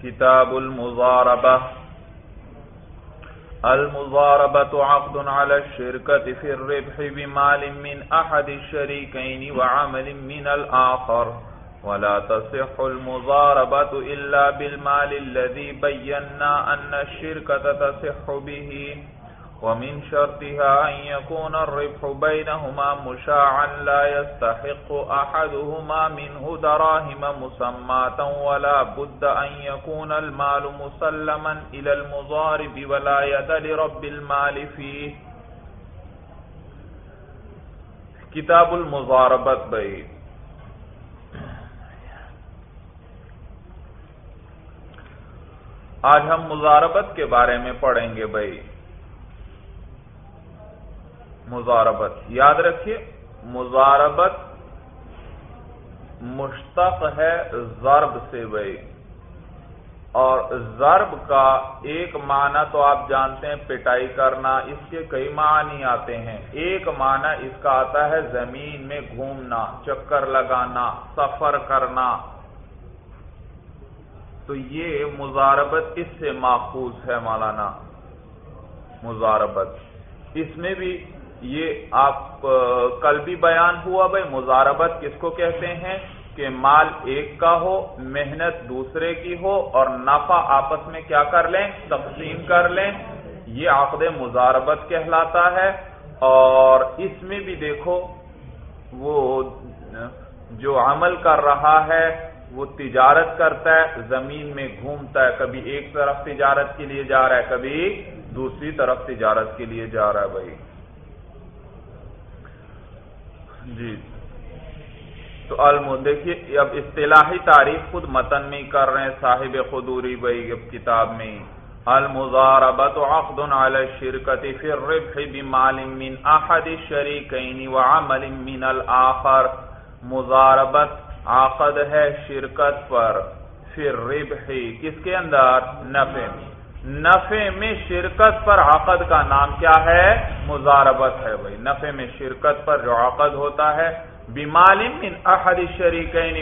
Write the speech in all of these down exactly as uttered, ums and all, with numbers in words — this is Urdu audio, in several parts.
کتاب المضاربہ. المضاربة عقد على الشركة في الربح بمال من أحد الشريكين وعمل من الآخر، ولا تصح المضاربة إلا بالمال الذي بينا أن الشركة تصح به، ومن شرطها أن يكون الربح بينهما مشاعا لا يستحق أحدهما منه دراهم مسماة، ولا بد أن يكون المال مسلما إلى المضارب ولا يد لرب المال فيه. کتاب المضاربت بھائی آج ہم مضاربت کے بارے میں پڑھیں گے. بھائی مضاربت یاد رکھیے، مضاربت مشتق ہے ضرب سے بھائی، اور ضرب کا ایک معنی تو آپ جانتے ہیں پٹائی کرنا، اس کے کئی معنی آتے ہیں. ایک معنی اس کا آتا ہے زمین میں گھومنا، چکر لگانا، سفر کرنا. تو یہ مضاربت اس سے ماخوذ ہے مولانا. مضاربت اس میں بھی یہ آپ کل بھی بیان ہوا بھائی، مضاربت کس کو کہتے ہیں کہ مال ایک کا ہو، محنت دوسرے کی ہو، اور نفع آپس میں کیا کر لیں، تقسیم کر لیں. یہ عقد مضاربت کہلاتا ہے. اور اس میں بھی دیکھو وہ جو عمل کر رہا ہے وہ تجارت کرتا ہے، زمین میں گھومتا ہے، کبھی ایک طرف تجارت کے لیے جا رہا ہے، کبھی دوسری طرف تجارت کے لیے جا رہا ہے. بھائی جی تو الم دیکھیے اب اصطلاحی تعریف خود متن میں کر رہے ہیں صاحب خدوری بھائی اب کتاب میں. المضاربۃ عقد علی الشرکۃ فی الربح بمال من احد الشریکین وعمل من الآخر. مضاربت عقد ہے شرکت پر، فی الربح کس کے اندر، نفع میں. نفع میں شرکت پر عقد کا نام کیا ہے، مضاربت ہے بھائی. نفع میں شرکت پر جو عقد ہوتا ہے، بمال من احد الشریکین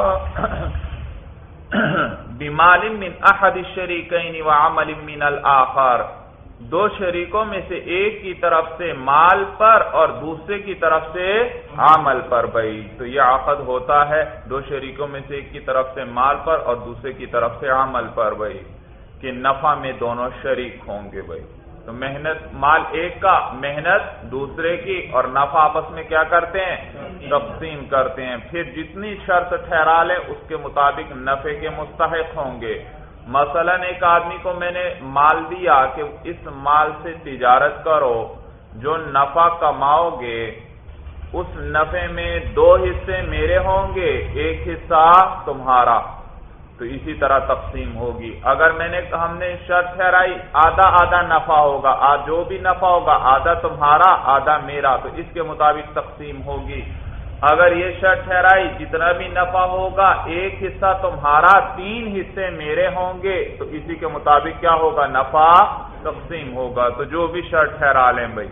بمال من احد الشریکین وعمل من الآخر. دو شریکوں میں سے ایک کی طرف سے مال پر اور دوسرے کی طرف سے عمل پر. بھائی تو یہ عقد ہوتا ہے دو شریکوں میں سے ایک کی طرف سے مال پر اور دوسرے کی طرف سے عمل پر بھائی، کہ نفع میں دونوں شریک ہوں گے. بھائی تو محنت مال ایک کا، محنت دوسرے کی، اور نفع آپس میں کیا کرتے ہیں، تقسیم کرتے ہیں. پھر جتنی شرط ٹھہرا لے اس کے مطابق نفع کے مستحق ہوں گے. مثلا ایک آدمی کو میں نے مال دیا کہ اس مال سے تجارت کرو، جو نفع کماؤ گے اس نفع میں دو حصے میرے ہوں گے، ایک حصہ تمہارا. تو اسی طرح تقسیم ہوگی. اگر میں نے ہم نے شرط ٹھہرائی آدھا آدھا نفع ہوگا، جو بھی نفع ہوگا آدھا تمہارا آدھا میرا، تو اس کے مطابق تقسیم ہوگی. اگر یہ شرط ٹھہرائی جتنا بھی نفع ہوگا ایک حصہ تمہارا، تین حصے میرے ہوں گے، تو اسی کے مطابق کیا ہوگا، نفع تقسیم ہوگا. تو جو بھی شرط ٹھہرا لیں بھائی.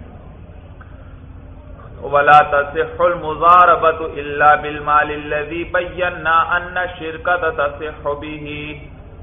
وَلَا تَصِحُّ الْمُضَارَبَةُ إِلَّا بِالْمَالِ الَّذِي بَيَّنَّا أَنَّ الشِّرْكَةَ تَصِحُّ بِهِ.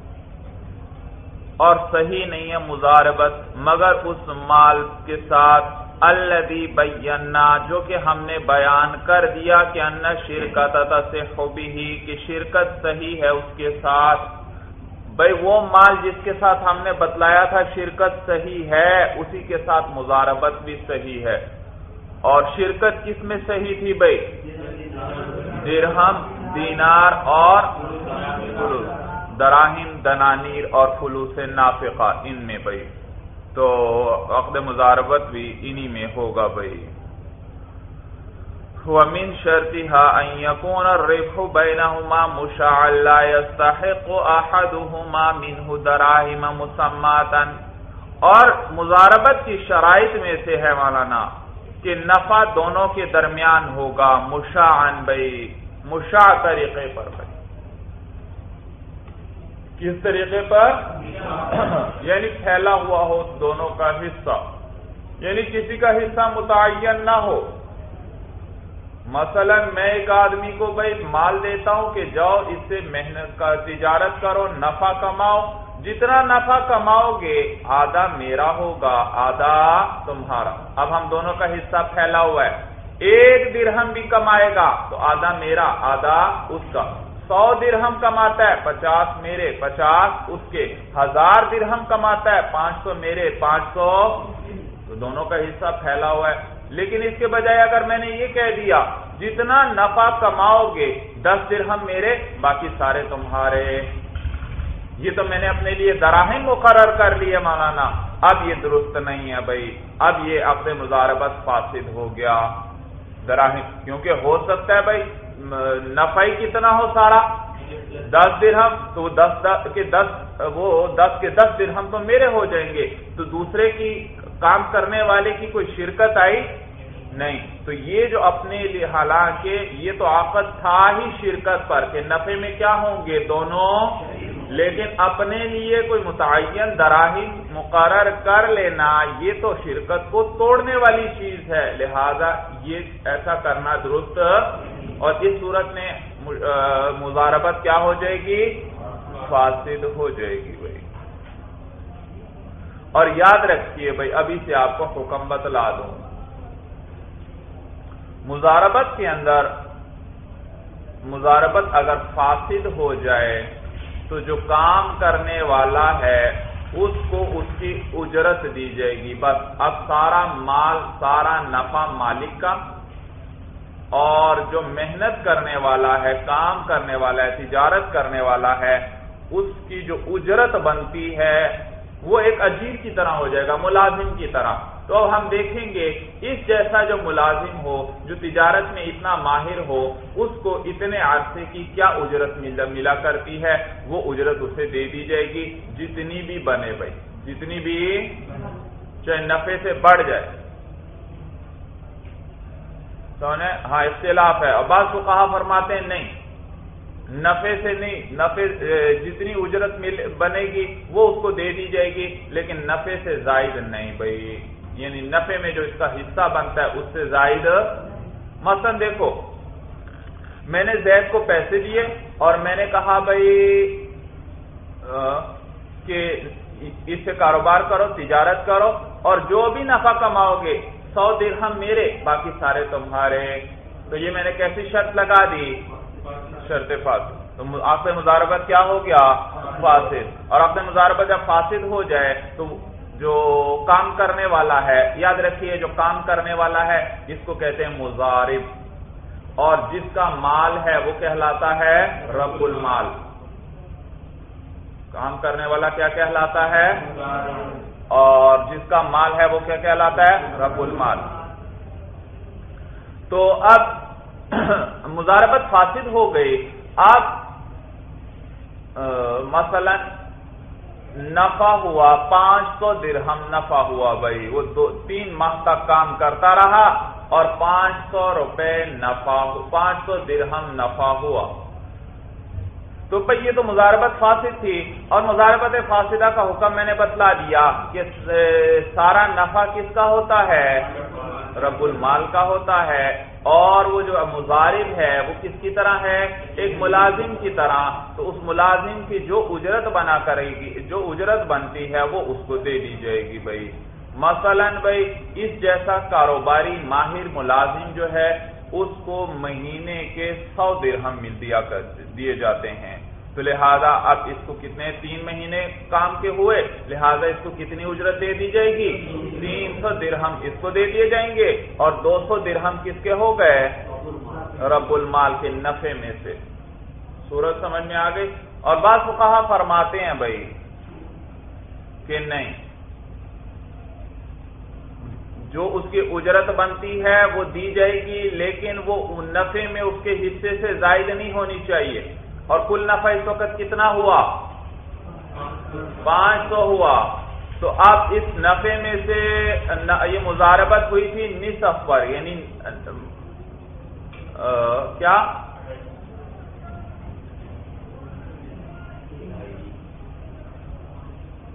اور صحیح نہیں ہے مضاربت مگر اس مال کے ساتھ، الذی بینا جو کہ ہم نے بیان کر دیا کہ ان الشرکۃ تصح بہ، کہ شرکت صحیح ہے اس کے ساتھ. بھائی وہ مال جس کے ساتھ ہم نے بتلایا تھا شرکت صحیح ہے، اسی کے ساتھ مضاربت بھی صحیح ہے. اور شرکت کس میں صحیح تھی بھائی، درہم، دینار اور فلوس، دراہم، دنانیر اور فلوس نافقہ، ان میں بھائی. تو عقد مضاربت بھی انہی میں ہوگا بھائی. وَمِن شَرْطِهَا أَن يَكُونَ الرِّبْحُ بَيْنَهُمَا مُشَاعًا لَا يَسْتَحِقُّ أَحَدُهُمَا مِنْهُ دَرَاهِمَ مُسَمَّاةً. اور مضاربت کی شرائط میں سے ہے مولانا کہ نفع دونوں کے درمیان ہوگا، مشاعًا بھائی، مشاع طریقے پر بھائی. کس طریقے پر، یعنی پھیلا ہوا ہو دونوں کا حصہ، یعنی کسی کا حصہ متعین نہ ہو. مثلا میں ایک آدمی کو بھائی مال دیتا ہوں کہ جاؤ اس سے محنت کا تجارت کرو، نفع کماؤ، جتنا نفع کماؤ گے آدھا میرا ہوگا آدھا تمہارا۔ اب ہم دونوں کا حصہ پھیلا ہوا ہے، ایک درہم بھی کمائے گا تو آدھا میرا آدھا اس کا، سو درہم کماتا ہے پچاس میرے پچاس اس کے، ہزار درہم کماتا ہے پانچ سو میرے پانچ سو، تو دونوں کا حصہ پھیلا ہوا ہے۔ لیکن اس کے بجائے اگر میں نے یہ کہہ دیا جتنا نفع کماؤ گے دس درہم میرے باقی سارے تمہارے، یہ تو میں نے اپنے لیے دراہم مقرر کر لیے مولانا، اب یہ درست نہیں ہے بھائی، اب یہ عقد مضاربت فاسد ہو گیا۔ دراہم کیونکہ ہو سکتا ہے بھائی نفع ہی کتنا ہو سارا دس درہم، تو دس کے دس وہ دس کے دس درہم تو میرے ہو جائیں گے، تو دوسرے کی کام کرنے والے کی کوئی شرکت آئی نہیں، تو یہ جو اپنے لیے، حالانکہ یہ تو عقد تھا ہی شرکت پر کہ نفع میں کیا ہوں گے دونوں، لیکن اپنے لیے کوئی متعین دراہم مقرر کر لینا یہ تو شرکت کو توڑنے والی چیز ہے، لہذا یہ ایسا کرنا درست، اور اس صورت میں مضاربت کیا ہو جائے گی، فاسد ہو جائے گی بھائی۔ اور یاد رکھیے بھائی ابھی سے آپ کو حکم بتلا دوں، مضاربت کے اندر مضاربت اگر فاسد ہو جائے تو جو کام کرنے والا ہے اس کو اس کی اجرت دی جائے گی، بس اب سارا مال سارا نفع مالک کا، اور جو محنت کرنے والا ہے، کام کرنے والا ہے، تجارت کرنے والا ہے، اس کی جو اجرت بنتی ہے وہ ایک اجیر کی طرح ہو جائے گا، ملازم کی طرح۔ تو اب ہم دیکھیں گے اس جیسا جو ملازم ہو، جو تجارت میں اتنا ماہر ہو، اس کو اتنے عرصے کی کیا اجرت ملا کرتی ہے، وہ اجرت اسے دے دی جائے گی جتنی بھی بنے بھائی، جتنی بھی، چاہے نفع سے بڑھ جائے۔ تو ہاں اختلاف ہے، اور بعض فقہا فرماتے ہیں نہیں، نفع سے نہیں، نفع جتنی اجرت بنے گی وہ اس کو دے دی جائے گی، لیکن نفع سے زائد نہیں بھائی، یعنی نفع میں جو اس کا حصہ بنتا ہے اس سے زائد۔ مثلا دیکھو میں نے زید کو پیسے دیے اور میں نے کہا بھائی کہ اس سے کاروبار کرو، تجارت کرو، اور جو بھی نفع کماؤ گے سو درہم میرے باقی سارے تمہارے، تو یہ میں نے کیسی شرط لگا دی، شرط فاسد، تو عقد مضاربت کیا ہو گیا، فاسد۔ اور عقد مضاربت جب فاسد ہو جائے تو جو کام کرنے والا ہے، یاد رکھیے جو کام کرنے والا ہے جس کو کہتے ہیں مضارب، اور جس کا مال ہے وہ کہلاتا ہے رب المال۔ کام کرنے والا کیا کہلاتا ہے، اور جس کا مال ہے وہ کیا کہلاتا ہے، رب المال۔ تو اب مضاربت فاسد ہو گئی، اب مثلا نفع ہوا پانچ سو درہم نفع ہوا بھائی، وہ دو تین ماہ تک کام کرتا رہا اور پانچ سو روپے نفع، پانچ سو درہم نفع ہوا، تو بھائی یہ تو مضاربت فاسد تھی، اور مضاربت فاسدہ کا حکم میں نے بتلا دیا کہ سارا نفع کس کا ہوتا ہے، رب المال کا ہوتا ہے، اور وہ جو مضارب ہے وہ کس کی طرح ہے، ایک ملازم کی طرح، تو اس ملازم کی جو اجرت بنا کرے گی، جو اجرت بنتی ہے وہ اس کو دے دی جائے گی بھائی۔ مثلا بھائی اس جیسا کاروباری ماہر ملازم جو ہے اس کو مہینے کے سو درہم مل دیا کر دیے جاتے ہیں، تو لہذا اب اس کو کتنے، تین مہینے کام کے ہوئے، لہذا اس کو کتنی اجرت دے دی جائے گی، تین سو درہم اس کو دے دیے جائیں گے، اور دو سو درہم کس کے ہو گئے، رب المال کے نفع میں سے۔ صورت سمجھ میں آ گئی۔ اور بعض فقہا فرماتے ہیں بھائی کہ نہیں، جو اس کی اجرت بنتی ہے وہ دی جائے گی، لیکن وہ نفع میں اس کے حصے سے زائد نہیں ہونی چاہیے، اور کل نفع اس وقت کتنا ہوا، پانچ سو ہوا، تو اب اس نفع میں سے یہ مضاربت ہوئی تھی نصف پر، یعنی کیا،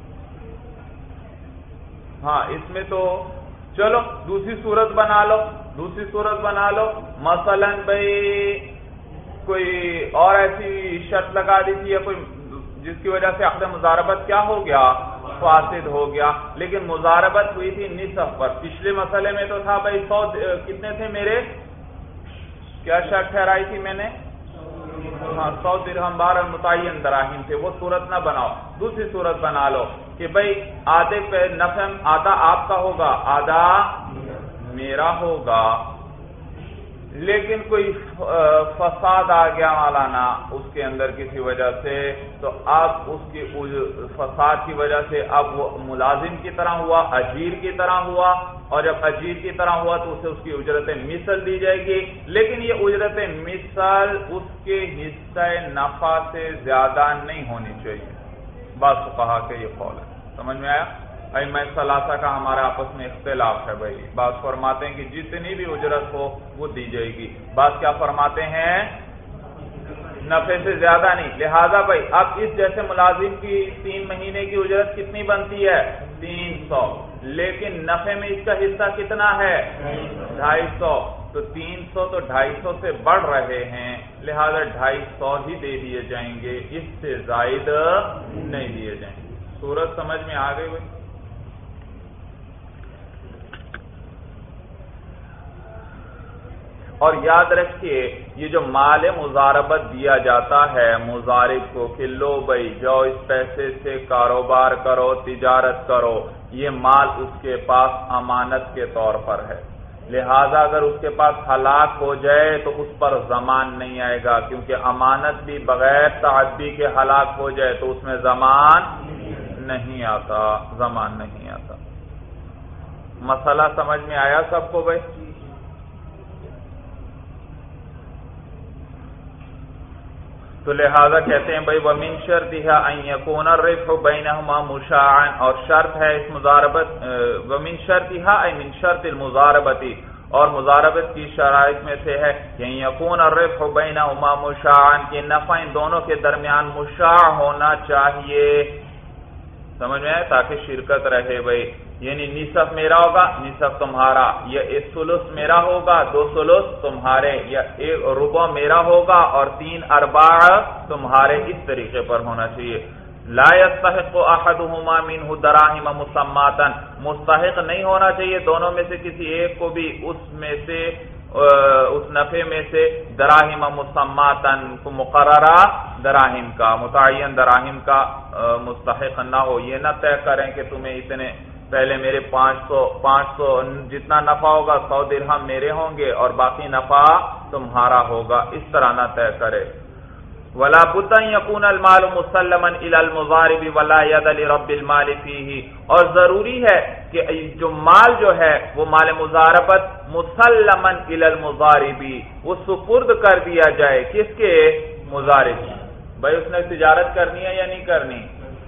ہاں اس میں تو چلو دوسری صورت بنا لو، دوسری صورت بنا لو، مثلا بھائی کوئی اور ایسی شرط لگا دی تھی یا کوئی جس کی وجہ سے عقد مضاربت کیا ہو گیا، فاسد ہو گیا، لیکن مضاربت ہوئی تھی نصف پر۔ پچھلے مسئلے میں تو تھا بھائی سو کتنے تھے میرے، کیا شرط ٹھہرائی تھی میں نے، ہاں سو درہم بارہ متعین دراہم تھے، وہ صورت نہ بناؤ، دوسری صورت بنا لو کہ بھائی آدھے پہ نفع آدھا آپ کا ہوگا آدھا میرا ہوگا، لیکن کوئی فساد آ گیا مولانا اس کے اندر کسی وجہ سے، تو اب اس کی فساد کی وجہ سے اب وہ ملازم کی طرح ہوا، اجیر کی طرح ہوا، اور جب اجیر کی طرح ہوا تو اسے اس کی اجرت مثل دی جائے گی، لیکن یہ اجرت مثل اس کے حصہ نفع سے زیادہ نہیں ہونی چاہیے۔ بعض فقہا کے یہ قول ہے، سمجھ میں آیا؟ ائمہ ثلاثہ کا ہمارا آپس میں اختلاف ہے بھائی، بعض فرماتے ہیں کہ جتنی بھی اجرت ہو وہ دی جائے گی، بعض کیا فرماتے ہیں نفع سے زیادہ نہیں، لہذا بھائی اب اس جیسے ملازم کی تین مہینے کی اجرت کتنی بنتی ہے، تین سو، لیکن نفع میں اس کا حصہ کتنا ہے ڈھائی سو، تو تین سو تو ڈھائی سو سے بڑھ رہے ہیں، لہذا ڈھائی سو ہی دے دیے جائیں گے، اس سے زائد نہیں دیے جائیں گے۔ صورت سمجھ میں آ گئی بھائی؟ اور یاد رکھیے یہ جو مال مضاربت دیا جاتا ہے مضارب کو کہ لو بھائی جاؤ اس پیسے سے کاروبار کرو، تجارت کرو، یہ مال اس کے پاس امانت کے طور پر ہے، لہذا اگر اس کے پاس ہلاک ہو جائے تو اس پر ضمان نہیں آئے گا، کیونکہ امانت بھی بغیر تعدی کے ہلاک ہو جائے تو اس میں ضمان نہیں آتا، ضمان نہیں آتا۔ مسئلہ سمجھ میں آیا سب کو بھائی؟ تو لہذا کہتے ہیں بھائی وَمِن شَرْطِهَا أَن يَكُونَ الرِّبْحُ بَيْنَهُمَا مُشَاعًا، اور شرط ہے اس مضاربت وَمِن شَرْطِهَا أي من شرط المضاربة، اور مضاربت کی شرائط میں سے ہے کہ يَكُونَ الرِّبْحُ بَيْنَهُمَا مُشَاعًا، کہ نفع ان دونوں کے درمیان مشاع ہونا چاہیے، سمجھ میں آئے، تاکہ شرکت رہے بھائی، یعنی نصف میرا ہوگا نصف تمہارا، یا ایک ثلث میرا ہوگا دو ثلث تمہارے، یا ایک ربع میرا ہوگا اور تین ارباع تمہارے، اس طریقے پر ہونا چاہیے۔ لا يستحق احدهما منه دراهم مسماتا، مستحق نہیں ہونا چاہیے دونوں میں سے کسی ایک کو بھی اس میں سے اس نفع میں سے دراہم مسماتن کو مقررہ دراہم کا، متعین دراہم کا مستحق نہ ہو، یہ نہ طے کریں کہ تمہیں اتنے پہلے میرے پانچ سو پانچ سو جتنا نفع ہوگا سو درہم میرے ہوں گے اور باقی نفع تمہارا ہوگا، اس طرح نہ طے کرے۔ ولا بد ان يكون المال مسلما الى المضارب ولا يد لرب المال فيه، اور ضروری ہے کہ جو مال جو ہے وہ مال مضاربت مسلما الى المضارب، وہ سپرد کر دیا جائے کس کے، مضارب، بھائی اس نے تجارت کرنی ہے یا نہیں کرنی،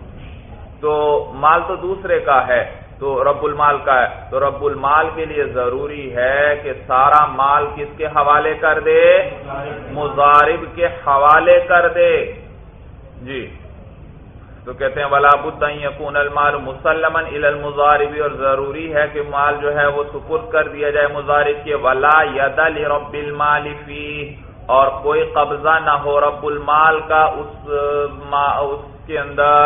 تو مال تو دوسرے کا ہے تو رب المال کا ہے، تو رب المال کے لیے ضروری ہے کہ سارا مال کس کے حوالے کر دے، مضارب کے حوالے کر دے جی۔ تو کہتے ہیں ولا بد ان يكون المال مسلما الى المضارب، اور ضروری ہے کہ مال جو ہے وہ سپرد کر دیا جائے مضارب کے، ولا ید لرب المال فيه، اور کوئی قبضہ نہ ہو رب المال کا اس اس کے اندر،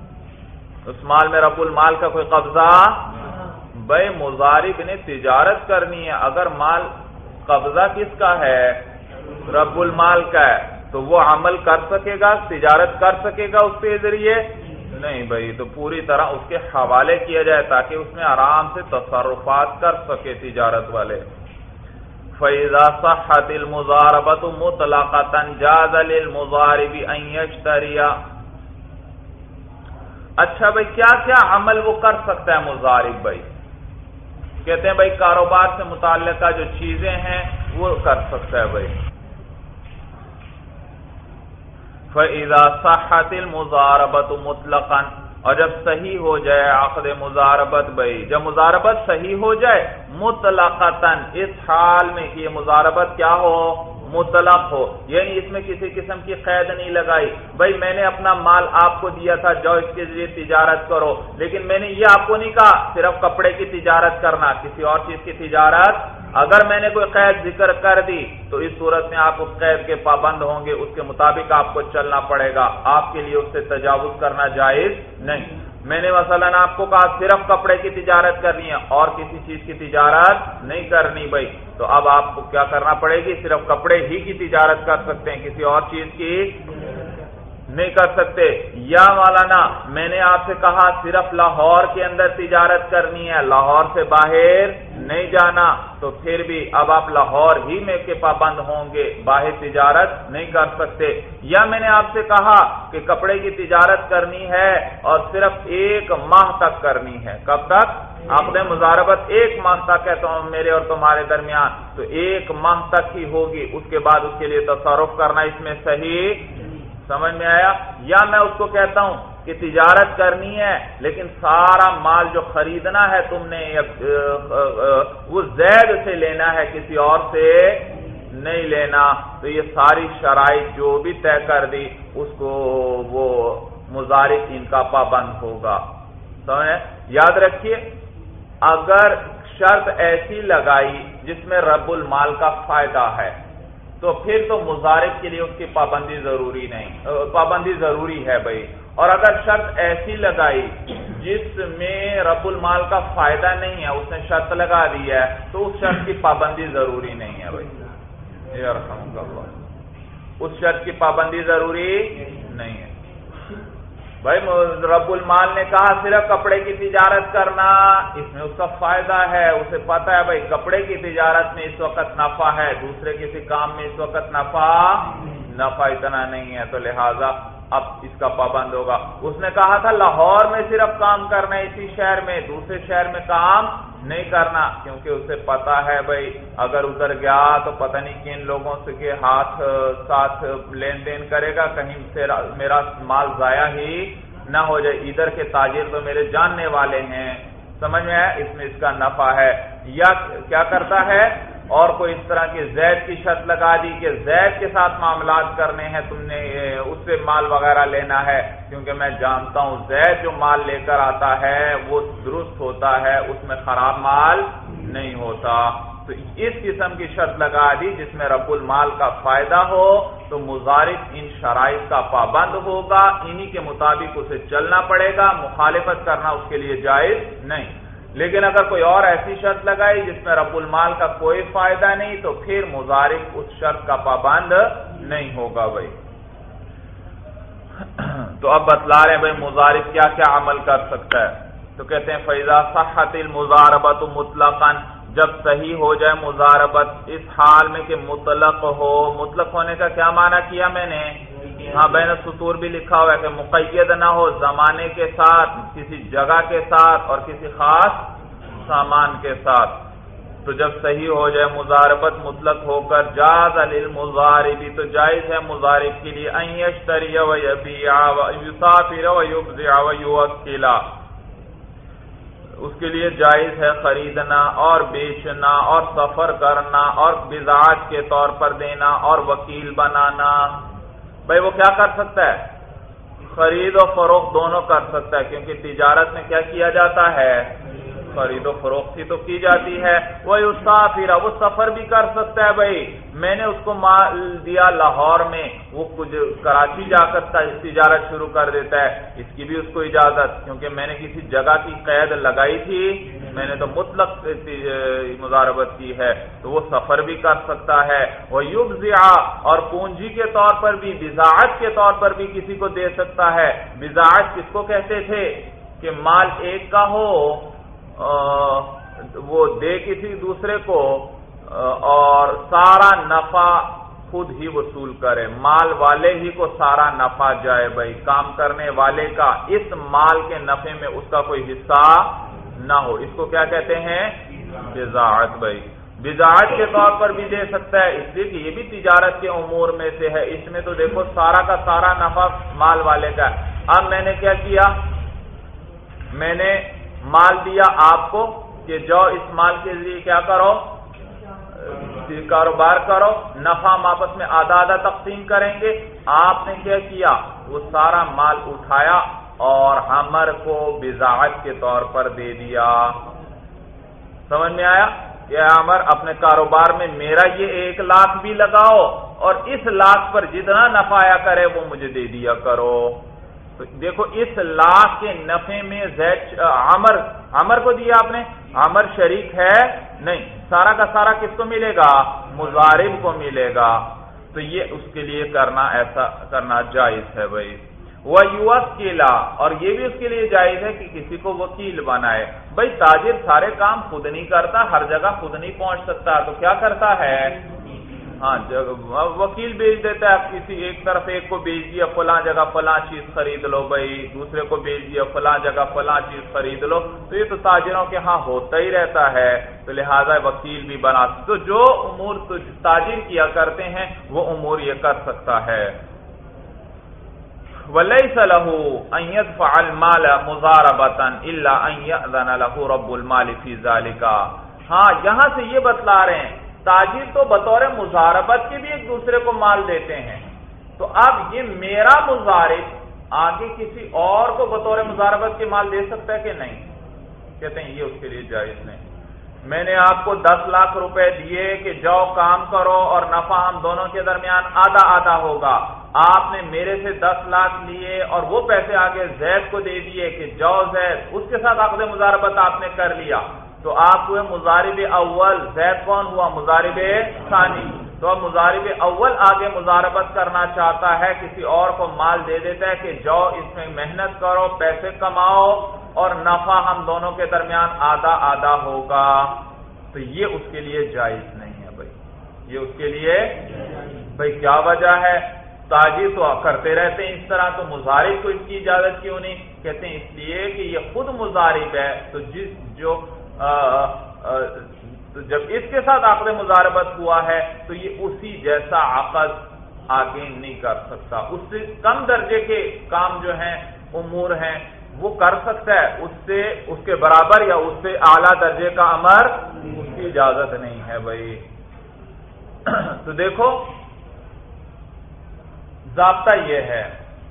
اس مال میں رب المال کا کوئی قبضہ، بھائی مضارب نے تجارت کرنی ہے، اگر مال قبضہ کس کا ہے، رب المال کا ہے، تو وہ عمل کر سکے گا، تجارت کر سکے گا اس کے ذریعے نہیں بھائی، تو پوری طرح اس کے حوالے کیا جائے تاکہ اس میں آرام سے تصرفات کر سکے تجارت والے۔ فَإِذَا صَحَّتِ الْمُضَارَبَةُ مُطْلَقَةً جَازَ لِلْمُضَارِبِ أَن يَشْتَرِيَ، اچھا بھائی کیا کیا عمل وہ کر سکتا ہے مضارب بھائی، کہتے ہیں بھائی کاروبار سے متعلقہ جو چیزیں ہیں وہ کر سکتا ہے بھائی۔ فَإِذَا صَحَّتِ الْمُضَارَبَةُ مُطْلَقًا، اور جب صحیح ہو جائے عقد مضاربت بھائی، جب مضاربت صحیح ہو جائے مطلقاً، اس حال میں کہ یہ مضاربت کیا ہو، مطلق ہو، یعنی اس میں کسی قسم کی قید نہیں لگائی، بھائی میں نے اپنا مال آپ کو دیا تھا جاؤ اس کے ذریعے تجارت کرو، لیکن میں نے یہ آپ کو نہیں کہا صرف کپڑے کی تجارت کرنا، کسی اور چیز کی تجارت اگر میں نے کوئی قید ذکر کر دی تو اس صورت میں آپ اس قید کے پابند ہوں گے، اس کے مطابق آپ کو چلنا پڑے گا، آپ کے لیے اس سے تجاوز کرنا جائز نہیں۔ میں نے مثلا آپ کو کہا صرف کپڑے کی تجارت کرنی ہے اور کسی چیز کی تجارت نہیں کرنی بھائی، تو اب آپ کو کیا کرنا پڑے گی؟ صرف کپڑے ہی کی تجارت کر سکتے ہیں، کسی اور چیز کی نہیں کر سکتے۔ یا مولانا میں نے آپ سے کہا صرف لاہور کے اندر تجارت کرنی ہے، لاہور سے باہر نہیں جانا، تو پھر بھی اب آپ لاہور ہی میں کے پابند ہوں گے، باہر تجارت نہیں کر سکتے۔ یا میں نے آپ سے کہا کہ کپڑے کی تجارت کرنی ہے اور صرف ایک ماہ تک کرنی ہے، کب تک؟ عقد مضاربت ایک ماہ تک ہے تو میرے اور تمہارے درمیان، تو ایک ماہ تک ہی ہوگی، اس کے بعد اس کے لیے تصرف کرنا اس میں صحیح، سمجھ میں آیا؟ یا میں اس کو کہتا ہوں کہ تجارت کرنی ہے لیکن سارا مال جو خریدنا ہے تم نے وہ زید سے لینا ہے، کسی اور سے نہیں لینا، تو یہ ساری شرائط جو بھی طے کر دی اس کو وہ مضارب ان کا پابند ہوگا۔ سمجھے؟ یاد رکھیے اگر شرط ایسی لگائی جس میں رب المال کا فائدہ ہے تو پھر تو مضارب کے لیے اس کی پابندی ضروری نہیں، پابندی ضروری ہے بھائی، اور اگر شرط ایسی لگائی جس میں رب المال کا فائدہ نہیں ہے، اس نے شرط لگا دی ہے تو اس شرط کی پابندی ضروری نہیں ہے بھائی، اس شرط کی پابندی ضروری نہیں ہے بھائی۔ رب المال نے کہا صرف کپڑے کی تجارت کرنا، اس میں اس کا فائدہ ہے، اسے پتا ہے بھائی کپڑے کی تجارت میں اس وقت نفع ہے، دوسرے کسی کام میں اس وقت نفع نفع اتنا نہیں ہے، تو لہذا اب اس کا پابند ہوگا۔ اس نے کہا تھا لاہور میں صرف کام کرنا ہے، اسی شہر میں، دوسرے شہر میں کام نہیں کرنا، کیونکہ اسے پتا ہے بھائی اگر ادھر گیا تو پتہ نہیں کن لوگوں سے کے ہاتھ ساتھ لین دین کرے گا، کہیں سے میرا مال ضائع ہی نہ ہو جائے، ادھر کے تاجر تو میرے جاننے والے ہیں، سمجھ میں آیا؟ اس میں اس کا نفع ہے۔ یا کیا کرتا ہے اور کوئی اس طرح کی زید کی شرط لگا دی کہ زید کے ساتھ معاملات کرنے ہیں، تم نے اس سے مال وغیرہ لینا ہے، کیونکہ میں جانتا ہوں زید جو مال لے کر آتا ہے وہ درست ہوتا ہے، اس میں خراب مال نہیں ہوتا، تو اس قسم کی شرط لگا دی جس میں رب المال کا فائدہ ہو تو مضارب ان شرائط کا پابند ہوگا، انہی کے مطابق اسے چلنا پڑے گا، مخالفت کرنا اس کے لیے جائز نہیں۔ لیکن اگر کوئی اور ایسی شرط لگائی جس میں رب المال کا کوئی فائدہ نہیں تو پھر مضارب اس شرط کا پابند نہیں ہوگا بھائی۔ تو اب بتلا رہے ہیں بھائی مضارب کیا کیا عمل کر سکتا ہے، تو کہتے ہیں فَإِذَا صَحَّتِ الْمُضَارَبَةُ مُطْلَقًا، جب صحیح ہو جائے مضاربت اس حال میں کہ مطلق ہو، مطلق ہونے کا کیا معنی کیا میں نے؟ ہاں بین السطور بھی لکھا ہوا ہے کہ مقید نہ ہو زمانے کے ساتھ، کسی جگہ کے ساتھ اور کسی خاص سامان کے ساتھ، تو جب صحیح ہو جائے مضاربت مطلق ہو کر جاز للمضارب، تو جائز ہے مضارب کے لیے ان یشتری و یبیع و یسافر و یبذع و یوکل، اس کے لیے جائز ہے خریدنا اور بیچنا اور سفر کرنا اور بضاعت کے طور پر دینا اور وکیل بنانا۔ بھائی وہ کیا کر سکتا ہے؟ خرید و فروخت دونوں کر سکتا ہے، کیونکہ تجارت میں کیا کیا جاتا ہے؟ خرید و فروخت ہی تو کی جاتی ہے۔ وہ یسافر، وہ سفر بھی کر سکتا ہے بھائی، میں نے اس کو مال دیا لاہور میں، وہ کچھ کراچی جا کر تجارت شروع کر دیتا ہے، اس کی بھی اس کو اجازت، کیونکہ میں نے کسی جگہ کی قید لگائی تھی، میں نے تو مطلق مضاربت کی ہے، تو وہ سفر بھی کر سکتا ہے۔ وہ یبذع، اور پونجی کے طور پر بھی، بضاعت کے طور پر بھی کسی کو دے سکتا ہے۔ بضاعت کس کو کہتے تھے؟ کہ مال ایک کا ہو وہ دے کسی دوسرے کو اور سارا نفع خود ہی وصول کرے، مال والے ہی کو سارا نفع جائے بھائی، کام کرنے والے کا اس مال کے نفع میں اس کا کوئی حصہ نہ ہو، اس کو کیا کہتے ہیں؟ بضاعت بھائی۔ بضاعت کے طور پر بھی دے سکتا ہے، اس لیے کہ یہ بھی تجارت کے امور میں سے ہے، اس میں تو دیکھو سارا کا سارا نفع مال والے کا ہے۔ اب میں نے کیا کیا؟ میں نے مال دیا آپ کو کہ جاؤ اس مال کے ذریعے کیا کرو؟ کاروبار کرو، نفع ہم آپس میں آدھا آدھا تقسیم کریں گے۔ آپ نے کیا کیا؟ وہ سارا مال اٹھایا اور ہمر کو بضاعت کے طور پر دے دیا، سمجھ میں آیا؟ کہ عمر اپنے کاروبار میں میرا یہ ایک لاکھ بھی لگاؤ اور اس لاکھ پر جتنا نفع آیا کرے وہ مجھے دے دیا کرو. تو دیکھو اس لاکھ کے نفع میں زید عمر عمر کو دیا آپ نے، عمر شریک ہے نہیں، سارا کا سارا کس کو ملے گا؟ مضارب کو ملے گا. تو یہ اس کے لیے کرنا ایسا کرنا جائز ہے بھائی. وَيُوَكِّلَ، اور یہ بھی اس کے لیے جائز ہے کہ کسی کو وکیل بنائے. بھائی تاجر سارے کام خود نہیں کرتا، ہر جگہ خود نہیں پہنچ سکتا، تو کیا کرتا ہے؟ ہاں وکیل بھیج دیتا ہے. کسی ایک طرف ایک کو بھیج دیا فلاں جگہ فلاں چیز خرید لو بھائی، دوسرے کو بھیج دیا فلاں جگہ فلاں چیز خرید لو. تو یہ تو تاجروں کے ہاں ہوتا ہی رہتا ہے، تو لہذا وکیل بھی بنا. تو جو امور تاجر کیا کرتے ہیں وہ امور یہ کر سکتا ہے. وَلَيْسَ لَهُ أَن يَدْفَعَ الْمَالَ مُضَارَبَةً إِلَّا أَن يَأْذَنَ لَهُ رَبُّ الْمَالِ فِي ذَلِكَ. ہاں یہاں سے یہ بتلا رہے ہیں تاجر تو بطور مضاربت کے بھی ایک دوسرے کو مال دیتے ہیں، تو اب یہ میرا مضارب آگے کسی اور کو بطور مضاربت کے مال دے سکتا ہے کہ نہیں؟ کہتے ہیں یہ اس کے لیے جائز نہیں. میں نے آپ کو دس لاکھ روپے دیے کہ جاؤ کام کرو اور نفع ہم دونوں کے درمیان آدھا آدھا ہوگا. آپ نے میرے سے دس لاکھ لیے اور وہ پیسے آگے زید کو دے دیے کہ جاؤ زید، اس کے ساتھ عقد مضاربت آپ نے کر لیا. تو آپ ہوئے مضارب اول، زید کون ہوا؟ مضارب ثانی. تو اب مضارب اول آگے مضاربت کرنا چاہتا ہے، کسی اور کو مال دے دیتا ہے کہ جاؤ اس میں محنت کرو، پیسے کماؤ اور نفع ہم دونوں کے درمیان آدھا آدھا ہوگا. تو یہ اس کے لیے جائز نہیں ہے بھائی. یہ اس کے لیے بھائی کیا وجہ ہے؟ تاجر تو کرتے رہتے ہیں اس طرح، تو مضارب کو اس کی اجازت کیوں نہیں؟ کہتے ہیں اس لیے کہ یہ خود مضارب ہے، تو جس جو آ آ تو جب اس کے ساتھ عقد مضاربت ہوا ہے تو یہ اسی جیسا عقد آگے نہیں کر سکتا. اس سے کم درجے کے کام جو ہیں امور ہیں وہ کر سکتا ہے، اس سے اس کے برابر یا اس سے اعلیٰ درجے کا امر اس کی اجازت نہیں ہے بھائی. تو دیکھو ضابطہ یہ ہے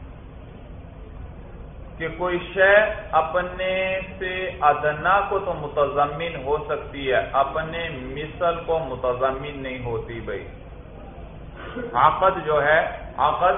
کہ کوئی شے اپنے سے ادنا کو تو متضمن ہو سکتی ہے، اپنے مثل کو متضمن نہیں ہوتی بھائی. عقد جو ہے عقد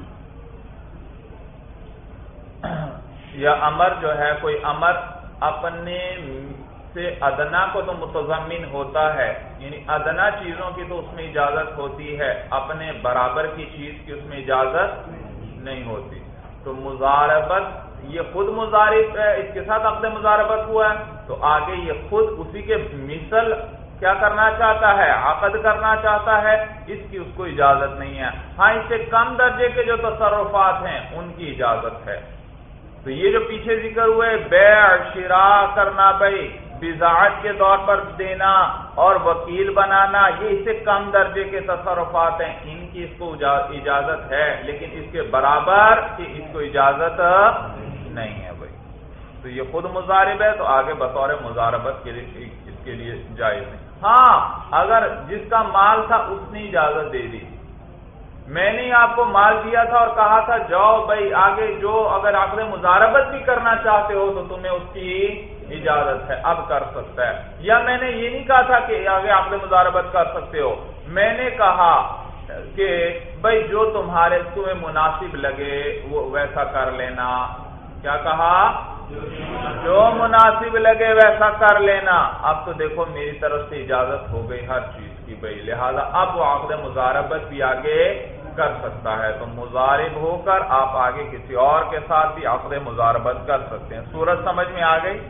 یا امر جو ہے، کوئی امر اپنے سے ادنا کو تو متضمن ہوتا ہے، یعنی ادنا چیزوں کی تو اس میں اجازت ہوتی ہے، اپنے برابر کی چیز کی اس میں اجازت نہیں ہوتی. تو مضاربت یہ خود مضارب ہے، اس کے ساتھ عقد مضاربت ہوا ہے، تو آگے یہ خود اسی کے مثل کیا کرنا چاہتا ہے؟ عقد کرنا چاہتا ہے، اس کی اس کو اجازت نہیں ہے. ہاں اس سے کم درجے کے جو تصرفات ہیں ان کی اجازت ہے. تو یہ جو پیچھے ذکر ہوئے بیع شراء کرنا بھائی، بضاعت کے طور پر دینا اور وکیل بنانا، یہ اس سے کم درجے کے تصرفات ہیں، ان کی اس کو اجازت ہے، لیکن اس کے برابر کی اس کو اجازت نہیں ہے بھائی. تو یہ خود مضارب ہے، تو آگے بطور مضاربت کے لیے اس کے لیے جائز نہیں. ہاں اگر جس کا مال تھا اس نے اجازت دے دی، میں نے آپ کو مال دیا تھا اور کہا تھا جاؤ بھائی آگے جو اگر عقد مضاربت بھی کرنا چاہتے ہو تو تمہیں اس کی اجازت ہے، اب کر سکتا ہے. یا میں نے یہ نہیں کہا تھا کہ آگے عقد مضاربت کر سکتے ہو، میں نے کہا کہ بھائی جو تمہارے تمہیں مناسب لگے وہ ویسا کر لینا. کیا کہا؟ جو مناسب لگے ویسا کر لینا. اب تو دیکھو میری طرف سے اجازت ہو گئی ہر چیز کی بھائی، لہذا اب وہ عقد مضاربت بھی آگے کر سکتا ہے. تو مضارب ہو کر آپ آگے کسی اور کے ساتھ بھی عقد مضاربت کر سکتے ہیں. صورت سمجھ میں آ گئی؟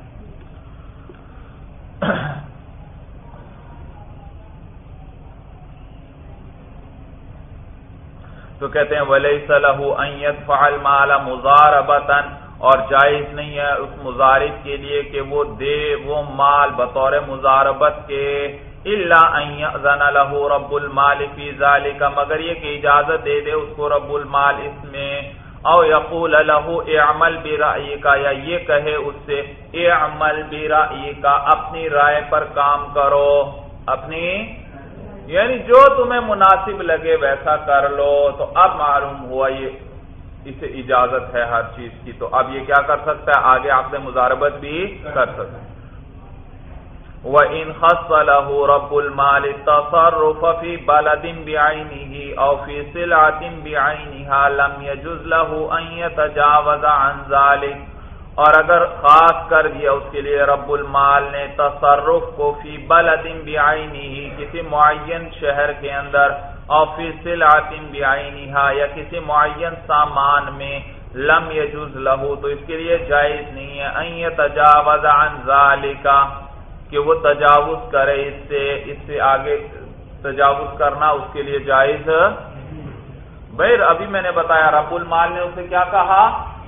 تو کہتے ہیں وَلَيْسَ لَهُ أَن يَدْفَعَ الْمَالَ مُضَارَبَةً، اور جائز نہیں ہے اس مضارب کے لیے کہ وہ دے وہ مال بطور مضاربت کے، إِلَّا أَن يَأْذَنَ لَهُ رَبُّ الْمَالِ فِي ذَلِكَ، مگر یہ کہ اجازت دے دے اس کو رب المال اس میں. او یقول له اعمل برأیک، یا یہ کہے اس سے اعمل برأیک، اپنی رائے پر کام کرو، اپنی یعنی جو تمہیں مناسب لگے ویسا کر لو. تو اب معلوم ہوا یہ اسے اجازت ہے ہر چیز کی، تو اب یہ کیا کر سکتا ہے؟ آگے عقد مضاربت بھی کر سکتا ہے. وَإِنْ خَصَّ لَهُ رَبُّ الْمَالِ التَّصَرُّفَ فِي بَلَدٍ بِعَيْنِهِ أَوْ فِي سِلْعَةٍ بِعَيْنِهَا لَمْ يَجُزْ لَهُ أَنْ يَتَجَاوَزَ عَنْ ذَلِكَ، اور اگر خاص کر دیا اس کے لیے رب المال نے تصرف کو فی بلد بعینہ، کسی معین شہر کے اندر، او فی سلعۃ بعینہا، یا کسی معین سامان میں، لم یجوز لہ، تو اس کے لیے جائز نہیں ہے ان یتجاوز عن ذالک، کہ وہ تجاوز کرے اس سے اس سے آگے تجاوز کرنا اس کے لیے جائز۔ بھائی ابھی میں نے بتایا رب المال نے اسے کیا کہا،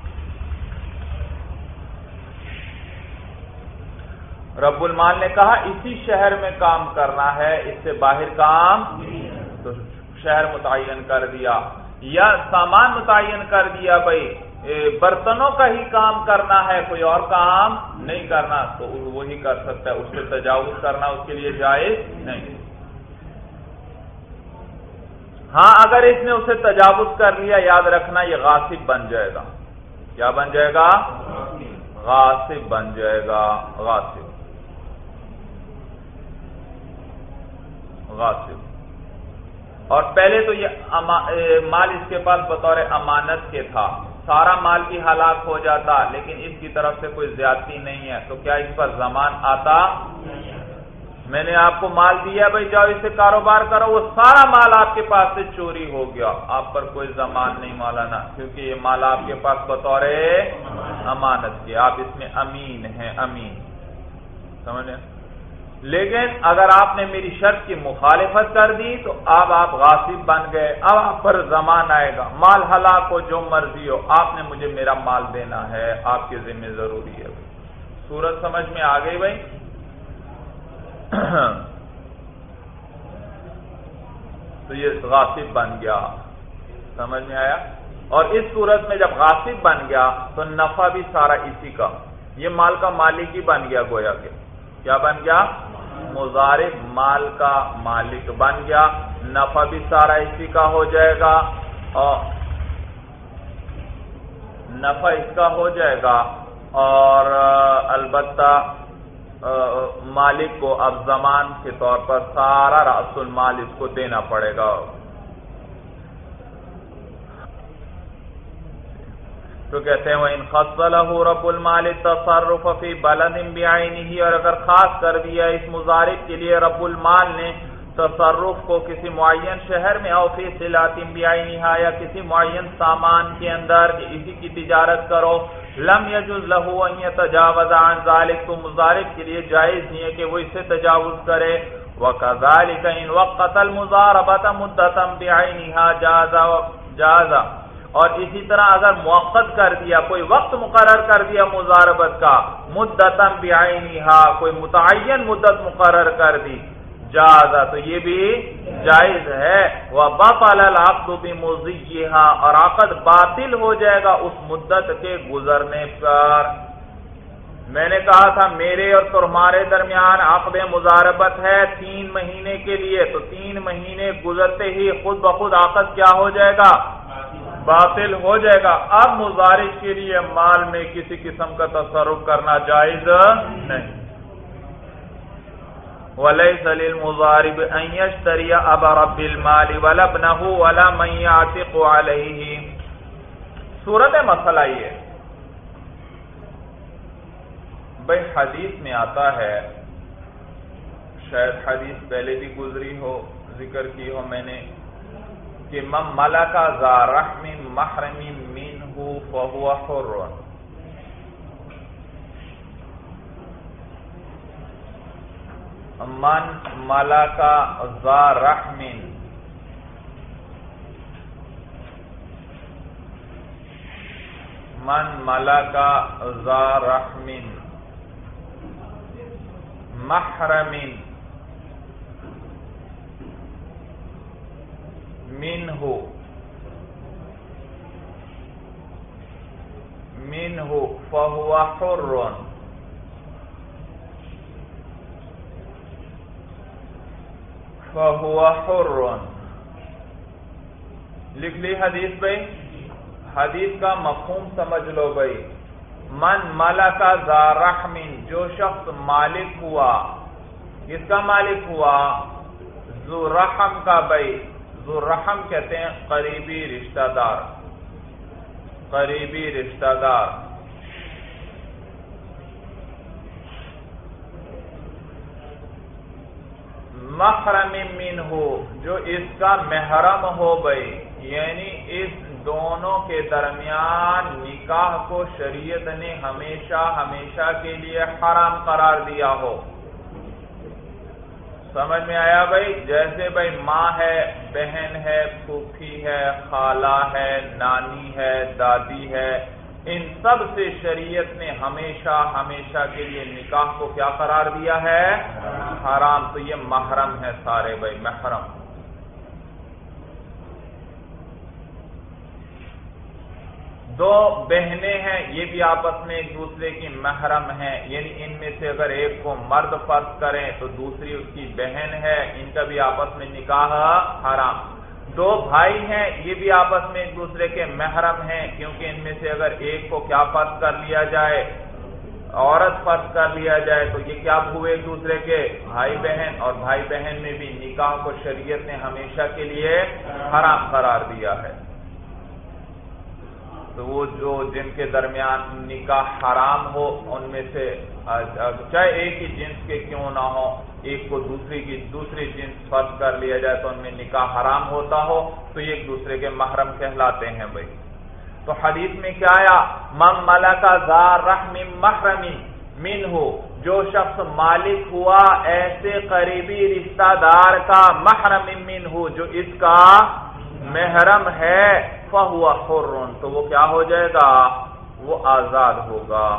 رب المال نے کہا اسی شہر میں کام کرنا ہے، اس سے باہر کام، تو شہر متعین کر دیا، یا سامان متعین کر دیا بھائی برتنوں کا ہی کام کرنا ہے، کوئی اور کام نہیں کرنا، تو وہی کر سکتا ہے، اس سے تجاوز کرنا اس کے لیے جائز نہیں۔ ہاں اگر اس نے اسے تجاوز کر لیا، یاد رکھنا یہ غاصب بن جائے گا، کیا بن جائے گا، غاصب بن جائے گا، غاصب غاصب اور پہلے تو یہ مال اس کے پاس بطور امانت کے تھا، سارا مال بھی ہلاک ہو جاتا، لیکن اس کی طرف سے کوئی زیادتی نہیں ہے، تو کیا اس پر ضمان آتا؟ میں نے آپ کو مال دیا بھائی جاؤ اس سے کاروبار کرو، وہ سارا مال آپ کے پاس سے چوری ہو گیا، آپ پر کوئی ضمان نہیں مولانا، کیونکہ یہ مال آپ کے پاس بطور امانت کے، آپ اس میں امین ہیں، امین، سمجھے؟ لیکن اگر آپ نے میری شرط کی مخالفت کر دی تو اب آپ غاصب بن گئے، اب آپ پر ضمان آئے گا، مال ہلاک ہو جو مرضی ہو، آپ نے مجھے میرا مال دینا ہے، آپ کے ذمہ ضروری ہے۔ صورت سمجھ میں آ گئی بھائی؟ تو یہ غاصب بن گیا، سمجھ میں آیا؟ اور اس صورت میں جب غاصب بن گیا تو نفع بھی سارا اسی کا، یہ مال کا مالک ہی بن گیا، گویا کہ کیا بن گیا، مضارب مال کا مالک بن گیا، نفع بھی سارا اسی کا ہو جائے گا، اور نفع اس کا ہو جائے گا، اور البتہ مالک کو اب ضمان کے طور پر سارا رأس المال اس کو دینا پڑے گا۔ تو کہتے ہیں وَإِنْ خَصَّ لَهُ رَبُّ الْمَالِ التَّصَرُّفَ فِي بَلَدٍ بِعَيْنِهِ، اور اگر خاص کر دیا اس مضارب کے لیے رب المال نے تصرف کو کسی معین شہر میں، او فی صلات بعینها، یا کسی معین سامان کے اندر کہ اسی کی تجارت کرو، لم یجوز له ان یتجاوز عن ذلك، تو مضارب کے لیے جائز نہیں ہے کہ وہ اس سے تجاوز کرے۔ وَكَذَلِكَ إِنْ وَقَّتَ الْمُضَارَبَةَ مُدَّةً بِعَيْنِهَا جَازَ جَازَ اور اسی طرح اگر موقت کر دیا، کوئی وقت مقرر کر دیا مضاربت کا، مدتاً بعینہا، کوئی متعین مدت مقرر کر دی، جازا، تو یہ بھی جائز ہے۔ وَبَطَلَ الْعَقْدُ بِمُضِيِّهَا، اور عقد باطل ہو جائے گا اس مدت کے گزرنے پر۔ میں نے کہا تھا میرے اور تمہارے درمیان عقد مضاربت ہے تین مہینے کے لیے، تو تین مہینے گزرتے ہی خود بخود عقد کیا ہو جائے گا، باطل ہو جائے گا۔ اب مضارب کے لیے مال میں کسی قسم کا تصرف کرنا جائز نہیں۔ وَلَيْسَ لِلْمُضَارِبِ أَنْ يَشْتَرِيَ أَبَا رَبِّ الْمَالِ وَلَا ابْنَهُ وَلَا مَنْ يَعْتِقُ عَلَيْهِ۔ صورت مسئلہ یہ بھئی حدیث میں آتا ہے، شاید حدیث پہلے بھی گزری ہو، ذکر کی ہو میں نے، کہ من ملک ذا رحم محرم منہ فہو حر، من ملک ذا رحم، من ملک ذا رحم محرم منہ منہ فہو حر، فہو حر، لکھ لی حدیث بھائی؟ حدیث کا مفہوم سمجھ لو بھائی، من ملک ذا رحم، جو شخص مالک ہوا کس کا مالک ہوا؟ ذو رحم کا بھائی. ذو رحم کہتے ہیں قریبی رشتہ دار، قریبی رشتہ دار. محرم منہ، جو اس کا محرم ہو بھائی، یعنی اس دونوں کے درمیان نکاح کو شریعت نے ہمیشہ ہمیشہ کے لیے حرام قرار دیا ہو. سمجھ میں آیا بھائی؟ جیسے بھائی ماں ہے، بہن ہے، پھوپھی ہے، خالہ ہے، نانی ہے، دادی ہے، ان سب سے شریعت نے ہمیشہ ہمیشہ کے لیے نکاح کو کیا قرار دیا ہے؟ حرام. تو یہ محرم ہے سارے بھائی، محرم. دو بہنیں ہیں، یہ بھی آپس میں ایک دوسرے کی محرم ہیں، یعنی ان میں سے اگر ایک کو مرد فرض کریں تو دوسری اس کی بہن ہے، ان کا بھی آپس میں نکاح حرام. دو بھائی ہیں، یہ بھی آپس میں ایک دوسرے کے محرم ہیں، کیونکہ ان میں سے اگر ایک کو کیا فرض کر لیا جائے، عورت فرض کر لیا جائے، تو یہ کیا ہوئے ایک دوسرے کے بھائی بہن. اور بھائی بہن میں بھی نکاح کو شریعت نے ہمیشہ کے لیے حرام قرار دیا ہے. تو وہ جو جن کے درمیان نکاح حرام ہو، ان میں سے چاہے ایک ہی جنس کے کیوں نہ ہو، ایک کو دوسری کی دوسری جنس فرض کر لیا جائے تو ان میں نکاح حرام ہوتا ہو، تو یہ ایک دوسرے کے محرم کہلاتے ہیں بھائی. تو حدیث میں کیا آیا؟ من ملک ذا رحم محرم منہ، جو شخص مالک ہوا ایسے قریبی رشتہ دار کا، محرم منہ، جو اس کا محرم ہے، فہو حر، تو وہ کیا ہو جائے گا؟ وہ آزاد ہوگا.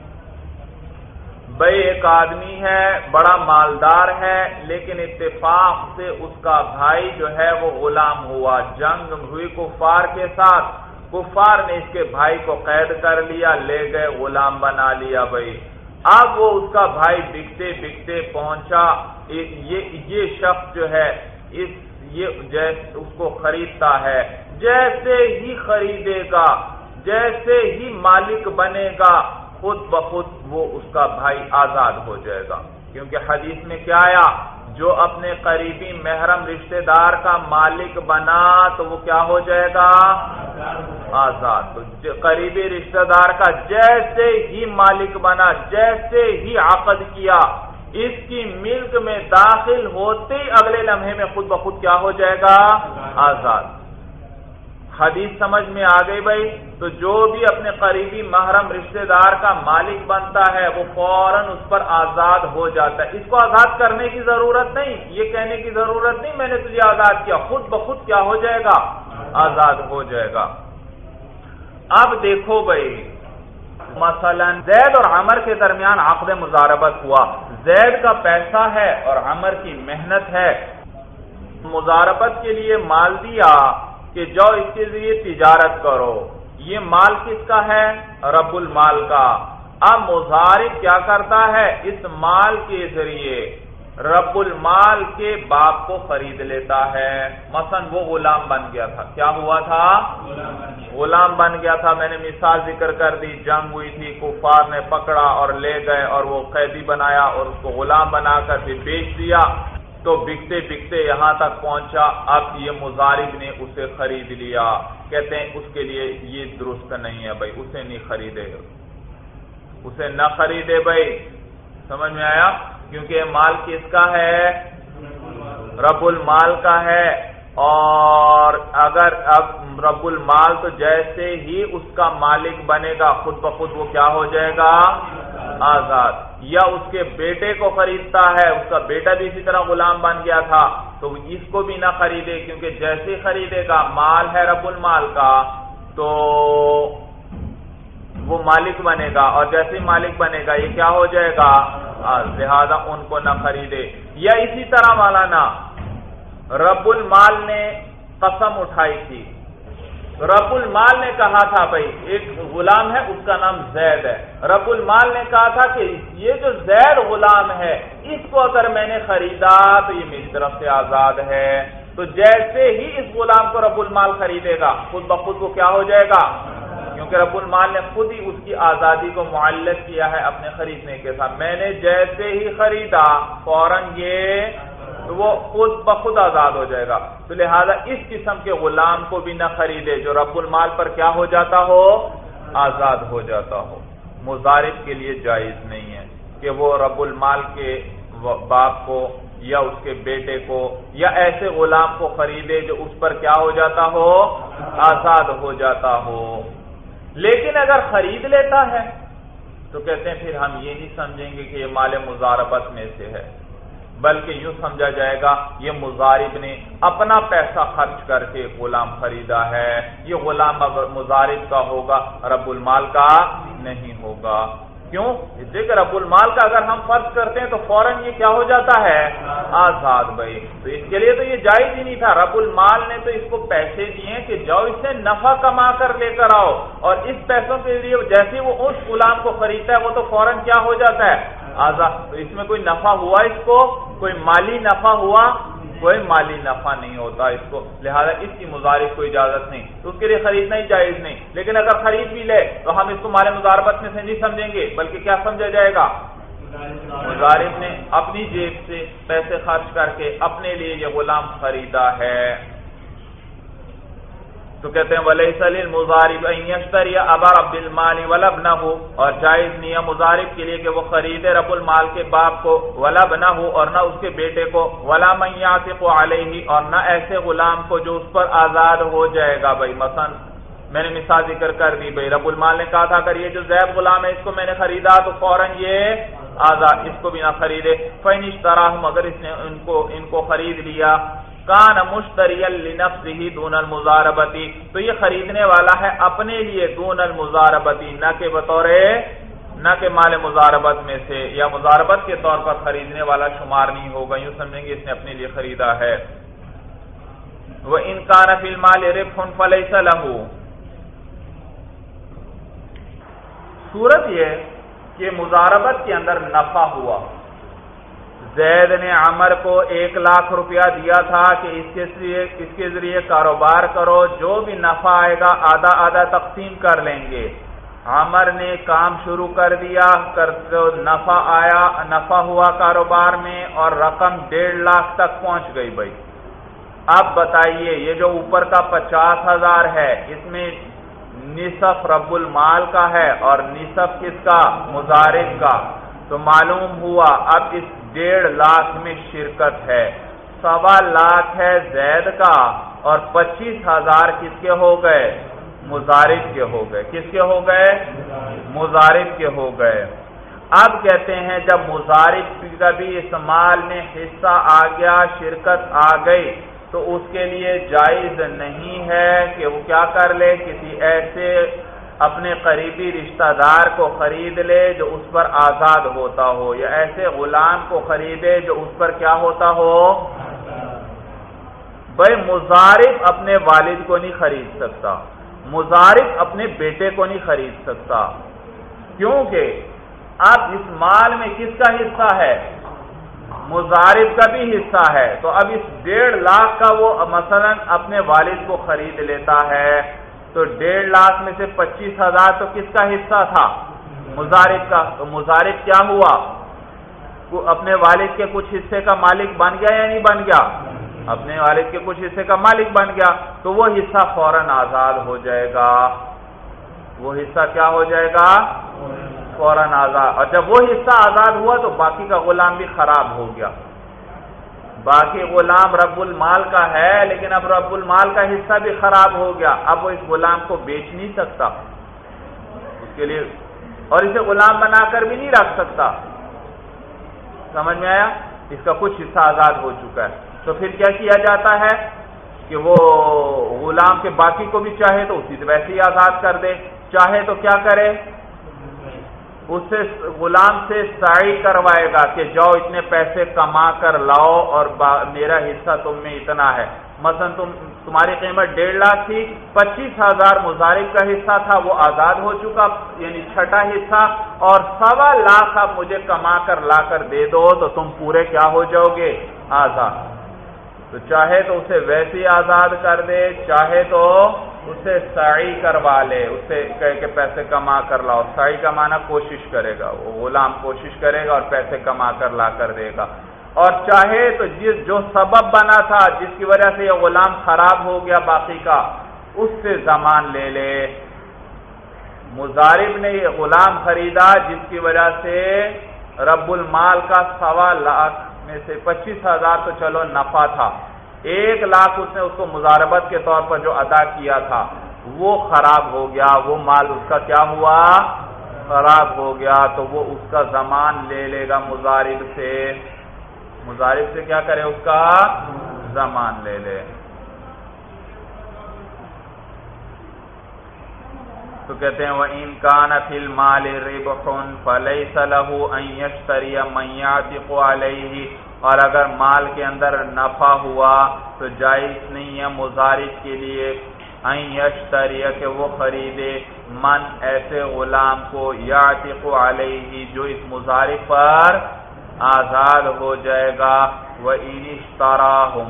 بھائی ایک آدمی ہے، بڑا مالدار ہے، لیکن اتفاق سے اس کا بھائی جو ہے وہ غلام ہوا، جنگ ہوئی کفار کے ساتھ، کفار نے اس کے بھائی کو قید کر لیا، لے گئے، غلام بنا لیا بھائی. اب وہ اس کا بھائی بکتے بکتے پہنچا، یہ یہ شخص جو ہے اس یہ جیسے اس کو خریدتا ہے، جیسے ہی خریدے گا، جیسے ہی مالک بنے گا، خود بخود وہ اس کا بھائی آزاد ہو جائے گا. کیونکہ حدیث میں کیا آیا؟ جو اپنے قریبی محرم رشتہ دار کا مالک بنا تو وہ کیا ہو جائے گا؟ آزاد. تو قریبی رشتہ دار کا جیسے ہی مالک بنا، جیسے ہی عقد کیا، اس کی ملک میں داخل ہوتے ہی اگلے لمحے میں خود بخود کیا ہو جائے گا؟ آزاد. حدیث سمجھ میں آ گئی بھائی؟ تو جو بھی اپنے قریبی محرم رشتہ دار کا مالک بنتا ہے وہ فوراً اس پر آزاد ہو جاتا ہے. اس کو آزاد کرنے کی ضرورت نہیں، یہ کہنے کی ضرورت نہیں میں نے تجھے آزاد کیا، خود بخود کیا ہو جائے گا؟ آزاد ہو جائے گا. اب دیکھو بھائی، مثلا زید اور عمر کے درمیان عقد مضاربت ہوا، زید کا پیسہ ہے اور عمر کی محنت ہے. مضاربت کے لیے مال دیا کہ جاؤ اس کے ذریعے تجارت کرو. یہ مال کس کا ہے؟ رب المال کا. اب مضارب کیا کرتا ہے؟ اس مال کے ذریعے رب المال کے باپ کو خرید لیتا ہے. مثلا وہ غلام بن گیا تھا، کیا ہوا تھا؟ غلام بن گیا تھا. میں نے مثال ذکر کر دی، جنگ ہوئی تھی، کفار نے پکڑا اور لے گئے اور وہ قیدی بنایا اور اس کو غلام بنا کر بھی بیچ دیا. تو بکتے بکتے یہاں تک پہنچا، اب یہ مضارب نے اسے خرید لیا. کہتے ہیں اس کے لیے یہ درست نہیں ہے بھائی، اسے نہیں خریدے، اسے نہ خریدے بھائی. سمجھ میں آیا؟ کیونکہ مال کس کا ہے؟ رب المال کا ہے. اور اگر اب رب المال تو جیسے ہی اس کا مالک بنے گا خود بخود وہ کیا ہو جائے گا؟ آزاد. یا اس کے بیٹے کو خریدتا ہے، اس کا بیٹا بھی اسی طرح غلام بن گیا تھا، تو اس کو بھی نہ خریدے، کیونکہ جیسے ہی خریدے گا، مال ہے رب المال کا تو وہ مالک بنے گا، اور جیسے ہی مالک بنے گا یہ کیا ہو جائے گا؟ لہذا ان کو نہ خریدے. یا اسی طرح مولانا رب المال نے قسم اٹھائی تھی، رب المال نے کہا تھا بھائی ایک غلام ہے اس کا نام زید ہے، رب المال نے کہا تھا کہ یہ جو زید غلام ہے اس کو اگر میں نے خریدا تو یہ میری طرف سے آزاد ہے. تو جیسے ہی اس غلام کو رب المال خریدے گا خود بخود وہ کیا ہو جائے گا؟ کیونکہ رب المال نے خود ہی اس کی آزادی کو معلق کیا ہے اپنے خریدنے کے ساتھ. میں نے جیسے ہی خریدا فوراً یہ تو وہ خود بخود آزاد ہو جائے گا. تو لہذا اس قسم کے غلام کو بھی نہ خریدے جو رب المال پر کیا ہو جاتا ہو, آزاد ہو جاتا ہو. مضارب کے لیے جائز نہیں ہے کہ وہ رب المال کے باپ کو یا اس کے بیٹے کو یا ایسے غلام کو خریدے جو اس پر کیا ہو جاتا ہو, آزاد ہو جاتا ہو. لیکن اگر خرید لیتا ہے تو کہتے ہیں پھر ہم یہ نہیں سمجھیں گے کہ یہ مال مضاربت میں سے ہے, بلکہ یوں سمجھا جائے گا یہ مضارب نے اپنا پیسہ خرچ کر کے غلام خریدا ہے. یہ غلام اگر مضارب کا ہوگا رب المال کا نہیں ہوگا. کیوں؟ اس لیے کہ رب المال کا اگر ہم فرض کرتے ہیں تو فوراً یہ کیا ہو جاتا ہے, آزاد بھائی. تو اس کے لیے تو یہ جائز ہی نہیں تھا. رب المال نے تو اس کو پیسے دیے کہ جاؤ اس سے نفع کما کر لے کر آؤ, اور اس پیسوں کے لیے جیسے وہ اس غلام کو خریدتا ہے وہ تو فوراً کیا ہو جاتا ہے, آزاد. تو اس میں کوئی نفع ہوا, اس کو کوئی مالی نفع ہوا, کوئی مالی نفع نہیں ہوتا اس کو. لہذا اس کی مضارب کو اجازت نہیں, تو اس کے لیے خریدنا ہی جائز نہیں. لیکن اگر خرید بھی لے تو ہم اس کو مال مضاربت میں سے نہیں سمجھیں گے, بلکہ کیا سمجھا جائے گا, مضارب نے اپنی جیب سے پیسے خرچ کر کے اپنے لیے یہ غلام خریدا ہے. تو کہتے ہیں وَلَيْسَ لِلْمُضَارِبِ أَن يَشْتَرِيَ أَبَا رَبِّ الْمَالِ وَلَا ابْنَهُ, اور جائز نہیں ہے مضارب کے لیے کہ وہ خریدے رب المال کے باپ کو, وَلَا ابْنَهُ, اور نہ اس کے بیٹے کو, وَلَا مَن يَعْتِقُ عَلَيْهِ, اور نہ ایسے غلام کو جو اس پر آزاد ہو جائے گا. بھائی مثلا میں نے مثال ذکر کر دی, بھائی رب المال نے کہا تھا اگر یہ جو زید غلام ہے اس کو میں نے خریدا تو فوراً یہ آزاد, اس کو بھی نہ خریدے. فَإِنِ اشْتَرَاهُمْ, اگر اس نے ان کو ان کو خرید لیا, کان مشتریًا لنفسہ دون المضاربتی, تو یہ خریدنے والا ہے اپنے لیے دون المضاربتی, نہ کہ بطور نہ کہ مال مضاربت میں سے, یا مضاربت کے طور پر خریدنے والا شمار نہیں ہوگا. یوں سمجھیں گے اس نے اپنے لیے خریدا ہے. وَإِنْ كَانَ فِي الْمَالِ رِبْحٌ فَلَيْسَ لَهُ, صورت یہ کہ مضاربت کے اندر نفع ہوا. زید نے عمر کو ایک لاکھ روپیہ دیا تھا کہ اس کے ذریعے اس کے ذریعے کاروبار کرو, جو بھی نفع آئے گا آدھا آدھا تقسیم کر لیں گے. عمر نے کام شروع کر دیا, کر نفع آیا, نفع ہوا کاروبار میں, اور رقم ڈیڑھ لاکھ تک پہنچ گئی. بھائی اب بتائیے یہ جو اوپر کا پچاس ہزار ہے اس میں نصف رب المال کا ہے اور نصف کس کا, مضارب کا. تو معلوم ہوا اب اس ڈیڑھ لاکھ میں شرکت ہے, سوا لاکھ ہے زید کا, اور پچیس ہزار کس کے ہو گئے, مضارب کے ہو گئے. کس کے ہو گئے, مضارب کے ہو گئے. اب کہتے ہیں جب مضارب کا بھی اس مال میں حصہ آ گیا, شرکت آ گئی, تو اس کے لیے جائز نہیں ہے کہ وہ کیا کر لے, کسی ایسے اپنے قریبی رشتہ دار کو خرید لے جو اس پر آزاد ہوتا ہو, یا ایسے غلام کو خریدے جو اس پر کیا ہوتا ہو. بھائی مضارب اپنے والد کو نہیں خرید سکتا, مضارب اپنے بیٹے کو نہیں خرید سکتا, کیونکہ اب اس مال میں کس کا حصہ ہے, مضارب کا بھی حصہ ہے. تو اب اس ڈیڑھ لاکھ کا وہ مثلا اپنے والد کو خرید لیتا ہے, تو ڈیڑھ لاکھ میں سے پچیس ہزار تو کس کا حصہ تھا, مضارب کا. تو مضارب کیا ہوا, اپنے والد کے کچھ حصے کا مالک بن گیا یا نہیں بن گیا, اپنے والد کے کچھ حصے کا مالک بن گیا. تو وہ حصہ فوراً آزاد ہو جائے گا, وہ حصہ کیا ہو جائے گا, فوراً آزاد. اور جب وہ حصہ آزاد ہوا تو باقی کا غلام بھی خراب ہو گیا. باقی غلام رب المال کا ہے, لیکن اب رب المال کا حصہ بھی خراب ہو گیا. اب وہ اس غلام کو بیچ نہیں سکتا اس کے لیے, اور اسے غلام بنا کر بھی نہیں رکھ سکتا. سمجھ میں آیا, اس کا کچھ حصہ آزاد ہو چکا ہے. تو پھر کیا کیا جاتا ہے کہ وہ غلام کے باقی کو بھی چاہے تو اسی سے ویسے ہی آزاد کر دے, چاہے تو کیا کرے, اس سے غلام سے سعی کروائے گا کہ جاؤ اتنے پیسے کما کر لاؤ اور میرا حصہ تم میں اتنا ہے. مثلا تم تمہاری قیمت ڈیڑھ لاکھ تھی, پچیس ہزار مضارب کا حصہ تھا, وہ آزاد ہو چکا, یعنی چھٹا حصہ, اور سوا لاکھ اب مجھے کما کر لا کر دے دو تو تم پورے کیا ہو جاؤ گے, آزاد. تو چاہے تو اسے ویسے ہی آزاد کر دے, چاہے تو اسے سعی کروا لے، اسے کہے کہ پیسے کما کر لاؤ. سعی کا معنی کوشش کرے گا، وہ غلام کوشش کرے گا اور پیسے کما کر لا کر دے گا. اور چاہے تو جس جو سبب بنا تھا جس کی وجہ سے یہ غلام خراب ہو گیا باقی کا، اس سے ضمان لے لے. مضارب نے یہ غلام خریدا جس کی وجہ سے رب المال کا سوا لاکھ میں سے پچیس ہزار تو چلو نفع تھا، ایک لاکھ اس نے اس کو مضاربت کے طور پر جو ادا کیا تھا وہ خراب ہو گیا، وہ مال اس کا کیا ہوا؟ خراب ہو گیا. تو وہ اس کا ضمان لے لے گا مضارب سے. مضارب سے کیا کرے؟ اس کا ضمان لے لے. تو کہتے ہیں وَإِن كَانَ فِي الْمَالِ رِبْحٌ فَلَيْسَ لَهُ أَن يَشْتَرِيَ مَن يَعْتِقُ عَلَيْهِ. اور اگر مال کے اندر نفع ہوا تو جائز نہیں ہے مضارب کے لیے ان یشتری کہ وہ خریدے من ایسے غلام کو یعتق علیہ جو اس مضارب پر آزاد ہو جائے گا. وَإِنِ اشْتَرَاهُمْ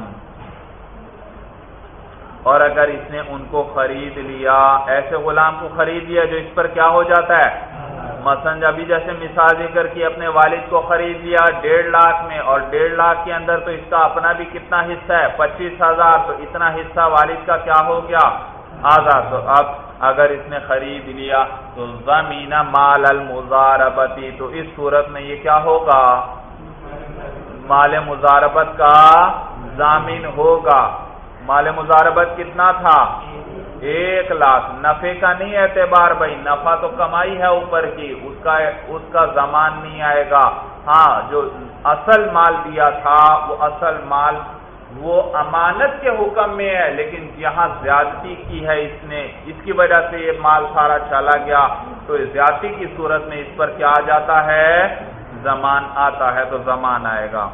اور اگر اس نے ان کو خرید لیا، ایسے غلام کو خرید لیا جو اس پر کیا ہو جاتا ہے؟ مثلا ابھی جیسے مثال ذکر کی اپنے والد کو خرید لیا ڈیڑھ لاکھ میں، اور ڈیڑھ لاکھ کے اندر تو اس کا اپنا بھی کتنا حصہ ہے؟ پچیس ہزار. تو اتنا حصہ والد کا کیا ہو گیا؟ آزاد. تو اب اگر اس نے خرید لیا تو ضمین مال المضاربتی، تو اس صورت میں یہ کیا ہوگا؟ مال مضاربت کا ضامن ہوگا. مال مضاربت کتنا تھا؟ ایک لاکھ. نفع کا نہیں اعتبار بھائی، نفع تو کمائی ہے اوپر کی، اس کا اس کا ضمان نہیں آئے گا. ہاں جو اصل مال دیا تھا وہ اصل مال وہ امانت کے حکم میں ہے، لیکن یہاں زیادتی کی ہے اس نے، اس کی وجہ سے یہ مال سارا چلا گیا. تو زیادتی کی صورت میں اس پر کیا آ جاتا ہے؟ ضمان آتا ہے. تو ضمان آئے گا.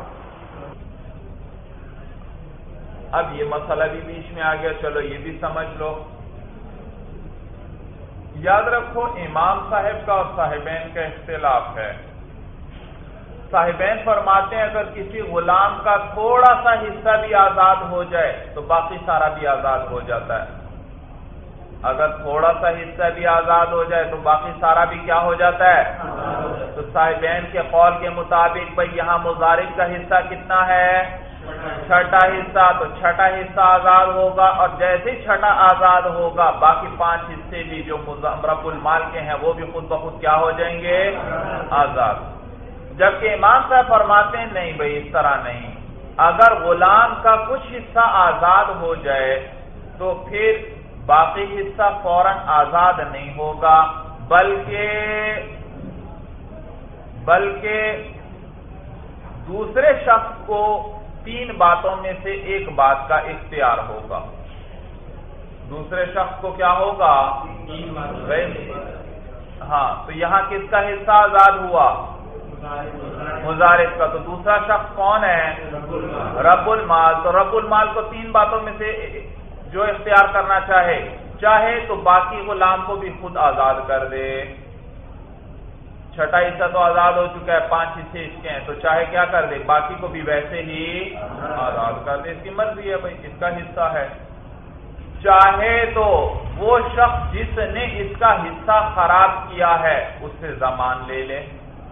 اب یہ مسئلہ بھی بیچ میں آ گیا، چلو یہ بھی سمجھ لو. یاد رکھو امام صاحب کا اور صاحبین کا اختلاف ہے. صاحبین فرماتے ہیں اگر کسی غلام کا تھوڑا سا حصہ بھی آزاد ہو جائے تو باقی سارا بھی آزاد ہو جاتا ہے. اگر تھوڑا سا حصہ بھی آزاد ہو جائے تو باقی سارا بھی کیا ہو جاتا ہے؟ تو صاحبین کے قول کے مطابق بھئی یہاں مضارب کا حصہ کتنا ہے؟ چھٹا حصہ. تو چھٹا حصہ آزاد ہوگا، اور جیسے چھٹا آزاد ہوگا باقی پانچ حصے بھی جو رب المال کے ہیں وہ بھی خود بخود کیا ہو جائیں گے؟ آزاد. جبکہ امام صاحب فرماتے ہیں نہیں بھائی اس طرح نہیں. اگر غلام کا کچھ حصہ آزاد ہو جائے تو پھر باقی حصہ فوراً آزاد نہیں ہوگا، بلکہ بلکہ دوسرے شخص کو تین باتوں میں سے ایک بات کا اختیار ہوگا. دوسرے شخص کو کیا ہوگا؟ ہاں. تو یہاں کس کا حصہ آزاد ہوا؟ مضارب کا. تو دوسرا شخص کون ہے؟ رب المال. تو رب المال کو تین باتوں میں سے جو اختیار کرنا چاہے، چاہے تو باقی غلام کو بھی خود آزاد کر دے. چھٹا حصہ تو آزاد ہو چکا ہے، پانچ حصے اس کے ہیں، تو چاہے کیا کر دے باقی کو بھی ویسے ہی آزاد کر دے. اس کی مرضی ہے بھائی، اس کا حصہ ہے. چاہے تو وہ شخص جس نے اس کا حصہ خراب کیا ہے اس سے ضمان لے لے.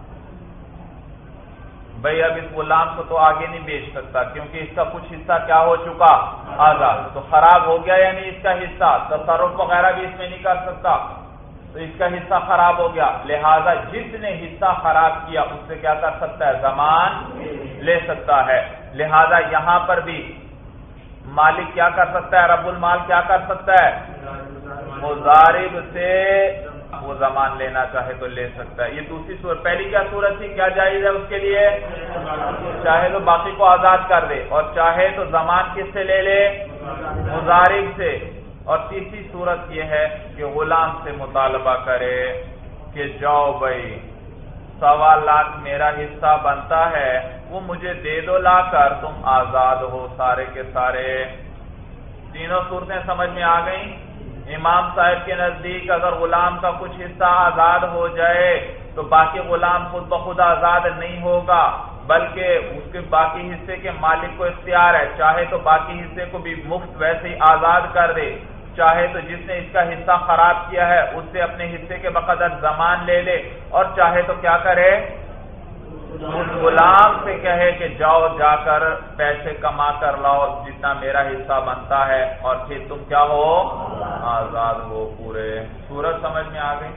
بھائی اب اس غلام کو تو آگے نہیں بیچ سکتا کیونکہ اس کا کچھ حصہ کیا ہو چکا؟ آزاد. تو خراب ہو گیا یعنی اس کا حصہ، تصرف وغیرہ بھی اس میں نہیں کر سکتا، تو اس کا حصہ خراب ہو گیا. لہذا جس نے حصہ خراب کیا اس سے کیا کر سکتا ہے؟ ضمان لے سکتا ہے. لہذا یہاں پر بھی مالک کیا کر سکتا ہے؟ رب المال کیا کر سکتا ہے؟ مضارب سے وہ ضمان لینا چاہے تو لے سکتا ہے. یہ دوسری صورت. پہلی کیا صورت تھی؟ کیا جائز ہے اس کے لیے؟ چاہے تو باقی کو آزاد کر دے، اور چاہے تو ضمان کس سے لے لے؟ مضارب سے. اور تیسری صورت یہ ہے کہ غلام سے مطالبہ کرے کہ جاؤ بھائی سوا لاکھ میرا حصہ بنتا ہے، وہ مجھے دے دو لا کر، تم آزاد ہو سارے کے سارے. تینوں صورتیں سمجھ میں آ گئیں. امام صاحب کے نزدیک اگر غلام کا کچھ حصہ آزاد ہو جائے تو باقی غلام خود بخود آزاد نہیں ہوگا، بلکہ اس کے باقی حصے کے مالک کو اختیار ہے، چاہے تو باقی حصے کو بھی مفت ویسے ہی آزاد کر دے، چاہے تو جس نے اس کا حصہ خراب کیا ہے اس سے اپنے حصے کے بقدر زمان لے لے، اور چاہے تو کیا کرے، اس غلام سے کہے کہ جاؤ جا کر پیسے کما کر لاؤ جتنا میرا حصہ بنتا ہے، اور پھر تم کیا ہو، آزاد ہو پورے۔ صورت سمجھ میں آ گئی؟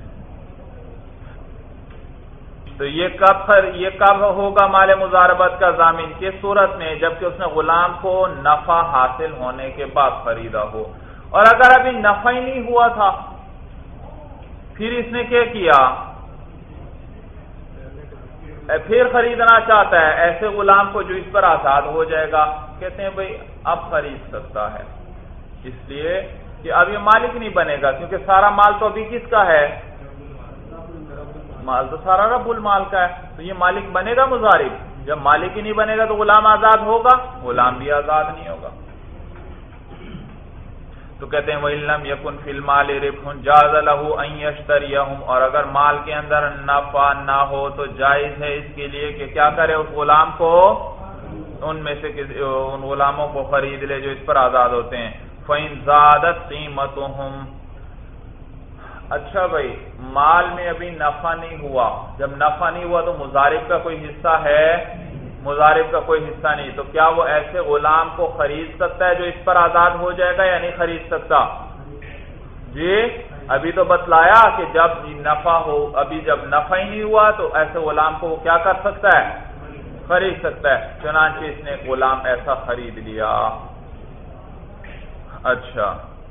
تو یہ کب یہ کب ہوگا مال مضاربت کا ضامن؟ کس صورت میں؟ جبکہ اس نے غلام کو نفع حاصل ہونے کے بعد خریدا ہو، اور اگر ابھی نفع ہی نہیں ہوا تھا پھر اس نے کیا کیا، پھر خریدنا چاہتا ہے، ایسے غلام کو جو اس پر آزاد ہو جائے گا، کہتے ہیں بھئی اب خرید سکتا ہے، اس لیے کہ اب یہ مالک نہیں بنے گا، کیونکہ سارا مال تو ابھی کس کا ہے، مال تو سارا رب المال کا ہے، تو یہ مالک بنے گا مضارب؟ جب مالک ہی نہیں بنے گا تو غلام آزاد ہوگا؟ غلام بھی آزاد نہیں ہوگا۔ تو کہتے ہیں وَإِن لَّمْ يَكُنْ فِي الْمَالِ رِبْحٌ جَازَ لَهُ أَن يَشْتَرِيَهُمْ، اور اگر مال کے اندر نفع نہ ہو تو جائز ہے اس کے لیے کہ کیا کرے، اس غلام کو ان میں سے ان غلاموں کو خرید لے جو اس پر آزاد ہوتے ہیں۔ فَإِن زَادَتْ قِيمَتُهُمْ، اچھا بھائی مال میں ابھی نفع نہیں ہوا، جب نفع نہیں ہوا تو مضارب کا کوئی حصہ ہے، مضارب کا کوئی حصہ نہیں، تو کیا وہ ایسے غلام کو خرید سکتا ہے جو اس پر آزاد ہو جائے گا یا نہیں خرید سکتا؟ جی ابھی تو بتلایا کہ جب نفع ہو، ابھی جب نفع ہی نہیں ہوا تو ایسے غلام کو وہ کیا کر سکتا ہے، خرید سکتا ہے، چنانچہ اس نے غلام ایسا خرید لیا۔ اچھا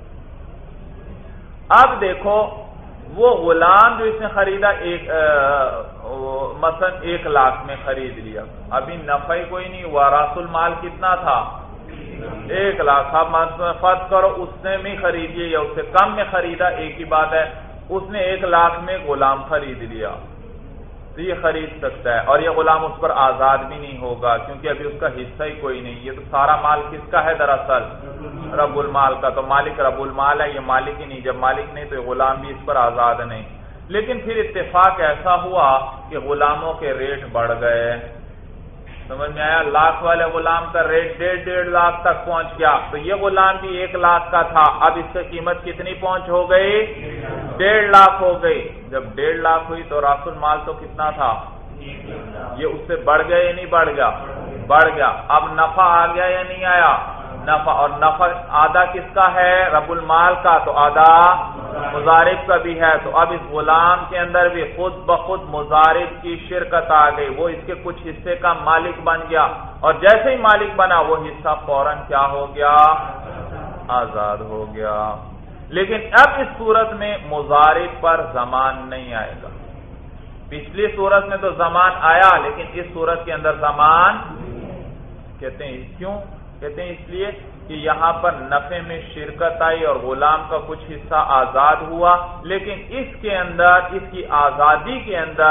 اب دیکھو وہ غلام جو اس نے خریدا ایک مثلا ایک لاکھ میں خرید لیا، ابھی نفع ہی کوئی نہیں ہوا، راس المال کتنا تھا، ایک لاکھ۔ اب فرض کرو اس نے بھی خریدی یا اس سے کم میں خریدا، ایک ہی بات ہے، اس نے ایک لاکھ میں غلام خرید لیا تو یہ خرید سکتا ہے، اور یہ غلام اس پر آزاد بھی نہیں ہوگا کیونکہ ابھی اس کا حصہ ہی کوئی نہیں، یہ تو سارا مال کس کا ہے دراصل، رب المال کا، تو مالک رب المال ہے، یہ مالک ہی نہیں، جب مالک نہیں تو یہ غلام بھی اس پر آزاد نہیں۔ لیکن پھر اتفاق ایسا ہوا کہ غلاموں کے ریٹ بڑھ گئے، سمجھ میں آیا، لاکھ والے غلام کا ریٹ ڈیڑھ ڈیڑھ لاکھ تک پہنچ گیا، تو یہ غلام بھی ایک لاکھ کا تھا، اب اس کی قیمت کتنی پہنچ ہو گئی، ڈیڑھ لاکھ ہو گئی۔ جب ڈیڑھ لاکھ ہوئی تو راس المال تو کتنا تھا، یہ اس سے بڑھ گیا یا نہیں بڑھ گیا، بڑھ گیا۔ اب نفع آ گیا یا نہیں آیا، نفع، اور نفع آدھا کس کا ہے، رب المال کا، تو آدھا مضارب کا بھی ہے، تو اب اس غلام کے اندر بھی خود بخود مضارب کی شرکت آ گئی، وہ اس کے کچھ حصے کا مالک بن گیا، اور جیسے ہی مالک بنا وہ حصہ فوراً کیا ہو گیا، آزاد ہو گیا۔ لیکن اب اس صورت میں مضارب پر ضمان نہیں آئے گا، پچھلی صورت میں تو ضمان آیا لیکن اس صورت کے اندر ضمان، کہتے ہیں کیوں، کہتے ہیں اس لیے کہ یہاں پر نفع میں شرکت آئی اور غلام کا کچھ حصہ آزاد ہوا، لیکن اس کے اندر، اس کی آزادی کے اندر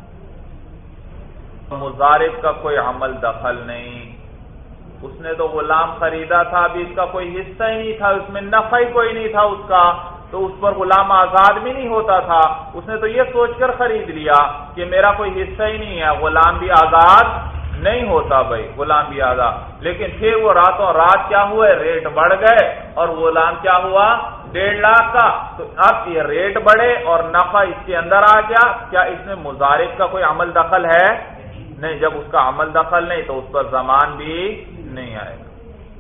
مضارب کا کوئی عمل دخل نہیں، اس نے تو غلام خریدا تھا، ابھی اس کا کوئی حصہ ہی نہیں تھا، اس میں نفع ہی کوئی نہیں تھا اس کا، تو اس پر غلام آزاد بھی نہیں ہوتا تھا، اس نے تو یہ سوچ کر خرید لیا کہ میرا کوئی حصہ ہی نہیں ہے، غلام بھی آزاد نہیں ہوتا بھائی، غلام بھی آزاد۔ لیکن پھر وہ راتوں رات کیا ہوئے، ریٹ بڑھ گئے اور غلام کیا ہوا، ڈیڑھ لاکھ کا، تو اب یہ ریٹ بڑھے اور نفع اس کے اندر آ گیا، کیا اس میں مضارب کا کوئی عمل دخل ہے؟ نہیں، جب اس کا عمل دخل نہیں تو اس پر ضمان بھی نہیں آئے گا۔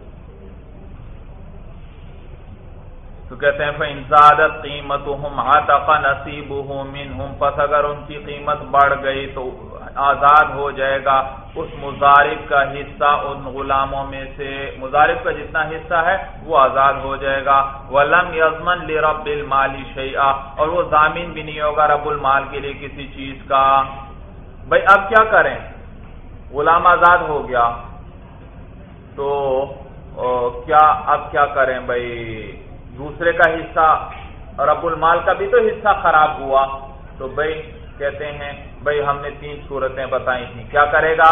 تو کہتے ہیں فَإِن زَادَتْ قِيمَتُهُمْ عَتَقَ نَصِيبُهُ مِنْهُمْ، پس اگر ان کی قیمت بڑھ گئی تو آزاد ہو جائے گا اس مضارب کا حصہ ان غلاموں میں سے، مضارب کا جتنا حصہ ہے وہ آزاد ہو جائے گا۔ وَلَمْ يَضْمَنْ لِرَبِّ الْمَالِ شَيْئًا، اور وہ ضامن بھی نہیں ہوگا رب المال کے لیے کسی چیز کا۔ بھائی اب کیا کریں، غلام آزاد ہو گیا تو کیا اب کیا کریں بھائی، دوسرے کا حصہ، رب المال کا بھی تو حصہ خراب ہوا، تو بھائی کہتے ہیں بھائی ہم نے تین صورتیں بتائی تھیں، کیا کرے گا،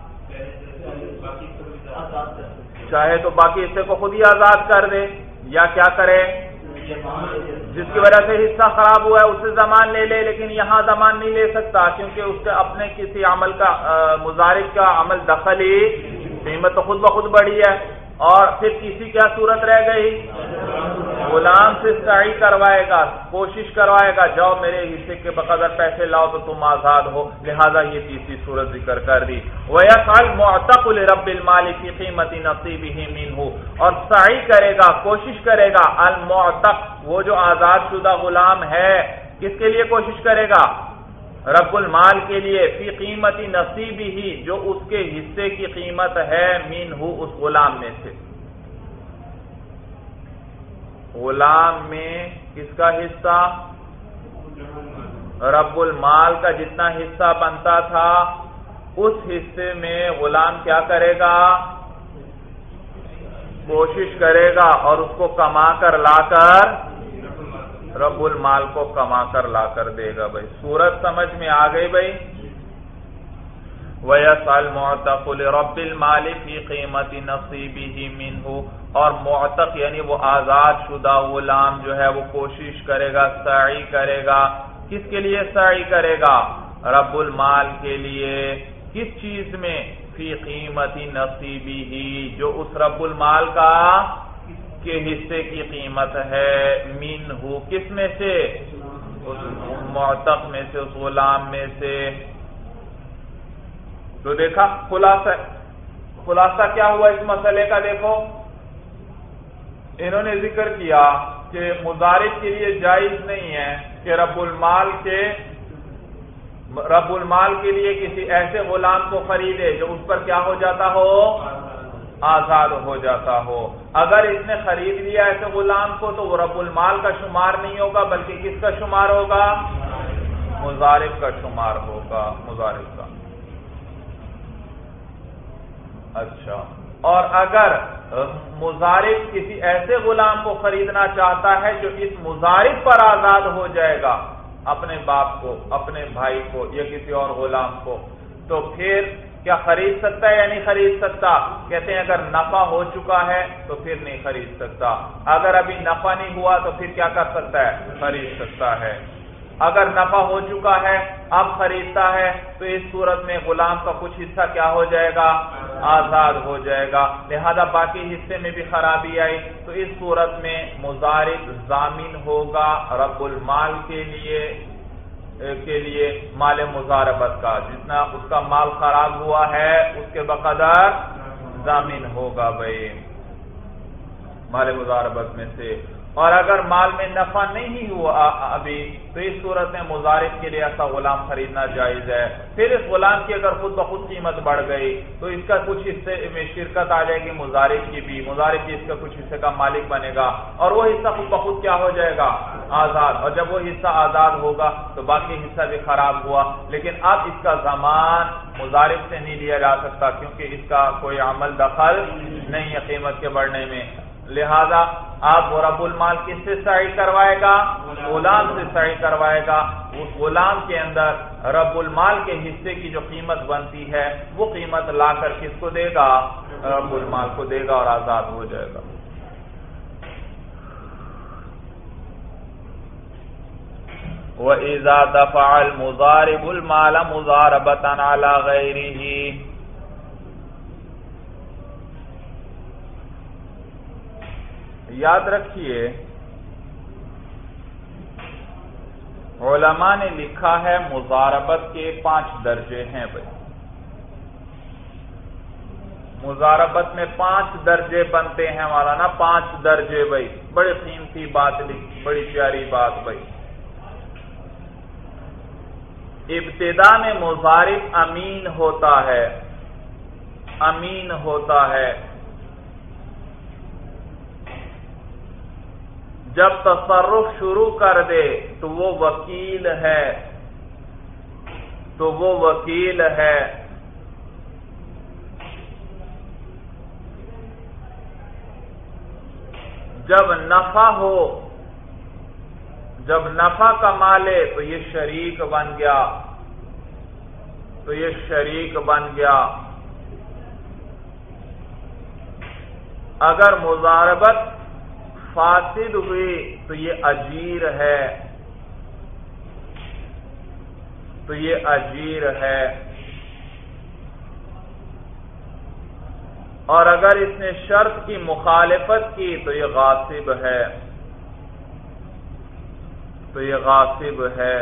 چاہے تو باقی حصے کو خود ہی آزاد کر دے، یا کیا کرے، جس کی وجہ سے حصہ خراب ہوا ہے اس سے ضمان لے لے، لیکن یہاں ضمان نہیں لے سکتا کیونکہ اس سے اپنے کسی عمل کا، مضارب کا عمل دخل ہی، قیمت تو خود بخود بڑھی ہے، اور پھر کسی کیا صورت رہ گئی، غلام سے سعی کروائے گا، کوشش کروائے گا، جاؤ میرے حصے کے بقدر پیسے لاؤ تو تم آزاد ہو، لہذا یہ تیسری صورت ذکر کر دی۔ وَيَسْعَى الْمُعْتَقُ لِرَبِّ الْمَالِ فِي قِيمَةِ نَصِيبِهِ مِنْهُ، اور سعی کرے گا، کوشش کرے گا، المعتق وہ جو آزاد شدہ غلام ہے، کس کے لیے کوشش کرے گا؟ رب المال کے لیے، فی قیمت نصیبہ جو اس کے حصے کی قیمت ہے، منہ اس غلام میں سے، غلام میں کس کا حصہ؟ رب المال کا جتنا حصہ بنتا تھا اس حصے میں غلام کیا کرے گا؟ کوشش کرے گا اور اس کو کما کر لا کر رب المال کو کما کر لا کر دے گا۔ بھائی صورت سمجھ میں آ گئی بھائی؟ وَيَسْعَى الْمُعْتَقُ لِرَبِّ الْمَالِ فِي قِيمَةِ نَصِيبِهِ مِنْهُ، اور معتق یعنی وہ آزاد شدہ غلام جو ہے وہ کوشش کرے گا، سعی کرے گا، کس کے لیے سعی کرے گا؟ رب المال کے لیے، کس چیز میں؟ فی قیمت نصیبہ جو اس رب المال کا کے حصے کی قیمت ہے، منہ کس میں سے؟ اس معتق میں سے، اس غلام میں سے۔ تو دیکھا خلاصہ خلاصہ کیا ہوا اس مسئلے کا؟ دیکھو انہوں نے ذکر کیا کہ مضارب کے لیے جائز نہیں ہے کہ رب المال کے رب المال کے لیے کسی ایسے غلام کو خریدے جو اس پر کیا ہو جاتا ہو؟ آزاد ہو جاتا ہو۔ اگر اس نے خرید لیا ایسے غلام کو تو وہ رب المال کا شمار نہیں ہوگا، بلکہ کس کا شمار ہوگا؟ مضارب کا شمار ہوگا، مضارب کا۔ اچھا، اور اگر مضارب کسی ایسے غلام کو خریدنا چاہتا ہے جو اس مضارب پر آزاد ہو جائے گا، اپنے باپ کو، اپنے بھائی کو یا کسی اور غلام کو، تو پھر کیا خرید سکتا ہے یا نہیں خرید سکتا؟ کہتے ہیں اگر نفع ہو چکا ہے تو پھر نہیں خرید سکتا، اگر ابھی نفع نہیں ہوا تو پھر کیا کر سکتا ہے؟ خرید سکتا ہے۔ اگر نفع ہو چکا ہے اب خریدتا ہے تو اس صورت میں غلام کا کچھ حصہ کیا ہو جائے گا؟ آزاد ہو جائے گا، لہذا باقی حصے میں بھی خرابی آئی تو اس صورت میں مضارب ضامن ہوگا رب المال کے لیے کے لیے مال مضاربت کا، جتنا اس کا مال خراب ہوا ہے اس کے بقدر ضامن ہوگا بھائی مال مضاربت میں سے۔ اور اگر مال میں نفع نہیں ہوا ابھی تو اس صورت میں مضارب کے لیے ایسا غلام خریدنا جائز ہے۔ پھر اس غلام کی اگر خود بخود قیمت بڑھ گئی تو اس کا کچھ حصے میں شرکت آ جائے گی مضارب کی بھی، مضارب بھی اس کا کچھ حصے کا مالک بنے گا اور وہ حصہ خود بخود کیا ہو جائے گا؟ آزاد۔ اور جب وہ حصہ آزاد ہوگا تو باقی حصہ بھی خراب ہوا، لیکن اب اس کا ضمان مضارب سے نہیں لیا جا سکتا کیونکہ اس کا کوئی عمل دخل نہیں ہے قیمت کے بڑھنے میں، لہذا آپ وہ رب المال کس سے سعی کروائے گا؟ غلام سے سعی کروائے گا۔ اس غلام کے اندر رب المال کے حصے کی جو قیمت بنتی ہے وہ قیمت لا کر کس کو دے گا؟ رب المال کو دے گا اور آزاد ہو جائے گا۔ وَإِذَا دَفَعَ الْمُضَارِبُ الْمَالَ مُضَارَبَةً عَلَى غَيْرِهِ، یاد رکھیے علماء نے لکھا ہے مضاربت کے پانچ درجے ہیں بھائی، مضاربت میں پانچ درجے بنتے ہیں مولانا، پانچ درجے بھائی، بڑی قیمتی بات لکھی، بڑی پیاری بات بھائی۔ ابتدا میں مضارب امین ہوتا ہے، امین ہوتا ہے، جب تصرف شروع کر دے تو وہ وکیل ہے، تو وہ وکیل ہے۔ جب نفع ہو، جب نفع کما لے تو یہ شریک بن گیا، تو یہ شریک بن گیا۔ اگر مضاربت فاسد ہوئی تو یہ اجیر ہے، تو یہ اجیر ہے۔ اور اگر اس نے شرط کی مخالفت کی تو یہ غاصب ہے۔ تو یہ غاصب ہے.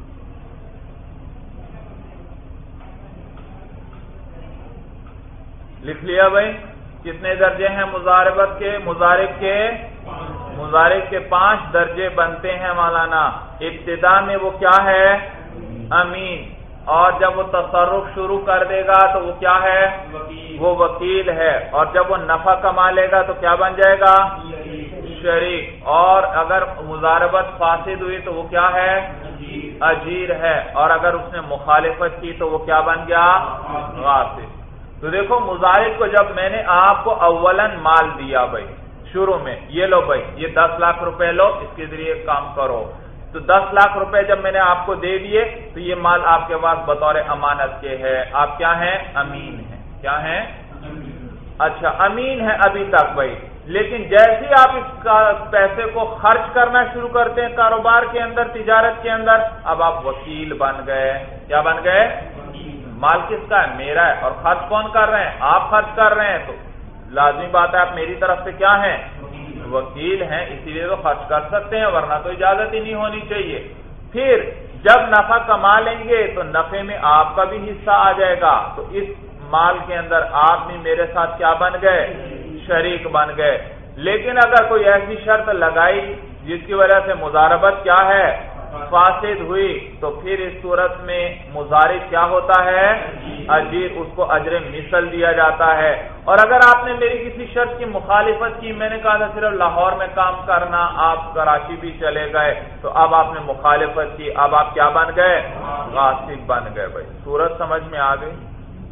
لکھ لیا بھائی. کتنے درجے ہیں مضاربت کے؟ مضارب کے مضارب کے پانچ درجے بنتے ہیں مولانا. ابتدا میں وہ کیا ہے؟ امین. اور جب وہ تصرف شروع کر دے گا تو وہ کیا ہے؟ وہ وکیل ہے. اور جب وہ نفع کما لے گا تو کیا بن جائے گا؟ شریک. اور اگر مضاربت فاسد ہوئی تو وہ کیا ہے؟ اجیر ہے. اور اگر اس نے مخالفت کی تو وہ کیا بن گیا؟ غاصب. تو دیکھو مضارب کو جب میں نے آپ کو اولن مال دیا بھائی شروع میں، یہ لو بھائی یہ دس لاکھ روپے لو، اس کے ذریعے کام کرو، تو دس لاکھ روپے جب میں نے آپ کو دے دیے تو یہ مال آپ کے پاس بطور امانت کے ہے. آپ کیا ہیں؟ امین ہیں. کیا ہیں؟ اچھا امین ہے ابھی تک بھائی. لیکن جیسے ہی آپ اس پیسے کو خرچ کرنا شروع کرتے ہیں کاروبار کے اندر، تجارت کے اندر، اب آپ وکیل بن گئے. کیا بن گئے؟ مال کس کا ہے؟ میرا ہے. اور خرچ کون کر رہے ہیں؟ آپ خرچ کر رہے ہیں. تو لازمی بات ہے آپ میری طرف سے کیا ہیں؟ وکیل ہیں. اسی لیے تو خرچ کر سکتے ہیں، ورنہ تو اجازت ہی نہیں ہونی چاہیے. پھر جب نفع کما لیں گے تو نفع میں آپ کا بھی حصہ آ جائے گا. تو اس مال کے اندر آپ بھی میرے ساتھ کیا بن گئے؟ شریک بن گئے. لیکن اگر کوئی ایسی شرط لگائی جس کی وجہ سے مضاربت کیا ہے؟ فاسد ہوئی، تو پھر اس صورت میں مضارب کیا ہوتا ہے؟ اجیر. اس کو اجر مثل دیا جاتا ہے. اور اگر آپ نے میری کسی شرط کی مخالفت کی، میں نے کہا تھا صرف لاہور میں کام کرنا، آپ کراچی بھی چلے گئے، تو اب آپ نے مخالفت کی، اب آپ کیا بن گئے؟ غاصب بن گئے. بھائی صورت سمجھ میں آ گئی؟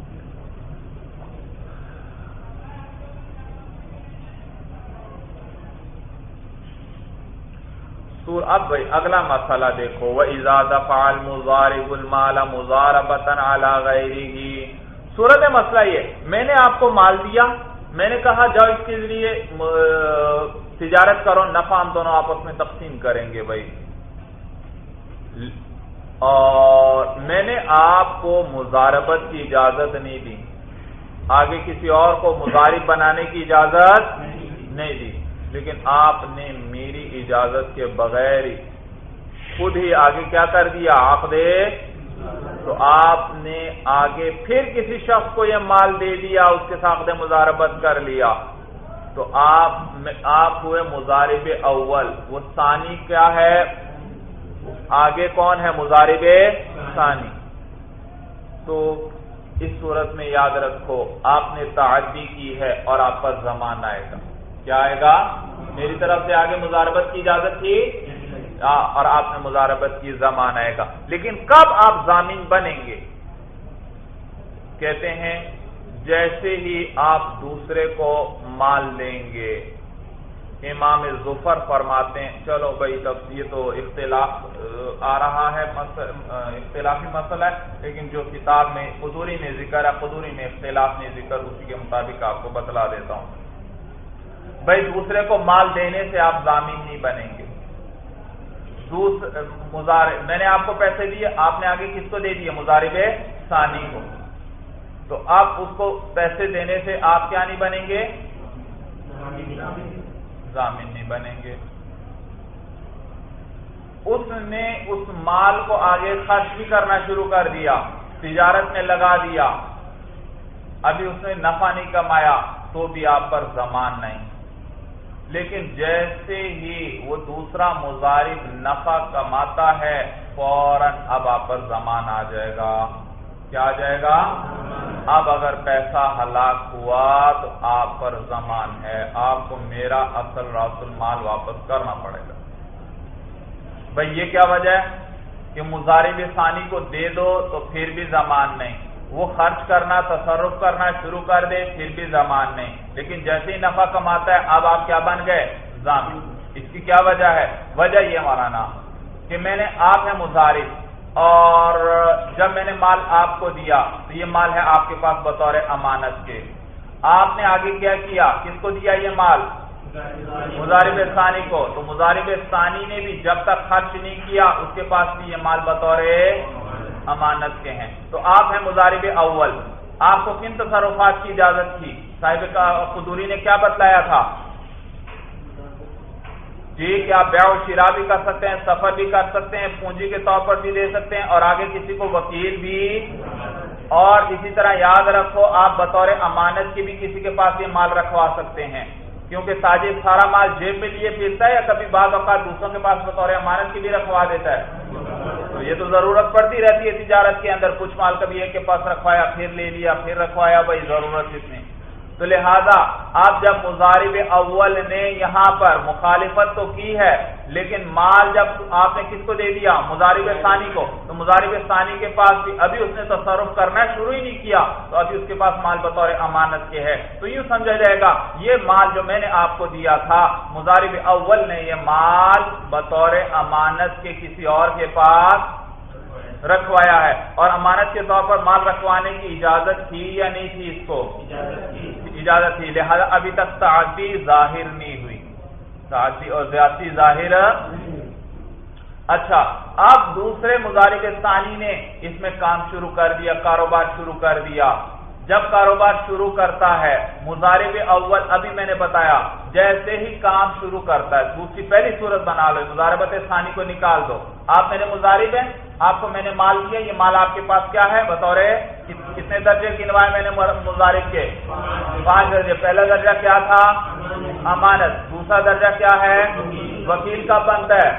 اب بھائی اگلا مسئلہ دیکھو. وَإِذَا دَفَعَ الْمُضَارِبُ الْمَالَ مُضَارَبَةً عَلَى غَيْرِهِ. صورت مسئلہ یہ، میں نے آپ کو مال دیا، میں نے کہا جاؤ اس کے ذریعے تجارت کرو، نفع ہم دونوں آپس میں تقسیم کریں گے بھائی. اور میں نے آپ کو مضاربت کی اجازت نہیں دی، آگے کسی اور کو مضارب بنانے کی اجازت نہیں دی، لیکن آپ نے میری اجازت کے بغیر ہی خود ہی آگے کیا کر دیا؟ عقد. تو آپ نے آگے پھر کسی شخص کو یہ مال دے دیا، اس کے ساتھ عقد مضاربت کر لیا، تو آپ آپ ہوئے مضارب اول. وہ ثانی کیا ہے؟ آگے کون ہے؟ مضارب ثانی. تو اس صورت میں یاد رکھو آپ نے تعدی کی ہے اور آپ پر ضمان آئے گا. کیا آئے گا؟ میری طرف سے آگے مضاربت کی اجازت تھی اور آپ نے مضاربت کی، ضمان آئے گا. لیکن کب آپ ضامن بنیں گے؟ کہتے ہیں جیسے ہی آپ دوسرے کو مال دیں گے. امام ظفر فرماتے ہیں، چلو بھائی تب یہ تو اختلاف آ رہا ہے، اختلافی مسئلہ ہے، لیکن جو کتاب میں قدوری نے ذکر ہے، قدوری میں اختلاف نہیں ذکر، اسی کے مطابق آپ کو بتلا دیتا ہوں. بھائی دوسرے کو مال دینے سے آپ ضامن نہیں بنیں گے. مضارب، میں نے آپ کو پیسے دیے، آپ نے آگے کس کو دے دیے؟ مضارب ثانی کو. تو آپ اس کو پیسے دینے سے آپ کیا نہیں بنیں گے؟ ضامن نہیں بنیں گے. اس نے اس مال کو آگے خرچ بھی کرنا شروع کر دیا، تجارت میں لگا دیا، ابھی اس نے نفع نہیں کمایا تو بھی آپ پر ضمان نہیں. لیکن جیسے ہی وہ دوسرا مضارب نفع کماتا ہے فوراً اب آپ پر ضمان آ جائے گا. کیا آ جائے گا؟ اب اگر پیسہ ہلاک ہوا تو آپ پر ضمان ہے، آپ کو میرا اصل راس المال واپس کرنا پڑے گا. بھئی یہ کیا وجہ ہے کہ مضارب ثانی کو دے دو تو پھر بھی ضمان نہیں، وہ خرچ کرنا تصرف کرنا شروع کر دے پھر بھی ضمان نہیں، لیکن جیسے ہی نفع کماتا ہے اب آپ کیا بن گئے؟ ضامن. اس کی کیا وجہ ہے؟ وجہ یہ مولانا کہ میں نے آپ ہے مضارب، اور جب میں نے مال آپ کو دیا تو یہ مال ہے آپ کے پاس بطور امانت کے. آپ نے آگے کیا کیا؟ کس کو دیا یہ مال؟ مضارب ثانی کو. تو مضارب ثانی نے بھی جب تک خرچ نہیں کیا اس کے پاس بھی یہ مال بطور امانت کے ہیں. تو آپ ہیں مضارب اول، آپ کو کن تصرفات کی اجازت تھی؟ صاحب کا قدوری نے کیا بتلایا تھا؟ جی کیا بیع و شراء بھی کر سکتے ہیں، سفر بھی کر سکتے ہیں، پونجی کے طور پر بھی دے سکتے ہیں، اور آگے کسی کو وکیل بھی، اور اسی طرح یاد رکھو آپ بطور امانت کی بھی کسی کے پاس یہ مال رکھوا سکتے ہیں، کیونکہ تاجر سارا مال جیب میں لیے پھرتا ہے یا کبھی بعض اوقات دوسروں کے پاس بطور امانت کی بھی رکھوا دیتا ہے، تو یہ تو ضرورت پڑتی رہتی ہے تجارت کے اندر، کچھ مال کبھی ایک کے پاس رکھوایا پھر لے لیا پھر رکھوایا، بھائی ضرورت اتنی، تو لہذا آپ جب مضارب اول نے یہاں پر مخالفت تو کی ہے لیکن مال جب آپ نے کس کو دے دیا، مضارب ثانی کو، تو مضارب ثانی کے پاس بھی ابھی اس نے تصرف کرنا شروع ہی نہیں کیا، تو ابھی اس کے پاس مال بطور امانت کے ہے، تو یوں سمجھا جائے گا یہ مال جو میں نے آپ کو دیا تھا مضارب اول نے یہ مال بطور امانت کے کسی اور کے پاس رکھوایا ہے، اور امانت کے طور پر مال رکھوانے کی اجازت تھی یا نہیں تھی، اس کو اجازت تھی، لہذا ابھی تک تعدی ظاہر نہیں ہوئی، تعدی اور زیادتی ظاہر۔ اچھا اب دوسرے مضارب ثانی نے اس میں کام شروع کر دیا، کاروبار شروع کر دیا، جب کاروبار شروع کرتا ہے مضارب اول، ابھی میں نے بتایا جیسے ہی کام شروع کرتا ہے، دوسری پہلی صورت بنا لو، مضاربت ثانی کو نکال دو، آپ میرے مضارب ہیں، آپ کو میں نے مال دیا، یہ مال آپ کے پاس کیا ہے بطور کتنے درجے گنوائے میں نے مضارب کے، پانچ درجے، پہلا درجہ کیا تھا امانت، دوسرا درجہ کیا ہے وکیل کا بنتا ہے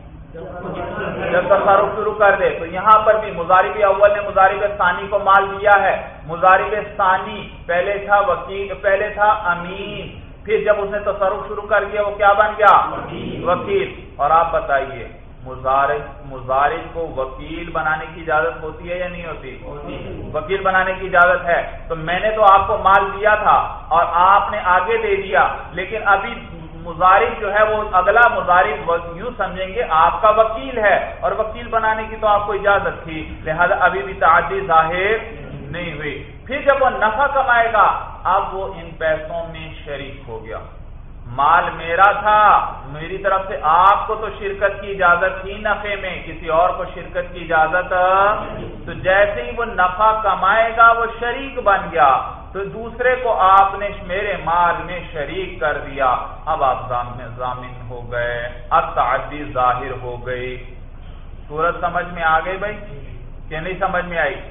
جب تصرف شروع کر دے، تو یہاں پر بھی مضارب اول نے مضارب ثانی کو مال دیا ہے، مضارب ثانی پہلے تھا وکیل، پہلے تھا امین، پھر جب اس نے تصرف شروع کر دیا وہ کیا بن گیا وکیل، اور آپ بتائیے مضارب مضارب کو وکیل بنانے کی اجازت ہوتی ہے یا نہیں ہوتی؟ وکیل بنانے کی اجازت ہے، تو میں نے تو آپ کو مال دیا تھا اور آپ نے آگے دے دیا، لیکن ابھی مضارب جو ہے وہ اگلا مضارب یوں سمجھیں گے آپ کا وکیل ہے، اور وکیل بنانے کی تو آپ کو اجازت تھی، لہذا ابھی بھی تعدی ظاہر نہیں ہوئی۔ پھر جب وہ نفع کمائے گا اب وہ ان پیسوں میں شریک ہو گیا، مال میرا تھا، میری طرف سے آپ کو تو شرکت کی اجازت تھی نفع میں، کسی اور کو شرکت کی اجازت، تو جیسے ہی وہ نفع کمائے گا وہ شریک بن گیا، تو دوسرے کو آپ نے میرے مال میں شریک کر دیا، اب آپ ضامن ہو گئے، اب تعدی ظاہر ہو گئی۔ صورت سمجھ میں آ گئی بھائی کہ نہیں سمجھ میں آئی؟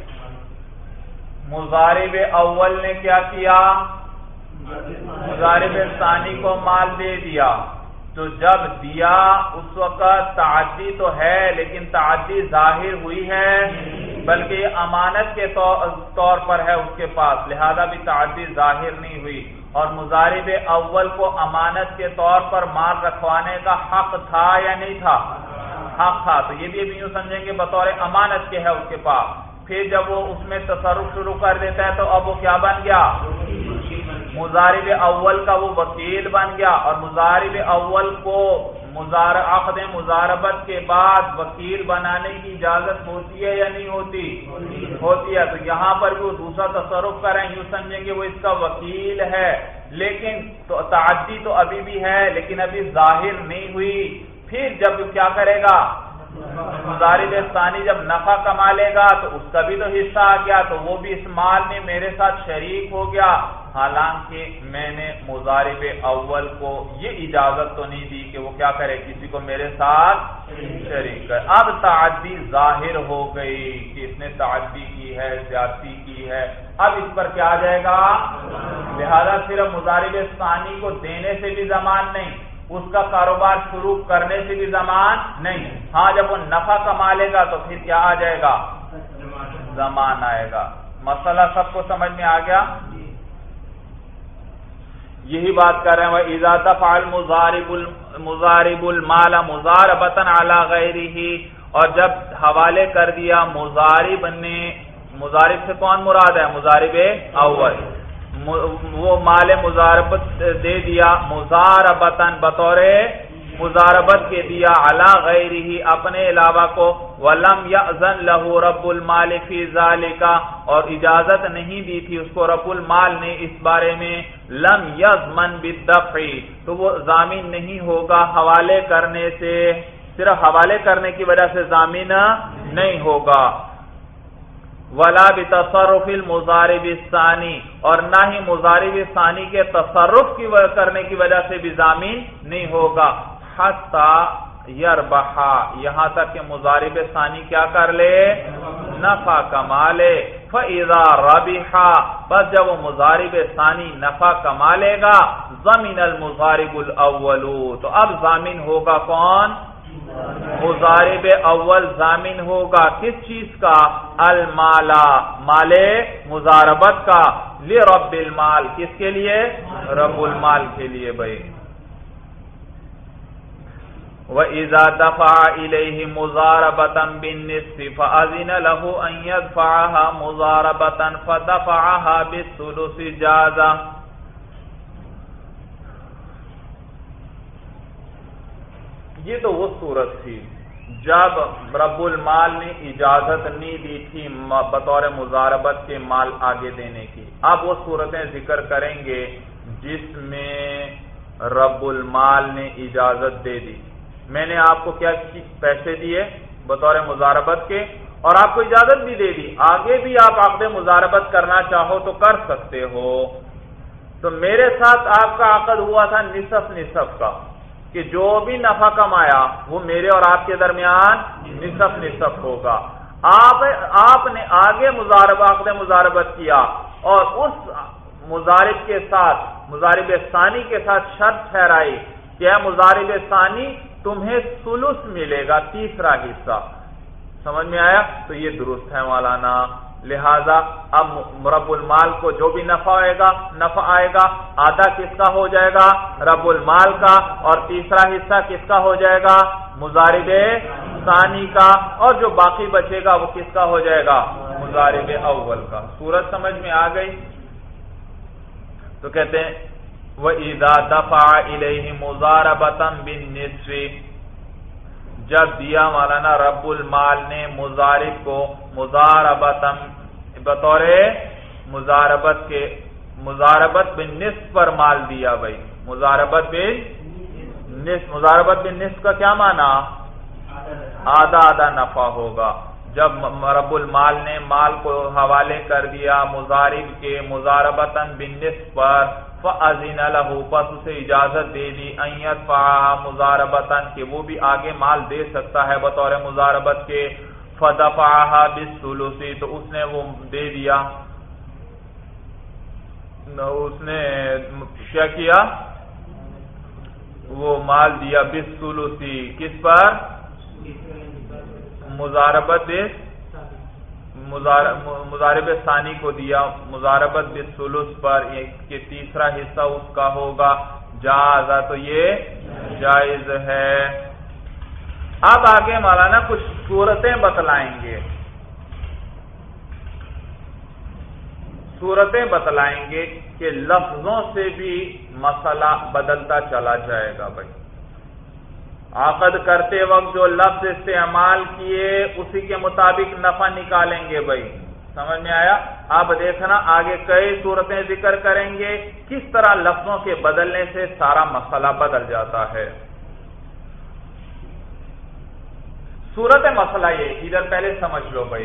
مضارب اول نے کیا کیا، مضارب ثانی کو مال دے دیا، تو جب دیا اس وقت تعدی تو ہے لیکن تعدی ظاہر ہوئی ہے، بلکہ یہ امانت کے طور پر ہے اس کے پاس، لہذا بھی تعدی ظاہر نہیں ہوئی، اور مضارب اول کو امانت کے طور پر مال رکھوانے کا حق تھا یا نہیں تھا؟ حق تھا، تو یہ بھی ابھی یوں سمجھیں کہ بطور امانت کے ہے اس کے پاس، پھر جب وہ اس میں تصرف شروع کر دیتا ہے تو اب وہ کیا بن گیا مضارب اول کا وہ وکیل بن گیا، اور مضارب اول کو عقد مضاربت کے بعد وکیل بنانے کی اجازت ہوتی ہے یا نہیں ہوتی؟ ہوتی ہے، تو یہاں پر بھی وہ دوسرا تصرف کریں یوں سمجھیں گے وہ اس کا وکیل ہے، لیکن تو تعدی تو ابھی بھی ہے لیکن ابھی ظاہر نہیں ہوئی، پھر جب کیا کرے گا مضارب ثانی جب نفع کما لے گا تو اس کا بھی تو حصہ آ گیا، تو وہ بھی اس مال میں میرے ساتھ شریک ہو گیا، حالانکہ میں نے مضارب اول کو یہ اجازت تو نہیں دی کہ وہ کیا کرے کسی کو میرے ساتھ شریک کرے۔ اب تعدی ظاہر ہو گئی کہ اس نے تعدی کی ہے، زیادتی کی ہے، اب اس پر کیا آ جائے گا، لہذا صرف مضارب ثانی کو دینے سے بھی ضمان نہیں، اس کا کاروبار شروع کرنے سے بھی ضمان نہیں، ہاں جب وہ نفع کما لے گا تو پھر کیا آ جائے گا ضمان آئے گا۔ مسئلہ سب کو سمجھ میں آ گیا؟ یہی بات کر رہے ہیں وَإِذَا دَفَعَ الْمُضَارِبُ الْمُضَارِبُ الْمَالَ مُضَارَبَةً عَلَى غَيْرِهِ، اور جب حوالے کر دیا مضارب نے، مضارب سے کون مراد ہے مضارب اول، وہ مال مضاربت دے دیا مضاربتاً بطور مضاربت کے دیا، علی غیرہ اپنے علاوہ کو، ولم یأذن لہ رب المال فی ذالک، اور اجازت نہیں دی تھی اس کو رب المال نے اس بارے میں، لم یضمن بالدفع، تو وہ ضامن نہیں ہوگا حوالے کرنے سے، صرف حوالے کرنے کی وجہ سے ضامن نہیں ہوگا، ولا بتصرف المضارب الثانی، اور نہ ہی مضارب ثانی کے تصرف کی کرنے کی وجہ سے بھی ضامن نہیں ہوگا، حتی یربحا، یہاں تک کہ مضارب ثانی کیا کر لے؟ نفع کما لے. فَإِذَا رَبِحَا، بس جب وہ مضارب ثانی نفع کما لے گا، ضَمِنَ الْمُضَارِبُ الْأَوَّلُ، تو اب ضامن ہوگا کون؟ مضارب اول ضامن ہوگا کس چیز کا؟ المالا، مال مضاربت کا. لرب المال، کس کے لیے؟ رب المال کے لیے بھائی. وَإِذَا دَفَعَ إِلَيْهِ مُضَارَبَةً بِالنِّصْفِ فَأَذِنَ لَهُ أَنْ يَدْفَعَهَا مُضَارَبَةً فَدَفَعَهَا بِالثُّلُثِ جَازَ. یہ تو وہ صورت تھی جب رب المال نے اجازت نہیں دی تھی بطور مضاربت کے مال آگے دینے کی. اب وہ صورتیں ذکر کریں گے جس میں رب المال نے اجازت دے دی. میں نے آپ کو کیا پیسے دیے بطور مضاربت کے، اور آپ کو اجازت بھی دے دی، آگے بھی آپ عقد مضاربت کرنا چاہو تو کر سکتے ہو. تو میرے ساتھ آپ کا عقد ہوا تھا نصف نصف کا، کہ جو بھی نفع کمایا وہ میرے اور آپ کے درمیان نصف نصف ہوگا. آپ آپ نے آگے مضاربہ عقد مضاربت کیا اور اس مضارب کے ساتھ مضارب ثانی کے ساتھ شرط ٹھہرائی کہ اے مضارب ثانی تمہیں ثلث ملے گا، تیسرا حصہ. سمجھ میں آیا؟ تو یہ درست ہے مولانا. لہذا اب رب المال کو جو بھی نفع آئے گا نفع آئے گا آدھا کس کا ہو جائے گا؟ رب المال کا، اور تیسرا حصہ کس کا ہو جائے گا؟ مضارب ثانی کا، اور جو باقی بچے گا وہ کس کا ہو جائے گا؟ مضارب اول کا. صورت سمجھ میں آ گئی؟ تو کہتے ہیں وَإِذَا دَفَعَ إِلَيْهِ مُضَارَبَةً بِالنِّصْفِ، جب دیا مولانا رب المال نے مضارب کو مضاربتاً بطور مضاربت کے مضاربت بالنصف پر مال دیا. بھائی مضاربت بالنصف، مضاربت بالنصف کا کیا معنی؟ آدھا آدھا نفع ہوگا. جب رب المال نے مال کو حوالے کر دیا مضارب کے مضاربتاً بالنصف پر، فَأَذِنَ لَهُ، پس اسے اجازت دے دی، أَن يَدْفَعَهَا مُضَارَبَةً، کہ وہ بھی آگے مال دے سکتا ہے بطور مضاربت کے. فَدَفَعَهَا بِالثُّلُثِ، تو اس نے وہ دے دیا، اس نے کیا کیا؟ وہ مال دیا بِالثُّلُثِ، کس پر؟ مضاربت مضارب ثانی کو دیا مضاربت بالثلث پر، کہ تیسرا حصہ اس کا ہوگا. جازا، تو یہ جائز ہے. اب آگے مولانا کچھ صورتیں بتلائیں گے صورتیں بتلائیں گے کہ لفظوں سے بھی مسئلہ بدلتا چلا جائے گا. بھائی عقد کرتے وقت جو لفظ استعمال کیے اسی کے مطابق نفع نکالیں گے. بھائی سمجھ میں آیا؟ آپ دیکھنا آگے کئی صورتیں ذکر کریں گے کس طرح لفظوں کے بدلنے سے سارا مسئلہ بدل جاتا ہے. صورت مسئلہ یہ ادھر پہلے سمجھ لو. بھائی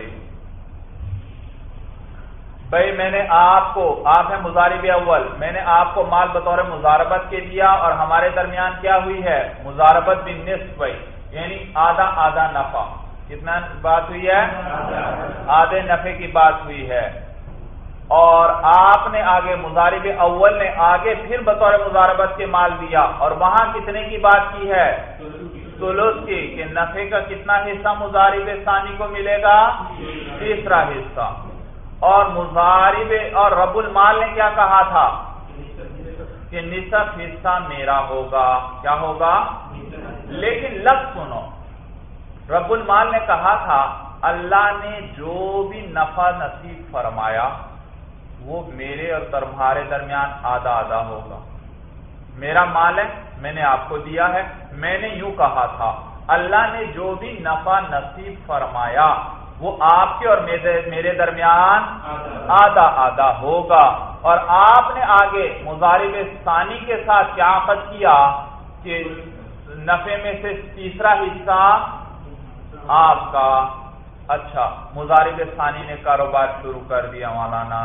بھائی میں نے آپ کو، آپ ہے مضارب اول، میں نے آپ کو مال بطور مضاربت کے دیا اور ہمارے درمیان کیا ہوئی ہے؟ مضاربت بالنصف. بھائی یعنی آدھا آدھا نفع. کتنا بات ہوئی ہے؟ آدھے نفع کی بات ہوئی ہے. اور آپ نے آگے مضارب اول نے آگے پھر بطور مضاربت کے مال دیا، اور وہاں کتنے کی بات کی ہے؟ ثلث کی، کہ نفع کا کتنا حصہ مضارب ثانی کو ملے گا؟ تیسرا حصہ. اور مضارب اور رب المال نے کیا کہا تھا؟ کہ نصف حصہ میرا ہوگا. کیا ہوگا؟ لیکن لفظ سنو، رب المال نے کہا تھا اللہ نے جو بھی نفع نصیب فرمایا وہ میرے اور تمہارے درمیان آدھا آدھا ہوگا. میرا مال ہے، میں نے آپ کو دیا ہے. میں نے یوں کہا تھا اللہ نے جو بھی نفع نصیب فرمایا وہ آپ کے اور میرے درمیان آدھا آدھا ہوگا. اور آپ نے آگے مضارب ثانی کے ساتھ کیا عقد کیا کہ نفع میں سے تیسرا حصہ آپ کا. اچھا مضارب ثانی نے کاروبار شروع کر دیا، مولانا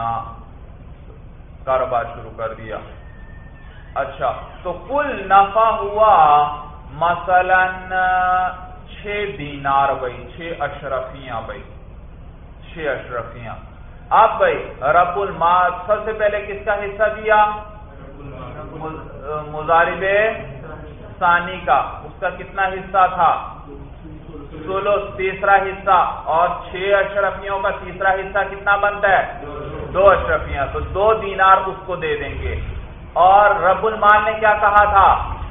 کاروبار شروع کر دیا. اچھا تو کل نفع ہوا مثلاً چھ دینار بھائی، چھ اشرفیاں بھائی، چھ اشرفیاں. اب بھائی رب المال سب سے پہلے کس کا حصہ دیا؟ مضارب ثانی کا. اس کا کتنا حصہ تھا؟ ثلث، تیسرا حصہ. اور چھ اشرفیوں کا تیسرا حصہ کتنا بنتا ہے؟ دو اشرفیاں. تو دو دینار اس کو دے دیں گے. اور رب المال نے کیا کہا تھا؟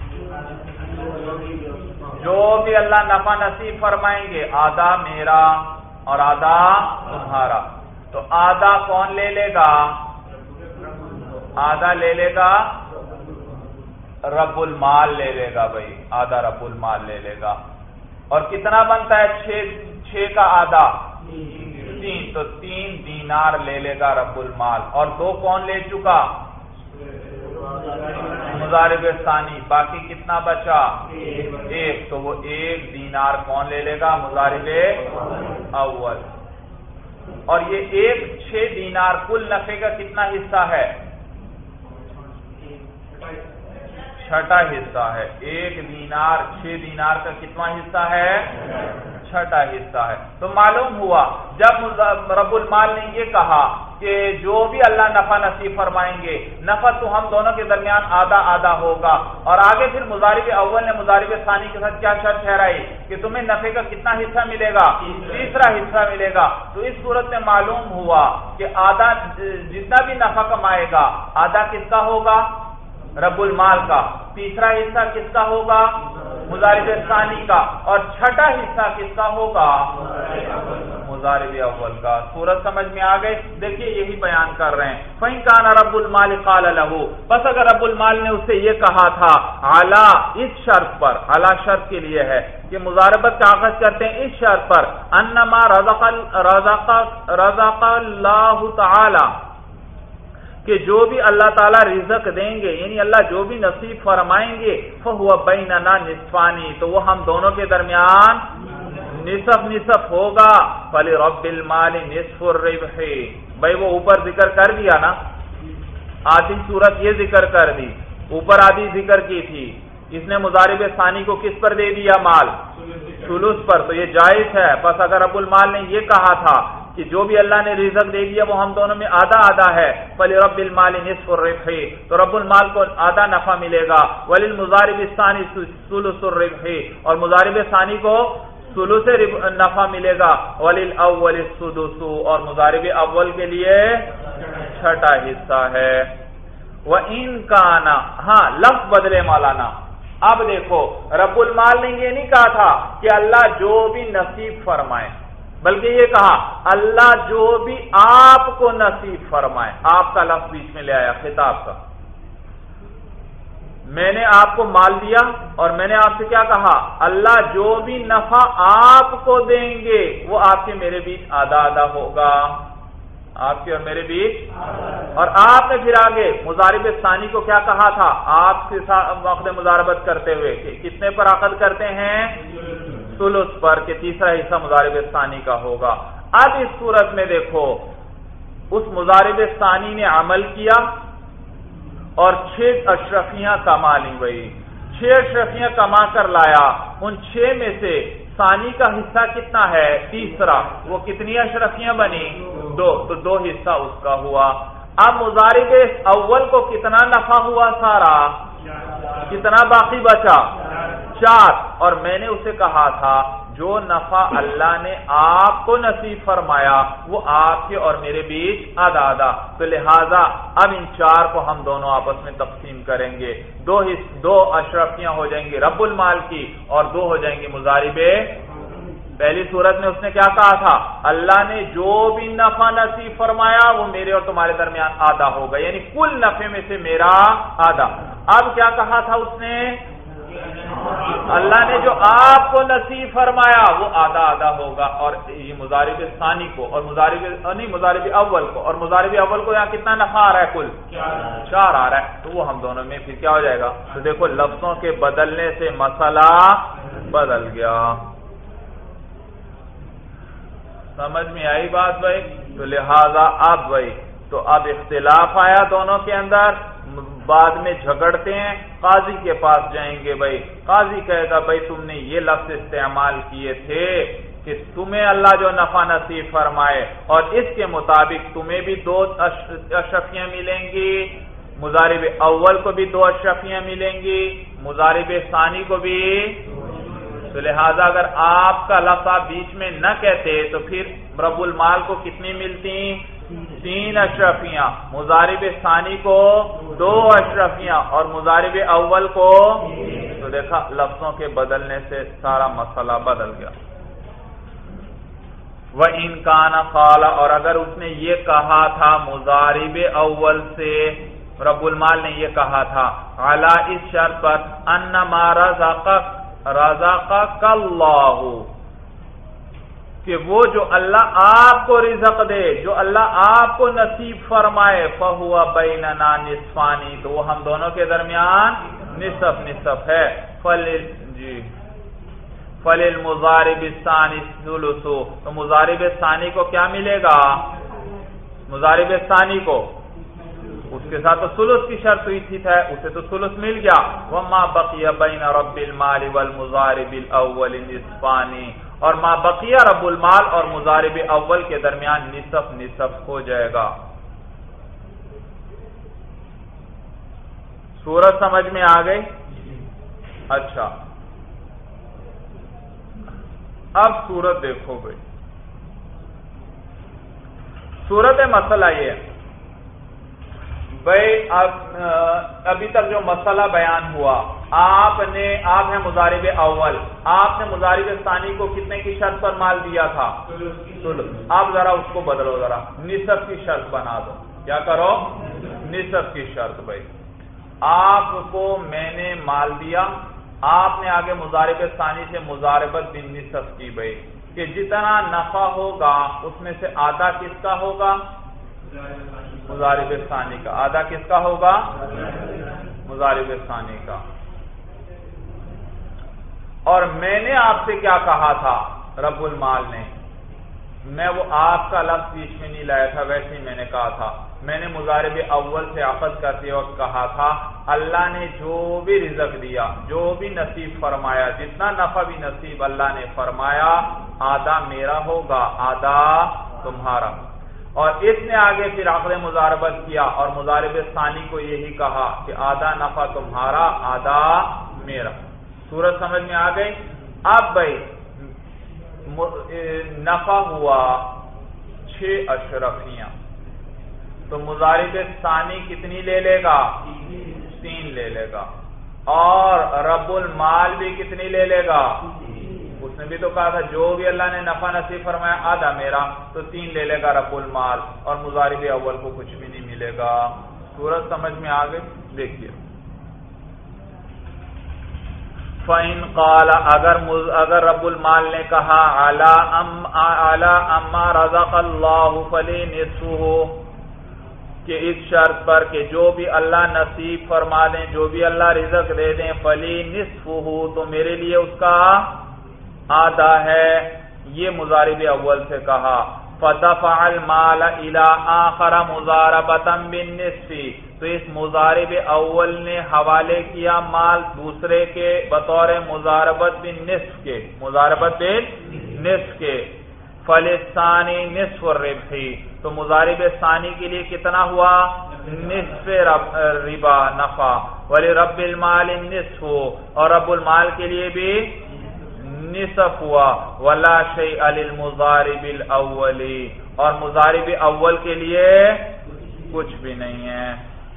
جو بھی اللہ نفع نصیب فرمائیں گے آدھا میرا اور آدھا تمہارا. تو آدھا کون لے لے گا؟ آدھا لے لے گا رب المال لے لے گا بھائی، آدھا رب المال لے لے گا. اور کتنا بنتا ہے؟ چھ چھ کا آدھا تین. تو تین دینار لے لے گا رب المال. اور دو کون لے چکا؟ مضارب ثانی. باقی کتنا بچا؟ ایک. تو وہ ایک دینار کون لے لے گا؟ مضارب اول. اور یہ ایک چھ دینار کل نفع کا کتنا حصہ ہے؟ چھٹا حصہ ہے. ایک دینار چھ دینار کا کتنا حصہ ہے؟ چھٹا حصہ ہے. تو معلوم ہوا جب رب المال نے یہ کہا کہ جو بھی اللہ نفع نصیب فرمائیں گے نفع تو ہم دونوں کے درمیان آدھا آدھا ہوگا. اور آگے پھر مضارب اول نے مضارب ثانی کے ساتھ کیا شرط ٹھہرائی کہ تمہیں نفع کا کتنا حصہ ملے گا؟ تیسرا حصہ ملے گا. تو اس صورت میں معلوم ہوا کہ آدھا جتنا بھی نفع کمائے گا آدھا کس کا ہوگا؟ رب المال کا. تیسرا حصہ کس کا ہوگا؟ مضارب ثانی کا. اور چھٹا حصہ کس کا ہوگا؟ مضارب اول کا. صورت سمجھ میں آ گئی؟ دیکھیے یہی بیان کر رہے ہیں. فَإِن كَانَ رَبُّ الْمَالِ قَالَ لَهُ، بس اگر رب المال نے اسے یہ کہا تھا عَلَى، اس شرط پر، عَلَى شرط کے لیے ہے کہ مضاربت کا آغاز کرتے ہیں اس شرط پر، انما رزق رزق رزق اللہ تعالی، کہ جو بھی اللہ تعالیٰ رزق دیں گے یعنی اللہ جو بھی نصیب فرمائیں گے فَهُوَ بَيْنَنَا نِصْفَانِ، تو وہ ہم دونوں کے درمیان نصف نصف ہوگا. فَلِرَبِّ الْمَالِ نِصْفُ الرِّبْحِ، بھائی وہ اوپر ذکر کر دیا نا، آدھی صورت یہ ذکر کر دی، اوپر آدھی ذکر کی تھی. اس نے مضارب ثانی کو کس پر دے دیا؟ مال ثلث پر. تو یہ جائز ہے. بس اگر رب المال نے یہ کہا تھا کہ جو بھی اللہ نے رزق دے دیا وہ ہم دونوں میں آدھا آدھا ہے، فَلِرَبِّ الْمَالِ نِصْفُ الرِّبْحِ، تو رب المال کو آدھا نفع ملے گا. وَلِلْمُضَارِبِ الثَّانِي ثُلُثُ الرِّبْحِ، اور مضارب ثانی کو ثلث نفع ملے گا. وَلِلْأَوَّلِ السُّدُسُ، اور مضارب اول کے لیے چھٹا حصہ ہے. وَإِن كَانَ، ہاں لفظ بدلے مولانا. اب دیکھو رب المال نے یہ نہیں کہا تھا کہ اللہ جو بھی نصیب فرمائے، بلکہ یہ کہا اللہ جو بھی آپ کو نصیب فرمائے. آپ کا لفظ بیچ میں لے آیا خطاب کا. میں نے آپ کو مال دیا اور میں نے آپ سے کیا کہا؟ اللہ جو بھی نفع آپ کو دیں گے وہ آپ کے میرے بیچ آدھا آدھا ہوگا، آپ کے اور میرے بیچ. اور آپ نے پھر آگے مضارب ثانی کو کیا کہا تھا؟ آپ کے ساتھ عقد مضاربت کرتے ہوئے کہ کتنے پر عقد کرتے ہیں؟ ثلث پر، کہ تیسرا حصہ مضارب ثانی کا ہوگا. اب اس صورت میں دیکھو اس مضارب ثانی نے عمل کیا اور چھ اشرفیاں کما لی. بھائی چھ اشرفیاں کما کر لایا. ان چھ میں سے ثانی کا حصہ کتنا ہے؟ تیسرا. وہ کتنی اشرفیاں بنی؟ دو. تو دو حصہ اس کا ہوا. اب مضارب اول کو کتنا نفع ہوا؟ سارا. کتنا باقی بچا؟ چار. اور میں نے اسے کہا تھا جو نفع اللہ نے آپ کو نصیب فرمایا وہ آپ کے اور میرے بیچ آدھا آدھا. تو لہذا اب ان چار کو ہم دونوں آپس میں تقسیم کریں گے. دو دو اشرفیاں ہو جائیں گی رب المال کی اور دو ہو جائیں گی مضارب. پہلی صورت میں اس نے کیا کہا تھا؟ اللہ نے جو بھی نفع نصیب فرمایا وہ میرے اور تمہارے درمیان آدھا ہوگا، یعنی کل نفع میں سے میرا آدھا. اب کیا کہا تھا اس نے؟ اللہ نے جو آپ کو نصیب فرمایا وہ آدھا آدھا ہوگا. اور یہ مضارب ثانی کو اور مضارب نہیں مضارب اول کو اور مضارب اول کو یہاں کتنا نفع آ رہا ہے؟ کل چار آ رہا ہے. تو وہ ہم دونوں میں پھر کیا ہو جائے گا؟ تو دیکھو لفظوں کے بدلنے سے مسئلہ بدل گیا. سمجھ میں آئی بات بھائی؟ تو لہذا اب بھائی تو اب اختلاف آیا دونوں کے اندر. بعد میں جھگڑتے ہیں، قاضی کے پاس جائیں گے، بھائی قاضی کہے گا بھائی تم نے یہ لفظ استعمال کیے تھے کہ تمہیں اللہ جو نفع نصیب فرمائے اور اس کے مطابق تمہیں بھی دو اشرفیاں ملیں گی، مضارب اول کو بھی دو اشرفیاں ملیں گی، مضارب ثانی کو بھی، تو لہذا اگر آپ کا لفظ آپ بیچ میں نہ کہتے تو پھر رب المال کو کتنی ملتی؟ تین اشرفیاں، مضارب ثانی کو دو اشرفیاں اور مضارب اول کو، تو دیکھا لفظوں کے بدلنے سے سارا مسئلہ بدل گیا۔ وَإِنْ كَانَ قَالَ، اور اگر اس نے یہ کہا تھا مضارب اول سے، رب المال نے یہ کہا تھا علی اس شرط پر انما رزقک رزقک اللہ، کہ وہ جو اللہ آپ کو رزق دے، جو اللہ آپ کو نصیب فرمائے، فہو بیننا نصفانی، تو وہ ہم دونوں کے درمیان نصف نصف ہے، فل جی فللمضارب الثانی الثلث، تو مضارب ثانی کو کیا ملے گا؟ مضارب ثانی کو اس کے ساتھ تو ثلث کی شرط ہوئی تھی، تھا اسے تو ثلث مل گیا، وما بقی بین رب المال والمضارب الاول نصفان، اور ما بقی رب المال اور مضارب اول کے درمیان نصف نصف ہو جائے گا۔ سورت سمجھ میں آ گئی؟ اچھا اب سورت دیکھو بھائی، سورت مسئلہ یہ ہے بھائی، اب ابھی تک جو مسئلہ بیان ہوا، آپ نے آپ نے مضارب اول، آپ نے مضارب ثانی کو کتنے کی شرط پر مال دیا تھا؟ آپ ذرا اس کو بدلو، ذرا نصف کی شرط بنا دو، کیا کرو؟ نصف کی شرط بھائی، آپ کو میں نے مال دیا، آپ نے آگے مضارب ثانی سے مضاربت بالنصف کی بھائی، کہ جتنا نفع ہوگا اس میں سے آدھا کس کا ہوگا؟ مضارب ثانی کا۔ آدھا کس کا ہوگا؟ مضارب ثانی کا۔ اور میں نے آپ سے کیا کہا تھا رب المال نے؟ میں وہ آپ کا لفظ بیچ میں نہیں لایا تھا، ویسے ہی میں نے کہا تھا، میں نے مضارب اول سے عقد کرتے وقت کہا تھا اللہ نے جو بھی رزق دیا، جو بھی نصیب فرمایا، جتنا نفع بھی نصیب اللہ نے فرمایا، آدھا میرا ہوگا، آدھا تمہارا۔ اور اس نے آگے پھر عقد مضاربت کیا اور مضارب ثانی کو یہی کہا کہ آدھا نفع تمہارا، آدھا میرا۔ سورت سمجھ میں آ گئی؟ اب بھائی نفع ہوا چھ اشرفیاں، تو مضارب ثانی کتنی لے لے گا؟ تین لے لے گا۔ اور رب المال بھی کتنی لے لے گا؟ اس نے بھی تو کہا تھا جو بھی اللہ نے نفع نصیب فرمایا آدھا میرا، تو تین لے لے گا رب المال، اور مضارب اول کو کچھ بھی نہیں ملے گا۔ سورت سمجھ میں آ گئی؟ دیکھیے، فَإِنْ قَالَ، اگر اگر رب المال نے کہا عَلَى أَمَّا رَزَقَ اللَّهُ فَلِنِصْفُهُ، کہ اس شرط پر کہ جو بھی اللہ نصیب فرما دیں، جو بھی اللہ رزق دے دیں، فَلِنِصْفُهُ، تو میرے لیے اس کا آدھا ہے، یہ مضارب اول سے کہا۔ فَدَفَعَ الْمَالَ إِلَىٰ آخَرَ مُضَارَبَةً بِالنِّصْفِ، تو اس مضارب اول نے حوالے کیا مال دوسرے کے بطور مضاربت بالنصف کے، مضاربت بالنصف کے۔ فَلِلثَّانِي نِصْفُ الرِّبْحِ، تو مضارب ثانی کے لیے کتنا ہوا؟ نصف ربا نفع۔ وَلِرَبِّ الْمَالِ النِّصْفُ، اور رب المال کے لیے بھی نصف ہوا۔ وَلَا شَيْءَ لِلْمُضَارِبِ الْأَوَّلِ، اور مضارب اول کے لیے کچھ بھی نہیں ہے۔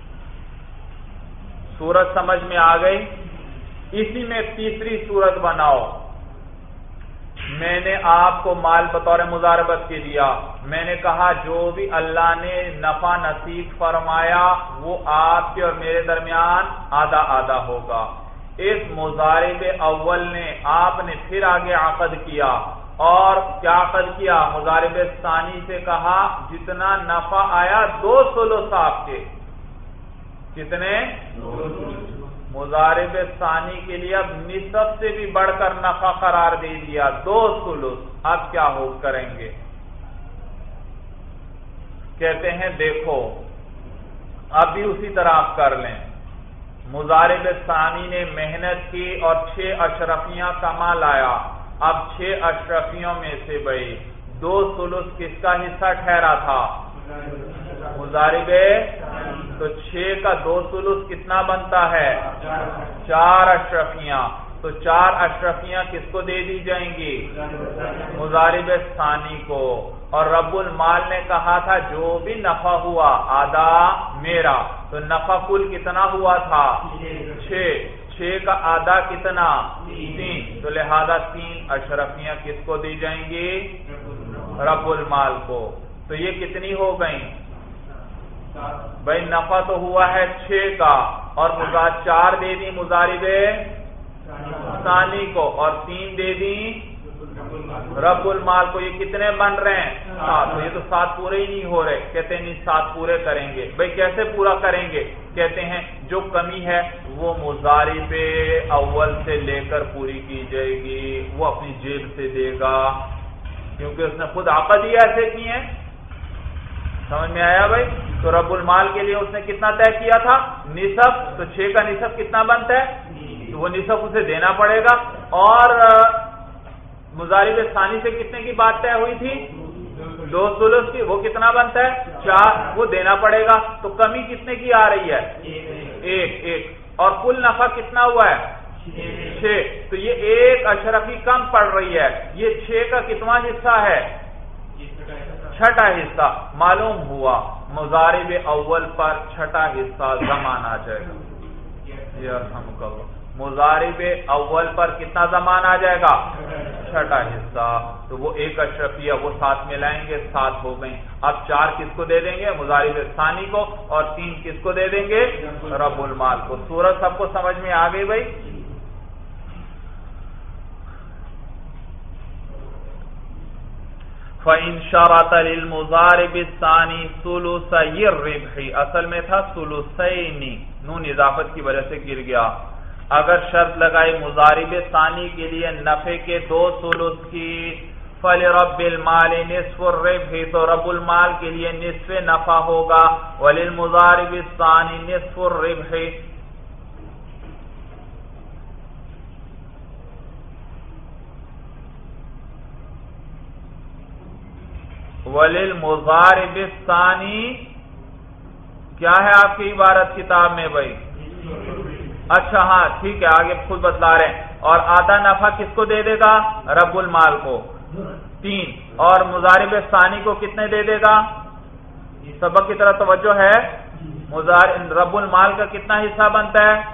سورت سمجھ میں آ گئی؟ اسی میں تیسری سورت بناؤ، میں نے آپ کو مال بطور مضاربت کے دیا، میں نے کہا جو بھی اللہ نے نفع نصیب فرمایا وہ آپ کے اور میرے درمیان آدھا آدھا ہوگا۔ اس مضارب اول نے آپ نے پھر آگے عقد کیا، اور کیا عقد کیا؟ مضارب ثانی سے کہا جتنا نفع آیا دو ثلث آپ کے، کتنے؟ مضارب ثانی کے لیے اب نصف سے بھی بڑھ کر نفع قرار دے دیا، دو ثلث۔ اب کیا ہو کریں گے؟ کہتے ہیں دیکھو اب بھی اسی طرح آپ کر لیں. مضارب ثانی نے محنت کی اور چھ اشرفیاں کما لایا. اب چھ اشرفیوں میں سے بھائی دو ثلث کس کا حصہ ٹھہرا تھا؟ مضارب. تو چھ کا دو ثلث کتنا بنتا ہے؟ چار اشرفیاں. تو چار اشرفیاں کس کو دے دی جائیں گی؟ مضارب ثانی کو. اور رب المال نے کہا تھا جو بھی نفع ہوا آدھا میرا. تو نفع کل کتنا ہوا تھا؟ چھ. چھ کا آدھا کتنا؟ تین. تو لہذا تین اشرفیاں کس کو دی جائیں گی؟ رب المال کو. تو یہ کتنی ہو گئیں بھائی؟ نفع تو ہوا ہے چھ کا اور چار دے دی مضارب ثانی کو اور تین دے دی رب المال کو. یہ کتنے بن رہے ہیں؟ سات. یہ تو سات پورے ہی نہیں ہو رہے. کہتے ہیں نہیں سات پورے کریں گے. بھائی کیسے پورا کریں گے؟ کہتے ہیں جو کمی ہے وہ مضارب اول سے لے کر پوری کی جائے گی. وہ اپنی جیب سے دے گا کیونکہ اس نے خود عقد ہی ایسے کیے ہیں. سمجھ میں آیا بھائی؟ تو رب المال کے لیے اس نے کتنا طے کیا تھا؟ نصف. تو چھ کا نصف کتنا بنتا ہے؟ وہ نصف اسے دینا پڑے گا. اور مضارب ثانی سے کتنے کی بات طے ہوئی تھی؟ دو ثلث کی. وہ کتنا بنتا ہے؟ چار. وہ دینا پڑے گا. تو کمی کتنے کی آ رہی ہے؟ ایک. ایک. اور کل نفع کتنا ہوا ہے؟ چھ. تو یہ ایک اشرفی کم پڑ رہی ہے. یہ چھ کا کتنا حصہ ہے؟ چھٹا حصہ. معلوم ہوا مضارب اول پر چھٹا حصہ زمان آ جائے گا. یہ ہم کہو مضارب اول پر کتنا زمان آ جائے گا؟ چھٹا حصہ. تو وہ ایک اشرفیہ وہ ساتھ ملائیں گے. سات ہو گئیں. اب چار کس کو دے دیں گے؟ مضارب ثانی کو. اور تین کس کو دے دیں گے؟ رب المال کو. سورت سب کو سمجھ میں آ گئی بھائی؟ فَإِن شَرَطَ لِلْمُضَارِبِ الثَّانِي ثُلُثَيِ الرِّبْحِ. اصل میں تھا ثُلُثَيْنِ. نون اضافت کی وجہ سے گر گیا. اگر شرط لگائی مضارب ثانی کے لیے نفع کے دو ثلث کی فَلِرَبِّ الْمَالِ نِصْفُ الرِّبْحِ. تو رب المال کے لیے نصف نفع ہوگا. وَلِلْمُضَارِبِ الثَّانِي نِصْفُ الرِّبْحِ. وَلِلْمُضَارِبِ الثَّانِي کیا ہے آپ کی عبارت کتاب میں بھائی؟ اچھا ہاں ٹھیک ہے آگے خود بتلا رہے ہیں. اور آدھا نفع کس کو دے دے گا؟ رب المال کو. تین. اور مضارب ثانی کو کتنے دے دے گا؟ سبق کی طرف توجہ ہے. رب المال کا کتنا حصہ بنتا ہے؟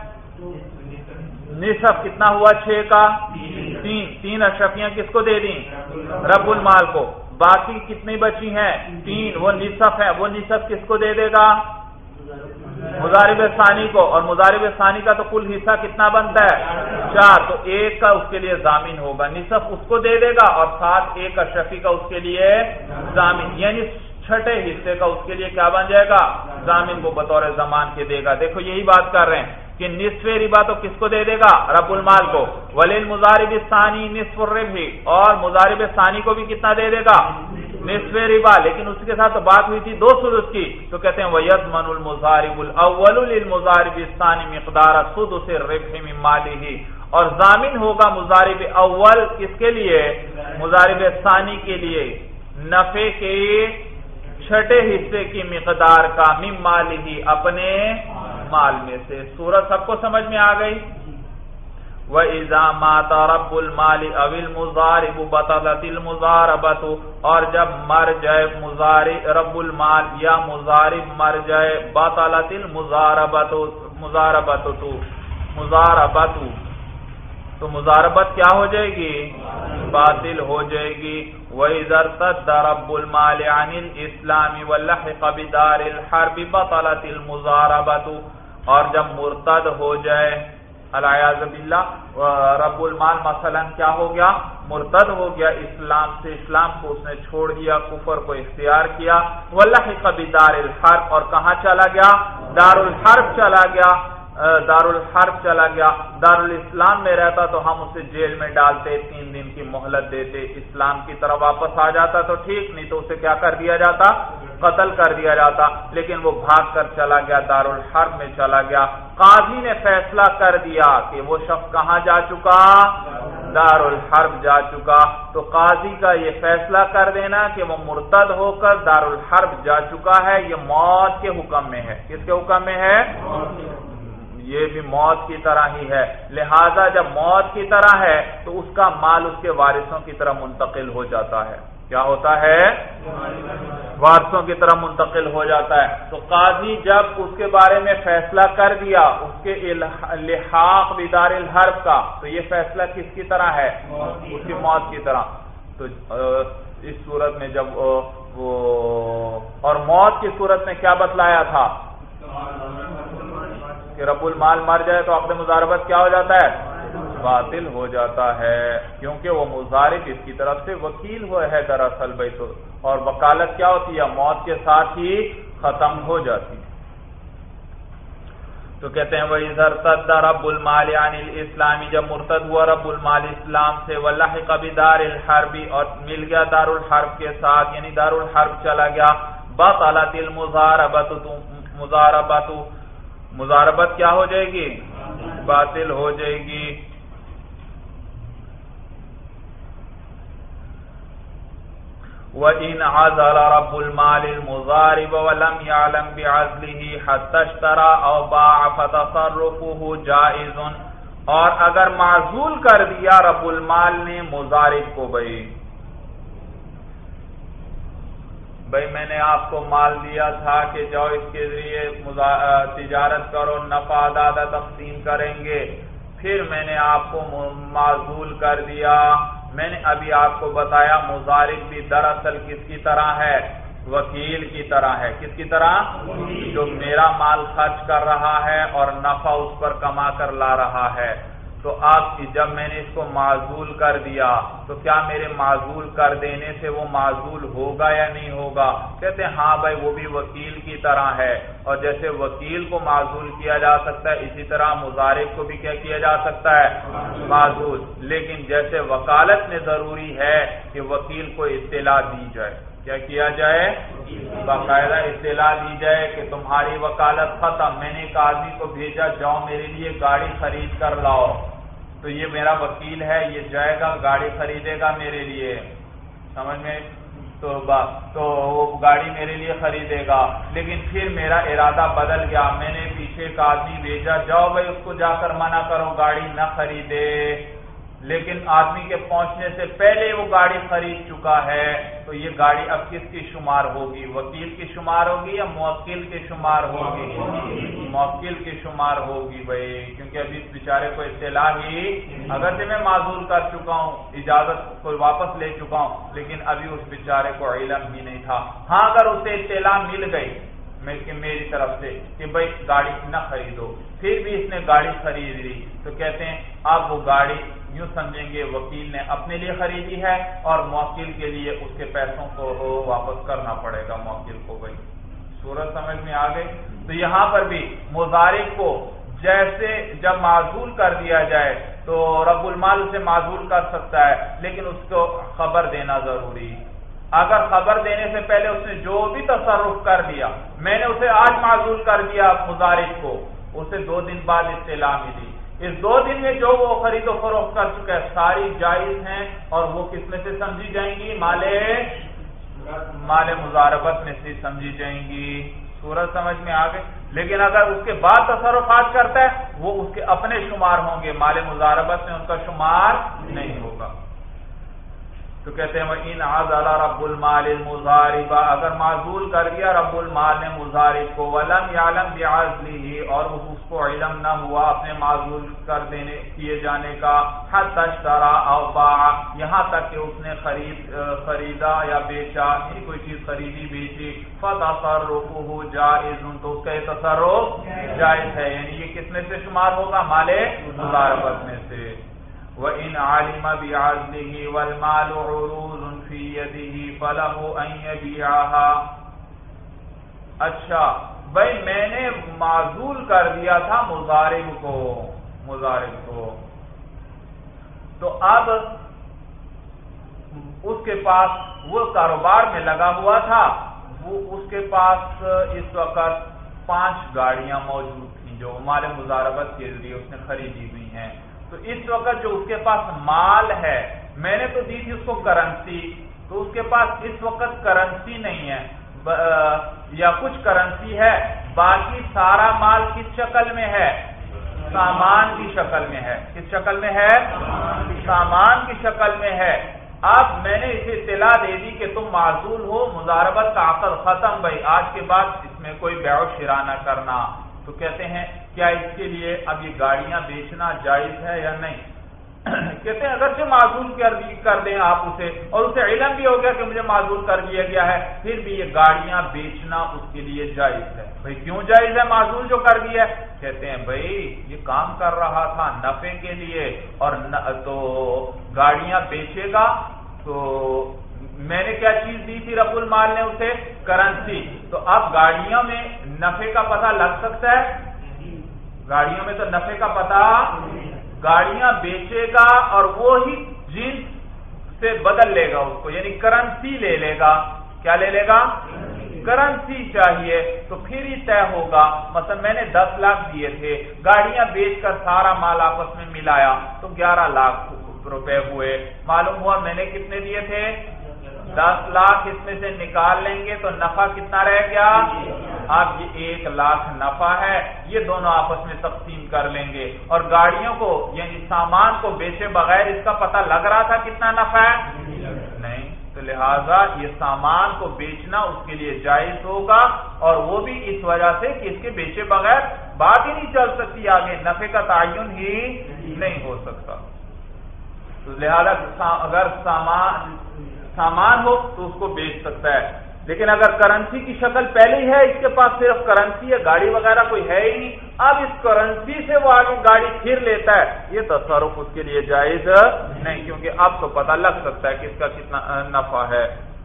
نصف. کتنا ہوا؟ چھ کا تین. تین اشرفیاں کس کو دے دیں؟ رب المال کو. باقی کتنی بچی ہیں؟ تین. وہ نصف ہے. وہ نصف کس کو دے دے گا؟ مضارب ثانی کو. اور مضارب ثانی کا تو کل حصہ کتنا بنتا ہے؟ چار. تو ایک کا اس کے لیے ضامن ہوگا. نصف اس کو دے دے گا اور ساتھ ایک اشرفی کا اس کے لیے ضامن. یعنی چھٹے حصے کا اس کے لیے کیا بن جائے گا؟ ضامن کو بطور ضمان کے دے گا. دیکھو یہی بات کر رہے ہیں کہ نصف ربا تو کس کو دے دے گا؟ رب المال کو. وللمضارب الثانی نصف الربح. اور مضارب ثانی کو بھی کتنا دے دے گا؟ نصف ربا. لیکن اس کے ساتھ تو بات ہوئی تھی دو ثلث کی. تو کہتے ہیں وَيَضْمَنُ الْمُضَارِبُ الْأَوَّلُ لِلْمُضَارِبِ الثَّانِي مِقْدَارَ سُدُسِ الرِّبْحِ مِنْ مَالِهِ. اور ضامن ہوگا مضارب اول کس کے لیے؟ مضارب ثانی کے لیے نفع کے چھٹے حصے کی مقدار کا من مالہ اپنے مال میں سے. سورت سب کو سمجھ میں آ گئی؟ وَإِذَا مَاتَ رَبُّ الْمَالِ أَوِ الْمُضَارِبُ بَطَلَتِ الْمُضَارَبَةُ. اور جب مر جائے مضارب رب المال یا مضارب مر جائے بَطَلَتِ الْمُضَارَبَةُ. مضاربت تو مضاربت تو مضاربت کیا ہو جائے گی؟ باطل ہو جائے گی. وَإِذَا ارْتَدَّ رَبُّ الْمَالِ عَنِ الْإِسْلَامِ وَلَحِقَ بِدَارِ الْحَرْبِ بَطَلَتِ الْمُضَارَبَةُ. اور جب مرتد ہو جائے العیاذ باللہ رب المال مثلا کیا ہو گیا؟ مرتد ہو گیا اسلام سے. اسلام کو اس نے چھوڑ دیا, کفر کو اختیار کیا. وَلَحِقَ بِدَارِ الْحَرْبِ. اور کہاں چلا گیا؟ دار الحرب چلا گیا. دار الحرب چلا گیا. دار الاسلام میں رہتا تو ہم اسے جیل میں ڈالتے, تین دن کی مہلت دیتے, اسلام کی طرف واپس آ جاتا تو ٹھیک, نہیں تو اسے کیا کر دیا جاتا؟ قتل کر دیا جاتا، لیکن وہ بھاگ کر چلا گیا، دارالحرب میں چلا گیا، قاضی نے فیصلہ کر دیا کہ وہ شخص کہاں جا چکا، دارالحرب جا چکا، تو قاضی کا یہ فیصلہ کر دینا کہ وہ مرتد ہو کر دارالحرب جا چکا ہے، یہ موت کے حکم میں ہے۔ کس کے حکم میں ہے؟ یہ بھی موت کی طرح ہی ہے، لہذا جب موت کی طرح ہے تو اس کا مال اس کے وارثوں کی طرف منتقل ہو جاتا ہے۔ کیا ہوتا ہے؟ وارثوں کی طرف منتقل ہو جاتا ہے۔ تو قاضی جب اس کے بارے میں فیصلہ کر دیا اس کے لحاق بدار الحرب کا، تو یہ فیصلہ کس کی طرح ہے؟ اس کی موت کی طرح۔ تو اس صورت میں جب وہ اور موت کی صورت میں کیا بتلایا تھا کہ رب المال مر جائے تو عقد مضاربت کیا ہو جاتا ہے؟ باطل ہو جاتا ہے، کیونکہ وہ مضارب اس کی طرف سے وکیل ہوئے ہے دراصل بھائی، تو اور وکالت کیا ہوتی ہے؟ موت کے ساتھ ہی ختم ہو جاتی ہے۔ تو کہتے ہیں وَإِذَا ارْتَدَّ رَبُّ الْمَالِ عَنِ الْإِسْلَامِ، جب مرتد ہوا رب المال اسلام سے، وَلَحِقَ بِدَارِ الْحَرْبِ، اور مل گیا دار الحرب کے ساتھ، یعنی دار الحرب چلا گیا، بَطَلَتِ الْمُضَارَبَةُ، مضاربت مضاربت کیا ہو جائے گی؟ باطل ہو جائے گی۔ وَإِنْ عَزَلَ رَبُّ الْمَالِ الْمُضَارِبَ وَلَمْ يَعْلَمْ بِعَزْلِهِ حَتَّى اشْتَرَى أَوْ بَاعَ فَتَصَرُّفُهُ جَائِزٌ، اور اگر معزول کر دیا رب المال نے مضارب کو، بھائی بھائی میں نے آپ کو مال دیا تھا کہ جاؤ اس کے ذریعے تجارت کرو، نفع آدھا تقسیم کریں گے، پھر میں نے آپ کو معزول کر دیا۔ میں نے ابھی آپ کو بتایا مضارب بھی دراصل کس کی طرح ہے؟ وکیل کی طرح ہے۔ کس کی طرح؟ جو میرا مال خرچ کر رہا ہے اور نفع اس پر کما کر لا رہا ہے۔ تو اب جب میں نے اس کو معزول کر دیا تو کیا میرے معزول کر دینے سے وہ معزول ہوگا یا نہیں ہوگا؟ کہتے ہیں ہاں بھائی وہ بھی وکیل کی طرح ہے، اور جیسے وکیل کو معزول کیا جا سکتا ہے اسی طرح مضارب کو بھی کیا کیا جا سکتا ہے؟ معزول۔ لیکن جیسے وکالت میں ضروری ہے کہ وکیل کو اطلاع دی جائے، کیا کیا جائے؟ باقاعدہ اطلاع دی جائے کہ تمہاری وکالت ختم، میں نے ایک آدمی کو بھیجا جاؤ میرے لیے گاڑی خرید کر لاؤ، تو یہ میرا وکیل ہے، یہ جائے گا گاڑی خریدے گا میرے لیے، سمجھ میں؟ تو تو وہ گاڑی میرے لیے خریدے گا، لیکن پھر میرا ارادہ بدل گیا، میں نے پیچھے ایک آدمی بھیجا جاؤ بھائی اس کو جا کر منع کرو گاڑی نہ خریدے، لیکن آدمی کے پہنچنے سے پہلے وہ گاڑی خرید چکا ہے، تو یہ گاڑی اب کس کی شمار ہوگی؟ وکیل کی شمار ہوگی یا موکل کی شمار ہوگی؟ موکل کی شمار ہوگی بھائی، کیونکہ ابھی اس بیچارے کو اطلاع ہی، اگرچہ میں معزول کر چکا ہوں، اجازت کو واپس لے چکا ہوں، لیکن ابھی اس بیچارے کو علم ہی نہیں تھا۔ ہاں اگر اسے اطلاع مل گئی میری طرف سے کہ بھائی گاڑی نہ خریدو، پھر بھی اس نے گاڑی خرید لی، تو کہتے ہیں اب وہ گاڑی یوں سمجھیں گے وکیل نے اپنے لیے خریدی ہے اور موکل کے لیے اس کے پیسوں کو واپس کرنا پڑے گا موکل کو۔ بھائی صورت سمجھ میں آ گئی؟ تو یہاں پر بھی مضارب کو جیسے جب معزول کر دیا جائے تو رب المال اسے معزول کر سکتا ہے، لیکن اس کو خبر دینا ضروری۔ اگر خبر دینے سے پہلے اس نے جو بھی تصرف کر دیا، میں نے اسے آج معزول کر دیا مضارب کو، اسے دو دن بعد اطلاع ملی، اس دو دن میں جو وہ خرید و فروخت کر چکا ہے ساری جائز ہیں، اور وہ کس میں سے سمجھی جائیں گی؟ مال مال مضاربت میں سے سمجھی جائیں گی۔ صورت سمجھ میں آ گئی؟ لیکن اگر اس کے بعد تصرفات کرتا ہے وہ اس کے اپنے شمار ہوں گے، مال مضاربت میں ان کا شمار نہیں ہوگا۔ تو کہتے ہیں وَإِنْ عَزَلَ رَبُّ الْمَالِ الْمُضَارِبَ، اگر معزول کر دیا رب المال نے مضارب کو، وَلَمْ يَعْلَمْ بِعَزْلِهِ، اور اس کو علم نہ ہوا اپنے معزول کر دینے کیے جانے کا، حَتَّى اشْتَرَى أَوْ بَاعَ، یہاں تک کہ اس نے خرید خریدا یا بیچا، یعنی کوئی چیز خریدی بیچی، فَتَصَرُّفُهُ جَائِزٌ، تو اس کا یہ تصرف جائز ہے، یعنی یہ کس میں سے شمار ہوگا؟ مال مضاربت میں سے۔ وَإِنْ عَلِمَ بِعَزْلِهِ وَالْمَالُ عُرُوضٌ فِي يَدِهِ فَلَهُ أَنْ يَبِيعَهَا۔ اچھا بھائی میں نے معزول کر دیا تھا مضارب کو مضارب کو تو اب اس کے پاس وہ کاروبار میں لگا ہوا تھا، وہ اس کے پاس اس وقت پانچ گاڑیاں موجود تھیں جو مال مضاربت کے لیے اس نے خریدی ہوئی ہیں. تو اس وقت جو اس کے پاس مال ہے، میں نے تو دی تھی اس کو کرنسی، تو اس کے پاس اس وقت کرنسی نہیں ہے یا کچھ کرنسی ہے، باقی سارا مال کس شکل میں ہے؟ سامان کی شکل میں ہے. کس شکل میں ہے؟ سامان کی شکل میں ہے. اب میں نے اسے اطلاع دے دی کہ تم معزول ہو، مضاربت کا عقد ختم، بھائی آج کے بعد اس میں کوئی بیع و شراء نہ کرنا. تو کہتے ہیں کیا اس کے لیے اب یہ گاڑیاں بیچنا جائز ہے یا نہیں؟ کہتے ہیں اگرچہ معزول کر دیں آپ اسے، اور اسے علم بھی ہو گیا کہ مجھے معزول کر دیا گیا ہے، پھر بھی یہ گاڑیاں بیچنا اس کے لیے جائز ہے. بھائی کیوں جائز ہے معزول جو کر دیا ہے؟ کہتے ہیں بھائی یہ کام کر رہا تھا نفع کے لیے، اور تو گاڑیاں بیچے گا تو میں نے کیا چیز دی تھی رب المال نے اسے؟ کرنسی. تو اب گاڑیوں میں نفع کا پتہ لگ سکتا ہے؟ گاڑیوں میں تو نفع کا پتہ، گاڑیاں بیچے گا اور وہی جنس سے بدل لے گا اس کو، یعنی کرنسی لے لے گا. کیا لے لے گا؟ کرنسی چاہیے. تو پھر ہی طے ہوگا. مثلا میں نے دس لاکھ دیے تھے، گاڑیاں بیچ کر سارا مال آپس میں ملایا تو گیارہ لاکھ روپے ہوئے. معلوم ہوا میں نے کتنے دیے تھے؟ دس لاکھ. اس میں سے نکال لیں گے تو نفع کتنا رہ گیا؟ اب یہ ایک لاکھ نفع ہے، یہ دونوں آپس میں تقسیم کر لیں گے. اور گاڑیوں کو یعنی سامان کو بیچے بغیر اس کا پتہ لگ رہا تھا کتنا نفع ہے؟ نہیں. تو لہذا یہ سامان کو بیچنا اس کے لیے جائز ہوگا، اور وہ بھی اس وجہ سے کہ اس کے بیچے بغیر بات ہی نہیں چل سکتی، آگے نفع کا تعین ہی نہیں ہو سکتا. تو لہذا اگر سامان سامان ہو تو اس کو بیچ سکتا ہے، لیکن اگر کرنسی کی شکل پہلے ہی ہے، اس کے پاس صرف کرنسی ہے، گاڑی وغیرہ کوئی ہے ہی نہیں، اب اس کرنسی سے وہ آگے گاڑی پھر لیتا ہے، یہ تصرف اس کے لیے جائز نہیں، کیونکہ اب تو پتہ لگ سکتا ہے کہ اس کا کتنا نفع ہے.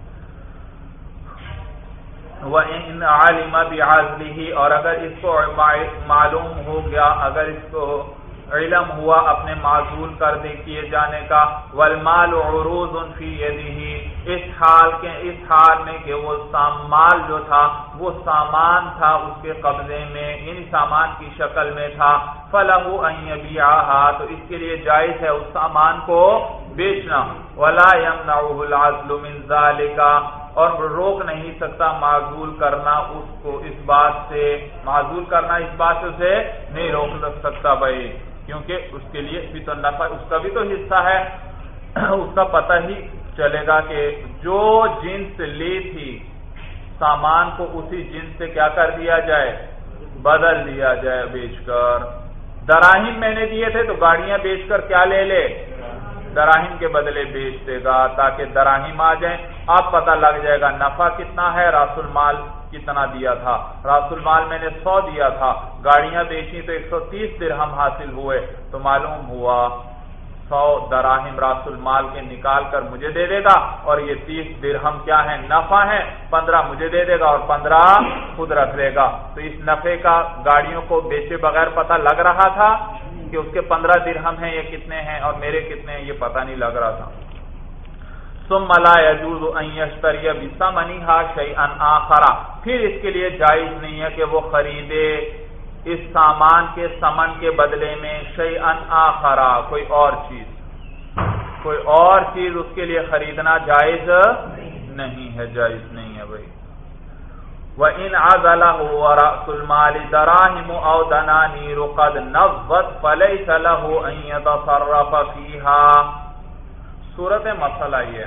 وَإِنْ عَلِمَ بِعَزْلِهِ، اور اگر اس کو معلوم ہو گیا، اگر اس کو علم ہوا اپنے معزول کر دے کیے جانے کا، والمال عروض فی یدہ، اس حال کے اس حال میں کہ وہ مال جو تھا وہ سامان تھا اس کے قبضے میں، یعنی سامان کی شکل میں تھا، فلہ ان یبیعہا، تو اس کے لیے جائز ہے اس سامان کو بیچنا. ولا یمنعہ العزل من ذلک، اور روک نہیں سکتا معزول کرنا اس کو اس بات سے، معزول کرنا اس بات سے اسے نہیں روک سکتا بھائی، کیونکہ اس کے لیے بھی تو نفع، اس کا بھی تو حصہ ہے. اس کا پتہ ہی چلے گا کہ جو جنس لی تھی سامان کو اسی جنس سے کیا کر دیا جائے؟ بدل دیا جائے بیچ کر. دراہیم میں نے دیے تھے تو گاڑیاں بیچ کر کیا لے لے؟ دراہیم کے بدلے بیچ دے گا، تاکہ دراہیم آ جائیں. اب پتہ لگ جائے گا نفع کتنا ہے، راس المال کتنا دیا تھا. راس المال میں نے سو دیا تھا، گاڑیاں بیچی تو ایک سو تیس درہم حاصل ہوئے، تو معلوم ہوا سو دراہم راس المال کے نکال کر مجھے دے دے گا، اور یہ تیس درہم کیا ہے؟ نفع ہے. پندرہ مجھے دے دے گا اور پندرہ خود رکھ لے گا. تو اس نفع کا گاڑیوں کو بیچے بغیر پتہ لگ رہا تھا کہ اس کے پندرہ درہم ہیں، یہ کتنے ہیں اور میرے کتنے ہیں، یہ پتہ نہیں لگ رہا تھا. ثم لا يجوز ان يشتري بثمنها شيئا آخر، پھر اس کے لیے جائز نہیں ہے کہ وہ خریدے اس سامان کے ثمن کے بدلے میں شیئا آخر، کوئی اور چیز، کوئی اور چیز اس کے لیے خریدنا جائز نہیں ہے، جائز نہیں ہے بھائی. وَإِنْ عَزَلَهُ وَرَأْسُ الْمَالِ دَرَاهِمُ أَوْ دَنَانِيرُ قَدْ نَضَّتْ فَلَيْسَ لَهُ أَنْ يَتَصَرَّفَ فِيهَا. صورت مسئلہ یہ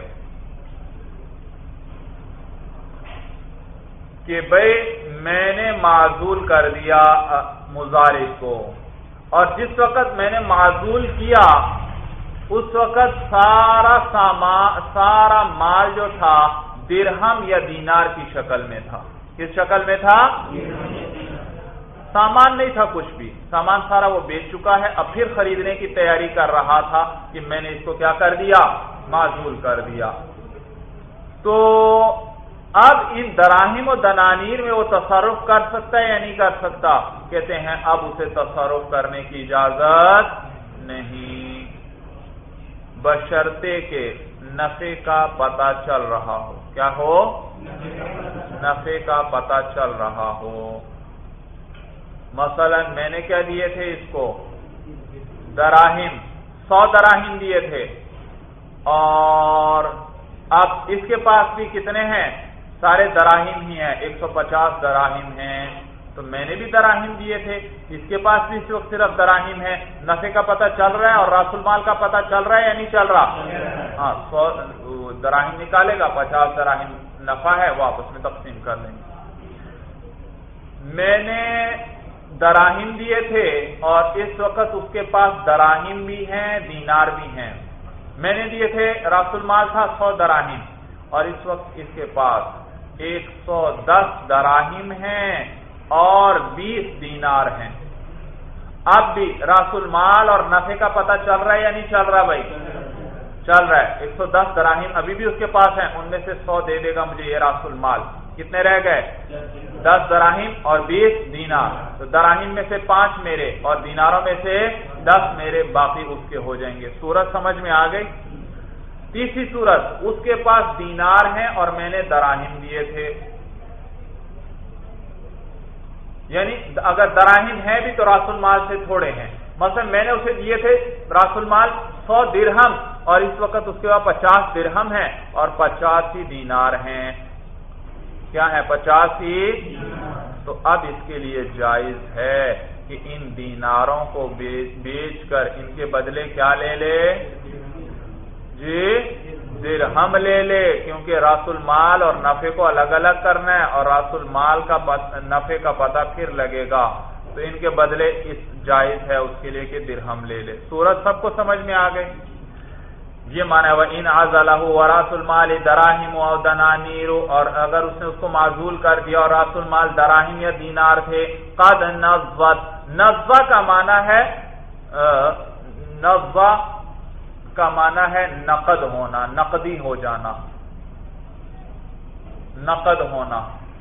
کہ بھئی میں نے معزول کر دیا مضارب کو، اور جس وقت میں نے معزول کیا اس وقت سارا سامان، سارا مال جو تھا درہم یا دینار کی شکل میں تھا. کس شکل میں تھا؟ سامان نہیں تھا کچھ بھی، سامان سارا وہ بیچ چکا ہے، اب پھر خریدنے کی تیاری کر رہا تھا کہ میں نے اس کو کیا کر دیا؟ معزول کر دیا. تو اب ان دراہم و دنانیر میں وہ تصرف کر سکتا ہے یا نہیں کر سکتا؟ کہتے ہیں اب اسے تصرف کرنے کی اجازت نہیں، بشرطے کہ نفع کا پتہ چل رہا ہو. کیا ہو؟ نفع کا پتہ چل رہا ہو. مثلا میں نے کیا دیے تھے اس کو؟ دراہم، سو دراہم دیے تھے، اور اب اس کے پاس بھی کتنے ہیں؟ سارے دراہم ہی ہیں، ایک سو پچاس دراہم ہیں. تو میں نے بھی دراہم دیے تھے، اس کے پاس بھی اس وقت صرف دراہم ہے. نفع کا پتہ چل رہا ہے اور راس المال کا پتہ چل رہا ہے یا نہیں چل رہا؟ ہاں، سو دراہم نکالے گا، پچاس دراہم نفع ہے، وہ آپس میں تقسیم کر لیں گے. میں نے دراہم دیے تھے اور اس وقت اس کے پاس دراہم بھی ہیں، دینار بھی ہیں. میں نے دیے تھے، راس المال تھا سو دراہم، اور اس وقت اس کے پاس ایک سو دس دراہم ہیں اور بیس دینار ہیں. اب بھی راس المال اور نفع کا پتہ چل رہا ہے یا نہیں چل رہا بھائی؟ چل رہا ہے. ایک سو دس دراہم ابھی بھی اس کے پاس ہیں، ان میں سے سو دے دے گا مجھے یہ راس المال. کتنے رہ گئے؟ دس دراہم اور بیس دینار. تو دراہم میں سے پانچ میرے اور دیناروں میں سے دس میرے، باقی اس کے ہو جائیں گے. صورت سمجھ میں آ گئی؟ تیسری صورت، اس کے پاس دینار ہیں اور میں نے دراہم دیے تھے. یعنی اگر دراہم ہیں بھی تو راس المال سے تھوڑے ہیں. مثلا میں نے اسے دیے تھے راس المال سو درہم، اور اس وقت اس کے پاس پچاس درہم ہیں اور پچاس ہی دینار ہیں. کیا ہے؟ پچاس ہی. تو اب اس کے لیے جائز ہے کہ ان دیناروں کو بیچ کر ان کے بدلے کیا لے لے؟ جی درہم لے لے، کیونکہ راس المال اور نفع کو الگ الگ کرنا ہے اور راس المال کا نفع کا پتہ پھر لگے گا. تو ان کے بدلے اس جائز ہے اس کے لیے کہ درہم لے لے. صورت سب کو سمجھ میں آ گئی؟ یہ مانا ہوا ان عزلہ وراس المال دراہم و دنانیر، اور اگر اس نے اس کو معزول کر دیا اور راس المال دراہم یا دینار تھے، قد نضت. نضا کا مانا ہے نضا کا مانا ہے نقد ہونا، نقدی ہو جانا، نقد ہونا.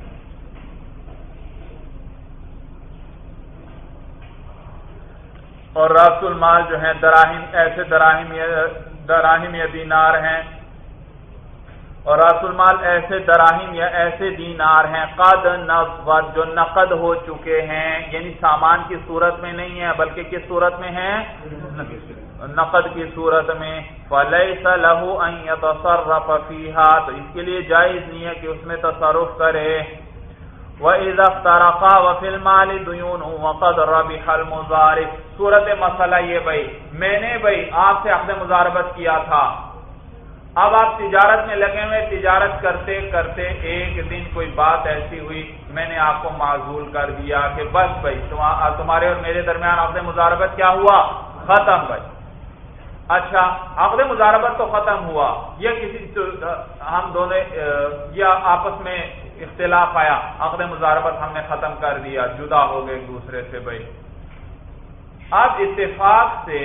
اور راس المال جو ہے دراہم، ایسے دراہم یا دراہم یا دینار ہیں، اور راس المال ایسے دراہم یا ایسے دینار ہیں قد نضت، جو نقد ہو چکے ہیں، یعنی سامان کی صورت میں نہیں ہے بلکہ کس صورت میں ہیں؟ نقد کی صورت میں. فَلَيْسَ لَهُ أَن يَتَصَرَّفَ فِيهَا، تو اس کے لیے جائز نہیں ہے کہ اس میں تصرف کرے. وَإِذَا افْتَرَقَا وَفِي الْمَالِ دُيُونٌ وَقَدْ رَبِحَ الْمُضَارِبُ. صورت مسئلہ یہ بھائی، میں نے بھائی آپ سے عقد مضاربت کیا تھا، اب آپ تجارت میں لگے ہوئے، تجارت کرتے کرتے ایک دن کوئی بات ایسی ہوئی، میں نے آپ کو معزول کر دیا کہ بس بھائی تمہارے اور میرے درمیان عقد مضاربت کیا ہوا؟ ختم بھائی. اچھا، عقد مضاربت تو ختم ہوا، یا کسی ہم دونوں یا آپس میں اختلاف آیا، عقد مضاربت ہم نے ختم کر دیا، جدا ہو گئے ایک دوسرے سے بھائی. اب اتفاق سے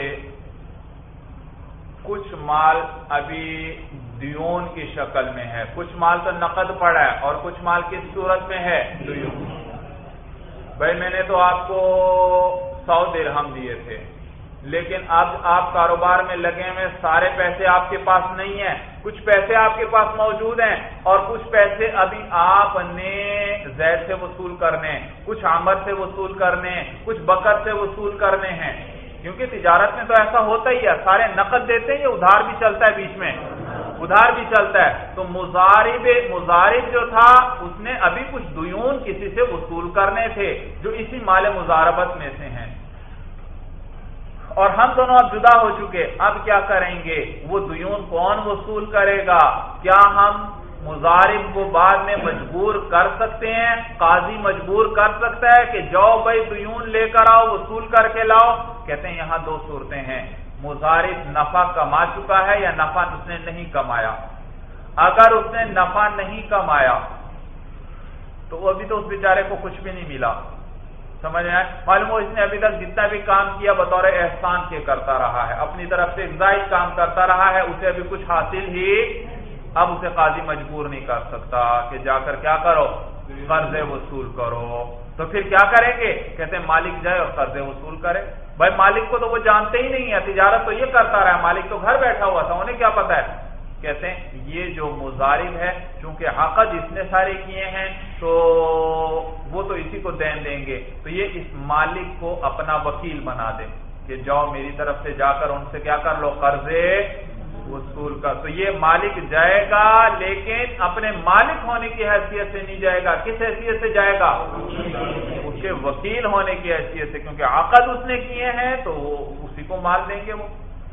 کچھ مال ابھی دیون کی شکل میں ہے، کچھ مال تو نقد پڑا ہے اور کچھ مال کس صورت میں ہے؟ دیون. بھائی میں نے تو آپ کو سو درہم دیے تھے، لیکن اب آپ کاروبار میں لگے ہوئے، سارے پیسے آپ کے پاس نہیں ہیں، کچھ پیسے آپ کے پاس موجود ہیں اور کچھ پیسے ابھی آپ نے زید سے وصول کرنے، کچھ عامر سے وصول کرنے، کچھ بکر سے وصول کرنے ہیں. کیونکہ تجارت میں تو ایسا ہوتا ہی ہے، سارے نقد دیتے ہیں، یہ ادھار بھی چلتا ہے، بیچ میں ادھار بھی چلتا ہے. تو مضارب مضارب جو تھا اس نے ابھی کچھ دیون کسی سے وصول کرنے تھے جو اسی مال مضاربت میں سے ہیں، اور ہم دونوں اب جدا ہو چکے. اب کیا کریں گے؟ وہ دیون کون وصول کرے گا؟ کیا ہم مضارب کو بعد میں مجبور کر سکتے ہیں؟ قاضی مجبور کر سکتا ہے کہ جاؤ بھائی دیون لے کر آؤ، وصول کر کے لاؤ؟ کہتے ہیں یہاں دو صورتیں ہیں، مضارب نفع کما چکا ہے یا نفع اس نے نہیں کمایا. اگر اس نے نفع نہیں کمایا تو وہ ابھی تو اس بیچارے کو کچھ بھی نہیں ملا. سمجھ آئے؟ معلوم ہو اس نے ابھی تک جتنا بھی کام کیا بطور احسان کے کرتا رہا ہے، اپنی طرف سے زائد کام کرتا رہا ہے، اسے ابھی کچھ حاصل ہی. اب اسے قاضی مجبور نہیں کر سکتا کہ جا کر کیا کرو؟ قرضے وصول کرو. تو پھر کیا کریں گے؟ کہتے ہیں مالک جائے اور قرضے وصول کرے. بھائی مالک کو تو وہ جانتے ہی نہیں ہے، تجارت تو یہ کرتا رہا، مالک تو گھر بیٹھا ہوا تھا، انہیں کیا پتا ہے. کہتے ہیں یہ جو مضارب ہے چونکہ عقد اس نے سارے کیے ہیں تو وہ تو اسی کو دین دیں گے، تو یہ اس مالک کو اپنا وکیل بنا دیں کہ جاؤ میری طرف سے جا کر ان سے کیا کر لو، قرضے وصول کا۔ تو یہ مالک جائے گا لیکن اپنے مالک ہونے کی حیثیت سے نہیں جائے گا، کس حیثیت سے جائے گا؟ اس کے وکیل ہونے کی حیثیت سے، کیونکہ عقد اس نے کیے ہیں تو وہ اسی کو مال دیں گے وہ۔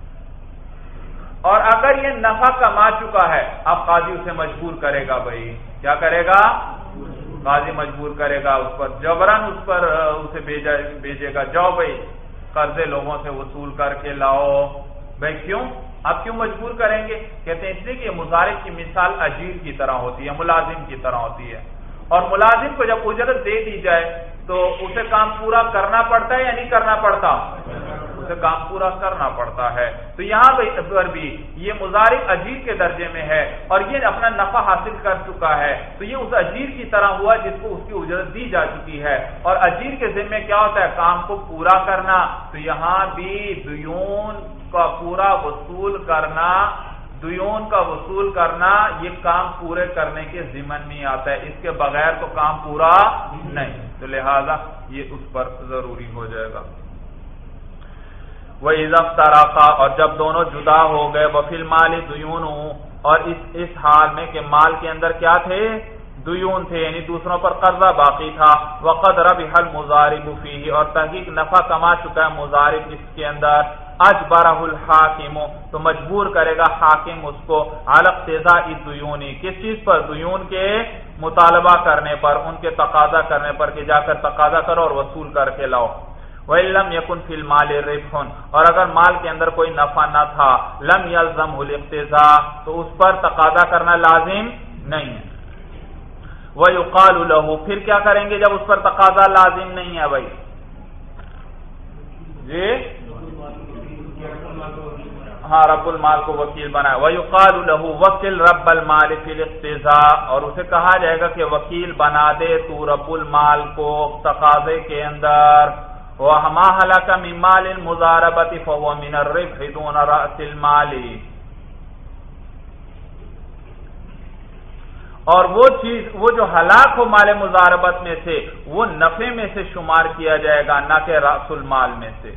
اور اگر یہ نفع کما چکا ہے اب قاضی اسے مجبور کرے گا، بھائی کیا کرے گا؟ قاضی مجبور کرے گا اس پر، جبرن اس پر اسے بھیجا بھیجے گا جاؤ بھائی قرضے لوگوں سے وصول کر کے لاؤ۔ بھائی کیوں؟ آپ کیوں مجبور کریں گے؟ کہتے ہیں اس لیے کہ مضارب کی مثال اجیر کی طرح ہوتی ہے، ملازم کی طرح ہوتی ہے، اور ملازم کو جب اجرت دے دی جائے تو اسے کام پورا کرنا پڑتا ہے یا نہیں کرنا پڑتا؟ اسے کام پورا کرنا پڑتا ہے۔ تو یہاں پر بھی یہ مضارب اجیر کے درجے میں ہے اور یہ اپنا نفع حاصل کر چکا ہے، تو یہ اس اجیر کی طرح ہوا جس کو اس کی اجرت دی جا چکی ہے، اور اجیر کے ذمہ کیا ہوتا ہے؟ کام کو پورا کرنا۔ تو یہاں بھی دیون کا پورا وصول کرنا دیون کا وصول کرنا یہ کام پورے کرنے کے ضمن میں آتا ہے، اس کے بغیر تو کام پورا نہیں، تو لہذا یہ اس پر ضروری ہو جائے گا۔ وَإِذَا افْتَرَقَا، اور جب دونوں جدا ہو گئے، وَفِي الْمَالِ دُيُونٌ، اور اس اس حال میں کہ مال کے اندر کیا تھے؟ دیون تھے، یعنی دوسروں پر قرضہ باقی تھا، وَقَدْ رَبِحَ الْمُضَارِبُ فِيهِ، اور تحقیق نفع کما چکا ہے مضارب اس کے اندر، اجبرہ الحاکم، تو مجبور کرے گا حاکم اس کو علی اقتضاء الدیون، کس چیز پر؟ دیون کے مطالبہ کرنے پر، ان کے تقاضا کرنے پر کہ جا کر تقاضا کرو اور وصول کر کے لاؤ۔ وَإِن لَّمْ يَكُن فِي الْمَالِ رِبْحٌ، اور اگر مال کے اندر کوئی نفع نہ تھا، لَمْ يَلْزَمْهُ الْاقْتِضَاء، تو اس پر تقاضا کرنا لازم نہیں ہے۔ وَيُقَالُ لَهُ، پھر کیا کریں گے جب اس پر تقاضا لازم نہیں ہے؟ بھائی جی ہاں، رب المال کو وکیل بنائے۔ وَيُقَالُ لَهُ وَكِّلْ رَبَّ الْمَالِ فِي الْاقْتِضَاء، اور اسے کہا جائے گا کہ وکیل بنا دے تو رب المال کو تقاضے کے اندر۔ وَمَا هَلَكَ مِن مَالِ الْمُضَارَبَةِ فَهُوَ مِنَ الرِّبْحِ دُونَ رَأْسِ الْمَالِ، اور وہ چیز وہ جو ہلاک ہو مال مضاربت میں سے وہ نفع میں سے شمار کیا جائے گا، نہ کہ رأس المال میں سے۔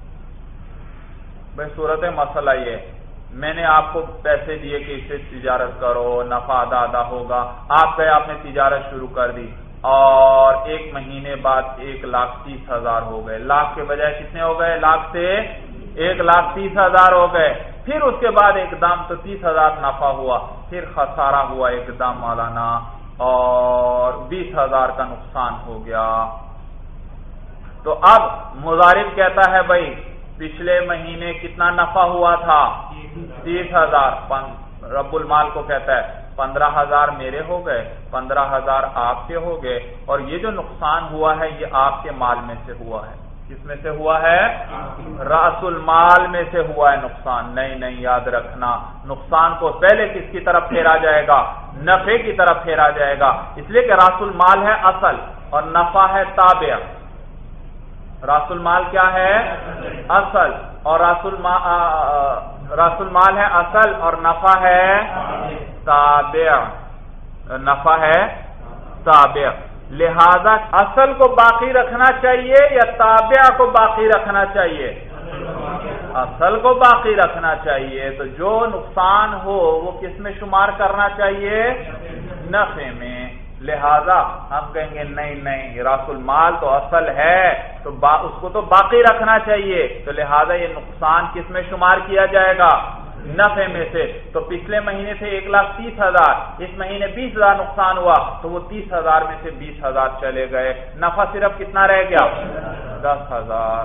بھائی صورت مسئلہ یہ، میں نے آپ کو پیسے دیے کہ اس سے تجارت کرو، نفع ادا ادا ہوگا، آپ گئے آپ نے تجارت شروع کر دی اور ایک مہینے بعد ایک لاکھ تیس ہزار ہو گئے، لاکھ کے بجائے کتنے ہو گئے؟ لاکھ سے ایک لاکھ تیس ہزار ہو گئے، پھر اس کے بعد ایک دم تو تیس ہزار نفع ہوا، پھر خسارہ ہوا ایک دم مولانا اور بیس ہزار کا نقصان ہو گیا۔ تو اب مضارب کہتا ہے بھائی پچھلے مہینے کتنا نفع ہوا تھا؟ تیس ہزار، رب المال کو کہتا ہے پندرہ ہزار میرے ہو گئے، پندرہ ہزار آپ کے ہو گئے، اور یہ جو نقصان ہوا ہے یہ آپ کے مال میں سے ہوا ہے۔ کس میں سے ہوا ہے؟ رأس المال میں سے ہوا ہے نقصان۔ نہیں نہیں، یاد رکھنا نقصان کو پہلے کس کی طرف پھیرا جائے گا؟ نفع کی طرف پھیرا جائے گا، اس لیے کہ رأس المال ہے اصل اور نفع ہے تابع۔ رأس المال کیا ہے؟ اصل، اور رأس المال رأس المال ہے اصل اور نفع ہے تابع، نفع ہے تابع۔ لہذا اصل کو باقی رکھنا چاہیے یا تابع کو باقی رکھنا چاہیے؟ اصل کو باقی رکھنا چاہیے۔ تو جو نقصان ہو وہ کس میں شمار کرنا چاہیے؟ نفع میں۔ لہذا ہم کہیں گے نہیں نہیں، راس المال تو اصل ہے تو اس کو تو باقی رکھنا چاہیے، تو لہذا یہ نقصان کس میں شمار کیا جائے گا؟ نفع میں سے۔ تو پچھلے مہینے سے ایک لاکھ تیس ہزار، اس مہینے بیس ہزار نقصان ہوا تو وہ تیس ہزار میں سے بیس ہزار چلے گئے، نفع صرف کتنا رہ گیا؟ دس ہزار۔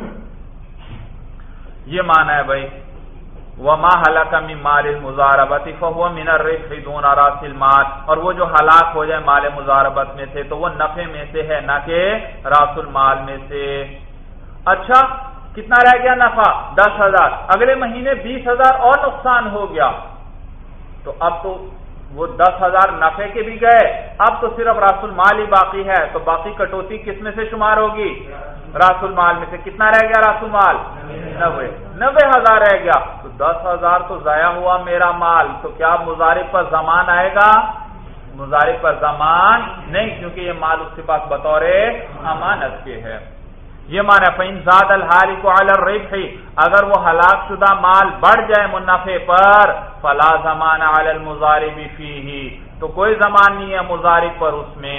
یہ معنی ہے بھائی وَمَا هَلَكَ مِن مَالِ الْمُضَارَبَةِ فَهُوَ مِنَ الرِّبْحِ دُونَ رَأْسِ الْمَالِ، اور وہ جو ہلاک ہو جائے مال مضاربت میں سے تو وہ نفع میں سے ہے نہ کہ راس المال میں سے۔ اچھا کتنا رہ گیا نفع؟ دس ہزار، اگلے مہینے بیس ہزار اور نقصان ہو گیا، تو اب تو وہ دس ہزار نفع کے بھی گئے، اب تو صرف راس المال ہی باقی ہے، تو باقی کٹوتی کس میں سے شمار ہوگی؟ راس المال میں سے۔ کتنا رہ گیا راس المال؟ نبے نبے ہزار رہ گیا تو دس ہزار تو ضائع ہوا میرا مال، تو کیا مضارب پر ضمان آئے گا؟ مضارب پر ضمان نہیں، کیونکہ یہ مال اس کے پاس بطور امانت کے ہے۔ یہ معنی فَإِنْ زَادَ الْحَالِكُ عَلَى الرِّبْحِ، اگر وہ ہلاک شدہ مال بڑھ جائے منافع پر، فَلَا ضَمَانَ عَلَى الْمُضَارِبِ فِيهِ، تو کوئی ضمان نہیں ہے مضارب پر اس میں۔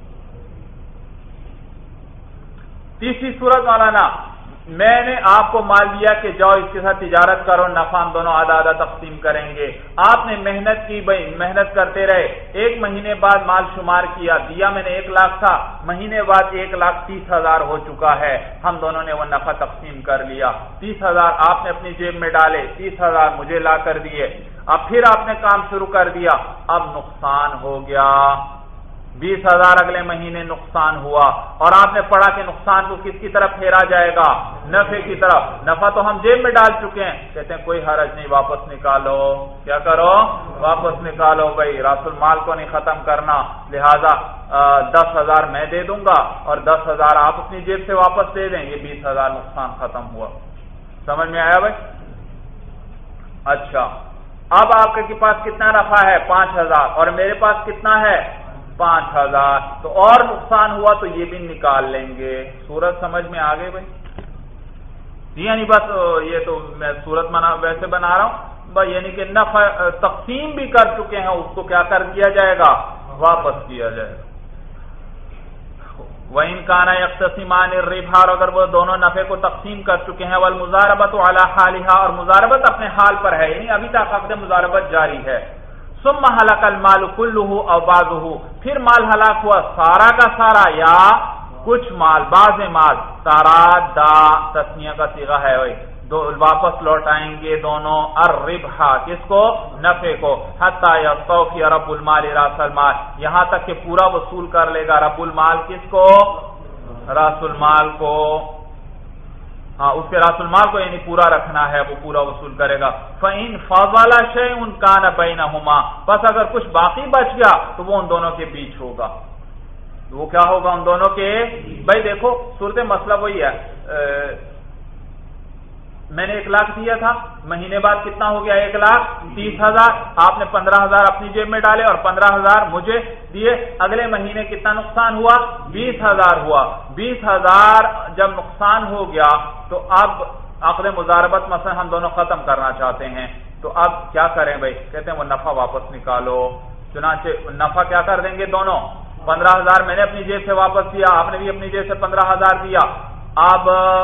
تیسری صورت مولانا، میں نے آپ کو مال دیا کہ جاؤ اس کے ساتھ تجارت کرو، نفع ہم دونوں آدھا آدھا تقسیم کریں گے، آپ نے محنت کی، بھائی محنت کرتے رہے، ایک مہینے بعد مال شمار کیا، دیا میں نے ایک لاکھ تھا، مہینے بعد ایک لاکھ تیس ہزار ہو چکا ہے، ہم دونوں نے وہ نفع تقسیم کر لیا، تیس ہزار آپ نے اپنی جیب میں ڈالے، تیس ہزار مجھے لا کر دیے، اب پھر آپ نے کام شروع کر دیا، اب نقصان ہو گیا، بیس ہزار اگلے مہینے نقصان ہوا، اور آپ نے پڑھا کہ نقصان کو کس کی طرف پھیرا جائے گا؟ نفع کی طرف، نفع تو ہم جیب میں ڈال چکے ہیں، کہتے ہیں کوئی حرج نہیں، واپس نکالو، کیا کرو؟ واپس نکالو، بھائی راس المال کو نہیں ختم کرنا، لہذا دس ہزار میں دے دوں گا اور دس ہزار آپ اپنی جیب سے واپس دے دیں، یہ بیس ہزار نقصان ختم ہوا۔ سمجھ میں آیا بھائی؟ اچھا، اب آپ کے پاس کتنا نفع ہے؟ پانچ ہزار، اور میرے پاس کتنا ہے؟ پانچ ہزار، تو اور نقصان ہوا تو یہ بھی نکال لیں گے۔ صورت سمجھ میں آ گئی بھائی؟ یعنی بس یہ تو میں صورت بنا ویسے بنا رہا ہوں، بس یعنی کہ نفع تقسیم بھی کر چکے ہیں، اس کو کیا کر دیا جائے گا؟ واپس کیا جائے گا۔ وَإِنْ كَانَ يَقْتَسِمَانِ الرِّبْحَ، اور اگر وہ دونوں نفع کو تقسیم کر چکے ہیں، وَالْمُضَارَبَةُ عَلَى حَالِهَا، اور مضاربت اپنے حال پر ہے، یعنی ابھی تک عقد مضاربت جاری ہے، ثم ہلاک المال کلہ او بعضہ، پھر مال ہلاک ہوا سارا کا سارا یا کچھ مال، بعض مال، ترادا تسنیہ کا صیغہ ہے، وہی دو واپس لوٹائیں گے دونوں، الربح کس کو؟ نفع کو، حتی یستوفی رب المال راس المال، یہاں تک کہ پورا وصول کر لے گا رب المال کس کو؟ راس المال کو، ہاں اس کے راس المال کو یعنی پورا رکھنا ہے، وہ پورا وصول کرے گا۔ فَإِنْ فَضَلَ شَيْءٌ كَانَ بَيْنَهُمَا، بس اگر کچھ باقی بچ گیا تو وہ ان دونوں کے بیچ ہوگا، وہ کیا ہوگا؟ ان دونوں کے، بھائی دیکھو صورت مسئلہ وہی ہے، میں نے ایک لاکھ دیا تھا، مہینے بعد کتنا ہو گیا؟ ایک لاکھ تیس ہزار، آپ نے پندرہ ہزار اپنی جیب میں ڈالے اور پندرہ ہزار مجھے دیے، اگلے مہینے کتنا نقصان ہوا؟ بیس ہزار ہوا، بیس ہزار جب نقصان ہو گیا تو اب عقد مضاربت مثلا ہم دونوں ختم کرنا چاہتے ہیں، تو اب کیا کریں بھائی؟ کہتے ہیں وہ نفع واپس نکالو، چنانچہ نفع کیا کر دیں گے دونوں؟ پندرہ ہزار میں نے اپنی جیب سے واپس دیا، آپ نے بھی اپنی جیب سے پندرہ ہزار دیا، اب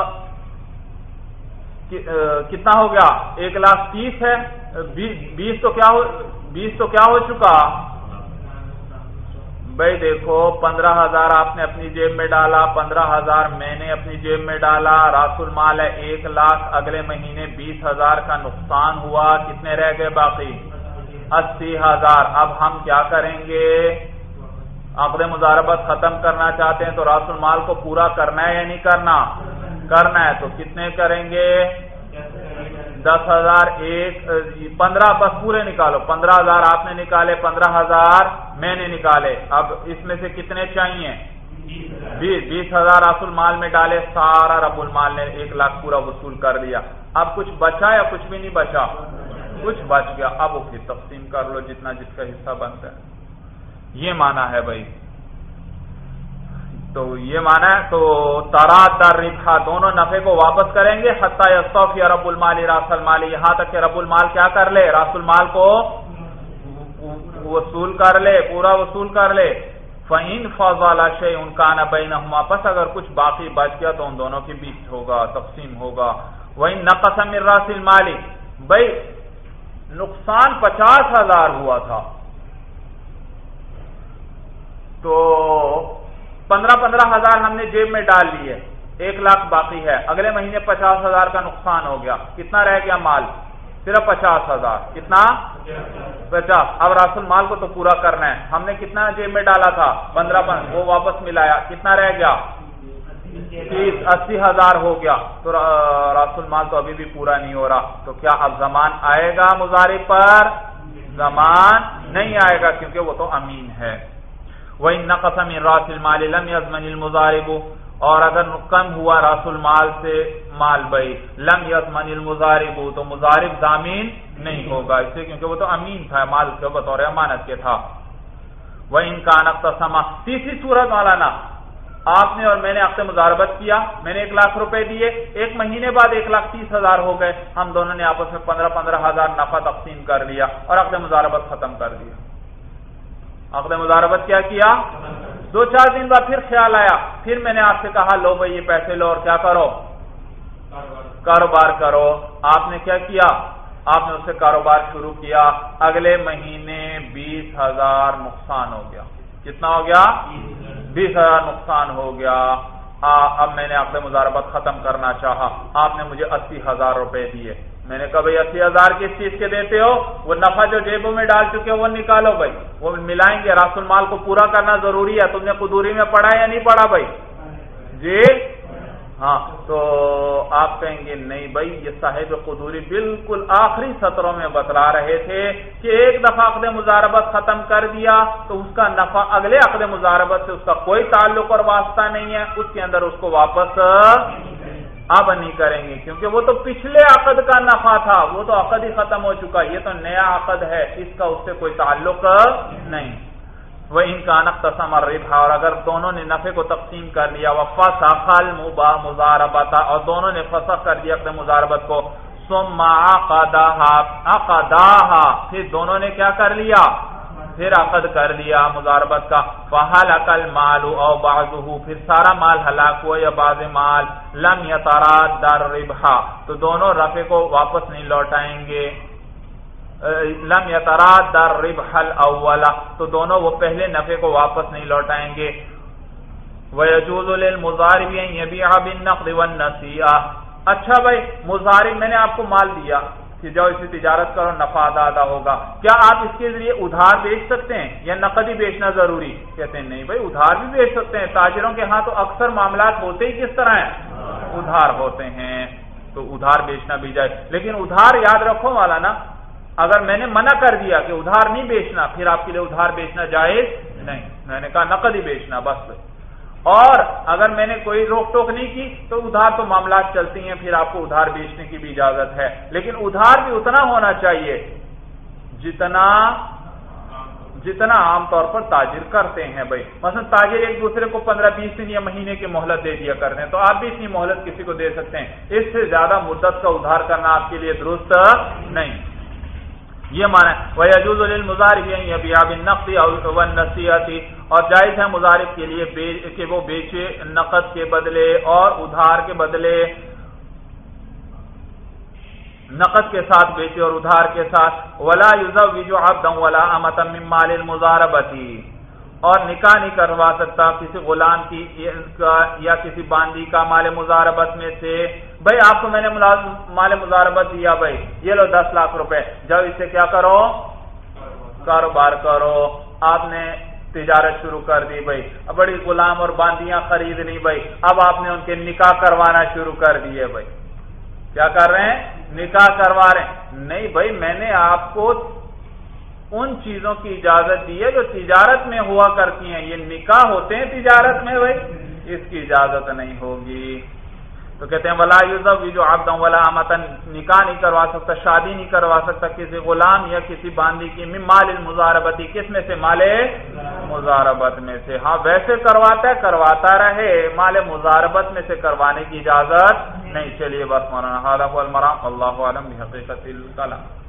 کتنا ہو گیا؟ ایک لاکھ تیس ہے، بیس تو کیا ہو بیس تو کیا ہو چکا بھائی؟ دیکھو پندرہ ہزار آپ نے اپنی جیب میں ڈالا، پندرہ ہزار میں نے اپنی جیب میں ڈالا، راس المال ہے ایک لاکھ، اگلے مہینے بیس ہزار کا نقصان ہوا، کتنے رہ گئے باقی؟ اسی ہزار۔ اب ہم کیا کریں گے؟ عقد مضاربت ختم کرنا چاہتے ہیں تو راس المال کو پورا کرنا ہے یا نہیں کرنا؟ کرنا ہے، تو کتنے کریں گے؟ دس ہزار، ایک پندرہ، بس پورے نکالو، پندرہ ہزار آپ نے نکالے، پندرہ ہزار میں نے نکالے، اب اس میں سے کتنے چاہیے؟ بیس بیس ہزار راس المال میں ڈالے، سارا رب المال نے ایک لاکھ پورا وصول کر دیا، اب کچھ بچا یا کچھ بھی نہیں بچا؟ کچھ بچ گیا، اب وہ پھر تقسیم کر لو جتنا جس کا حصہ بنتا ہے، یہ معنی ہے بھائی۔ تو یہ معنی ہے، تو تراد الربح دونوں نفع کو واپس کریں گے، حتی یستوفی رب المال راس المال، یہاں تک کہ رب المال کیا کر لے؟ راس المال کو وصول کر لے، پورا وصول کر لے۔ فَإِنْ فَضَلَ شَيْءٌ كَانَ بَيْنَهُمَا، پس اگر کچھ باقی بچ گیا تو ان دونوں کے بیچ ہوگا، تقسیم ہوگا۔ وَإِنْ نَقَصَ مِنْ رَأْسِ الْمَالِ، بھائی نقصان پچاس ہزار ہوا تھا تو پندرہ پندرہ ہزار ہم نے جیب میں ڈال لیے، ایک لاکھ باقی ہے، اگلے مہینے پچاس ہزار کا نقصان ہو گیا، کتنا رہ گیا مال؟ صرف پچاس ہزار، کتنا؟ پچاس۔ اب راس المال کو تو پورا کرنا ہے، ہم نے کتنا جیب میں ڈالا تھا؟ پندرہ پندرہ، وہ واپس ملایا، کتنا رہ گیا؟ تیس، اسی ہزار ہو گیا، تو راس المال تو ابھی بھی پورا نہیں ہو رہا، تو کیا اب ضمان آئے گا مضارب پر؟ ضمان نہیں آئے گا، کیونکہ وہ تو امین ہے۔ وَإِنْ نَقَصَ مِنْ رَأْسِ الْمَالِ لَمْ يَضْمَنِ الْمُضَارِبُ، اور اگر کم ہوا راس المال سے مال بھائی لم یضمن المضارب تو مضارب ضامین نہیں ہوگا، اس لیے کیونکہ وہ تو امین تھا، مال کے بطور امانت کے تھا۔ وَإِنْ كَانَ اقْتَسَمَ تیسری صورت مولانا، آپ نے اور میں نے عقد مضاربت کیا، میں نے ایک لاکھ روپے دیے، ایک مہینے بعد ایک لاکھ تیس ہزار ہو گئے، ہم دونوں نے آپس میں پندرہ پندرہ ہزار نفع تقسیم کر لیا اور عقد مضاربت ختم کر دیا۔ عقد مضاربت کیا کیا؟ دو چار دن بعد پھر خیال آیا، پھر میں نے آپ سے کہا لو بھائی یہ پیسے لو اور کیا کرو، کاروبار کرو۔ آپ نے کیا کیا؟ آپ نے اس سے کاروبار شروع کیا، اگلے مہینے بیس ہزار نقصان ہو گیا۔ کتنا ہو گیا؟ بیس ہزار نقصان ہو گیا۔ اب میں نے عقد مضاربت ختم کرنا چاہا، آپ نے مجھے اسی ہزار روپے دیے، میں نے کہا بھائی اسی ہزار کس چیز کے دیتے ہو؟ وہ نفع جو جیبوں میں ڈال چکے ہو وہ نکالو بھائی، وہ ملائیں گے، راس المال کو پورا کرنا ضروری ہے۔ تم نے قدوری میں پڑھا یا نہیں پڑھا بھائی؟ جی ہاں، تو آپ کہیں گے نہیں بھائی، یہ صاحب قدوری بالکل آخری سطروں میں بتلا رہے تھے کہ ایک دفعہ عقد مضاربت ختم کر دیا تو اس کا نفع اگلے عقد مضاربت سے اس کا کوئی تعلق اور واسطہ نہیں ہے، اس کے اندر اس کو واپس اب نہیں کریں گے، کیونکہ وہ تو پچھلے عقد کا نفع تھا، وہ تو عقد ہی ختم ہو چکا، یہ تو نیا عقد ہے، اس کا اس سے کوئی تعلق نہیں۔ وَإِنْ كَانَ اقْتَسَمَ الرِّبْحَ اور اگر دونوں نے نفع کو تقسیم کر لیا، وَفَسَخَ الْمُضَارَبَةَ اور دونوں نے فسخ کر دیا اپنے مضاربت کو، ثُمَّ عَقَدَهَا عَقَدَاهَا پھر دونوں نے کیا کر لیا؟ پھر عقد کر لیا مضاربت کا، فَهَلَكَ الْمَالُ أَوْ بَعْضُهُ پھر سارا مال ہلاک ہوا یا بعض مال، لَمْ يَتَرَادَّ الرِّبْحَ تو دونوں رفع کو واپس نہیں لوٹائیں گے، لم يتراد الربح الاول تو دونوں وہ پہلے نفع کو واپس نہیں لوٹائیں گے۔ ويجوز للمضارب ان يبيع بالنقد والنسيئة اچھا بھائی مضارب میں نے آپ کو مال دیا کہ جاؤ اسے تجارت کرو نفع ادا ہوگا، کیا آپ اس کے ذریعے ادھار بیچ سکتے ہیں یا نقد ہی بیچنا ضروری؟ کہتے ہیں نہیں بھائی ادھار بھی بیچ سکتے ہیں، تاجروں کے ہاں تو اکثر معاملات ہوتے ہی کس طرح ہیں؟ ادھار ہوتے ہیں، تو ادھار بیچنا بھی جائے، لیکن ادھار یاد رکھو والا نا، اگر میں نے منع کر دیا کہ ادھار نہیں بیچنا پھر آپ کے لیے ادھار بیچنا جائز نہیں، میں نے کہا نقد ہی بیچنا بس۔ اور اگر میں نے کوئی روک ٹوک نہیں کی تو ادھار تو معاملات چلتی ہیں، پھر آپ کو ادھار بیچنے کی بھی اجازت ہے، لیکن ادھار بھی اتنا ہونا چاہیے جتنا جتنا عام طور پر تاجر کرتے ہیں بھائی۔ مثلا تاجر ایک دوسرے کو پندرہ بیس دن یا مہینے کی مہلت دے دیا کرتے ہیں، تو آپ بھی اتنی مہلت کسی کو دے سکتے ہیں، اس سے زیادہ مدت کا ادھار کرنا آپ کے لیے درست نہیں۔ یہ معنی ہے وَيَجُوزُ لِلْمُضَارِبِ أَن يَبِيعَ بِالنَّقْدِ وَالنَّسِيئَةِ اور جائز ہے مضارب کے لیے کہ وہ بیچے نقد کے بدلے اور ادھار کے بدلے، نقد کے ساتھ بیچے اور ادھار کے ساتھ۔ وَلَا يُزَوِّجُ عَبْدًا وَلَا أَمَةً مِّن مَّالِ الْمُضَارَبَةِ اور نکاح نہیں کروا سکتا کسی غلام کی یا کسی باندی کا مال مضاربت میں سے۔ بھائی آپ کو میں نے مال مضاربت دیا بھائی یہ لو دس لاکھ روپے، جب اس سے کیا کرو؟ کاروبار کرو۔ آپ نے تجارت شروع کر دی بھائی، اب بڑی غلام اور باندیاں خرید لی بھائی، اب آپ نے ان کے نکاح کروانا شروع کر دیے بھائی، کیا کر رہے ہیں؟ نکاح کروا رہے ہیں۔ نہیں بھائی میں نے آپ کو ان چیزوں کی اجازت دی ہے جو تجارت میں ہوا کرتی ہیں، یہ نکاح ہوتے ہیں تجارت میں بھائی، اس کی اجازت نہیں ہوگی۔ تو کہتے ہیں ولا یزوج عبدا ولا امتا نکاح نہیں کروا سکتا، شادی نہیں کروا سکتا کسی غلام یا کسی باندی کی من مال المضاربتی، کس میں سے؟ مال مضاربت میں سے۔ ہاں ویسے کرواتا ہے کرواتا رہے، مال مضاربت میں سے کروانے کی اجازت نہیں۔ چلیے بس مولانا هذا هو المرام، والله اعلم بحقیقت الکلام۔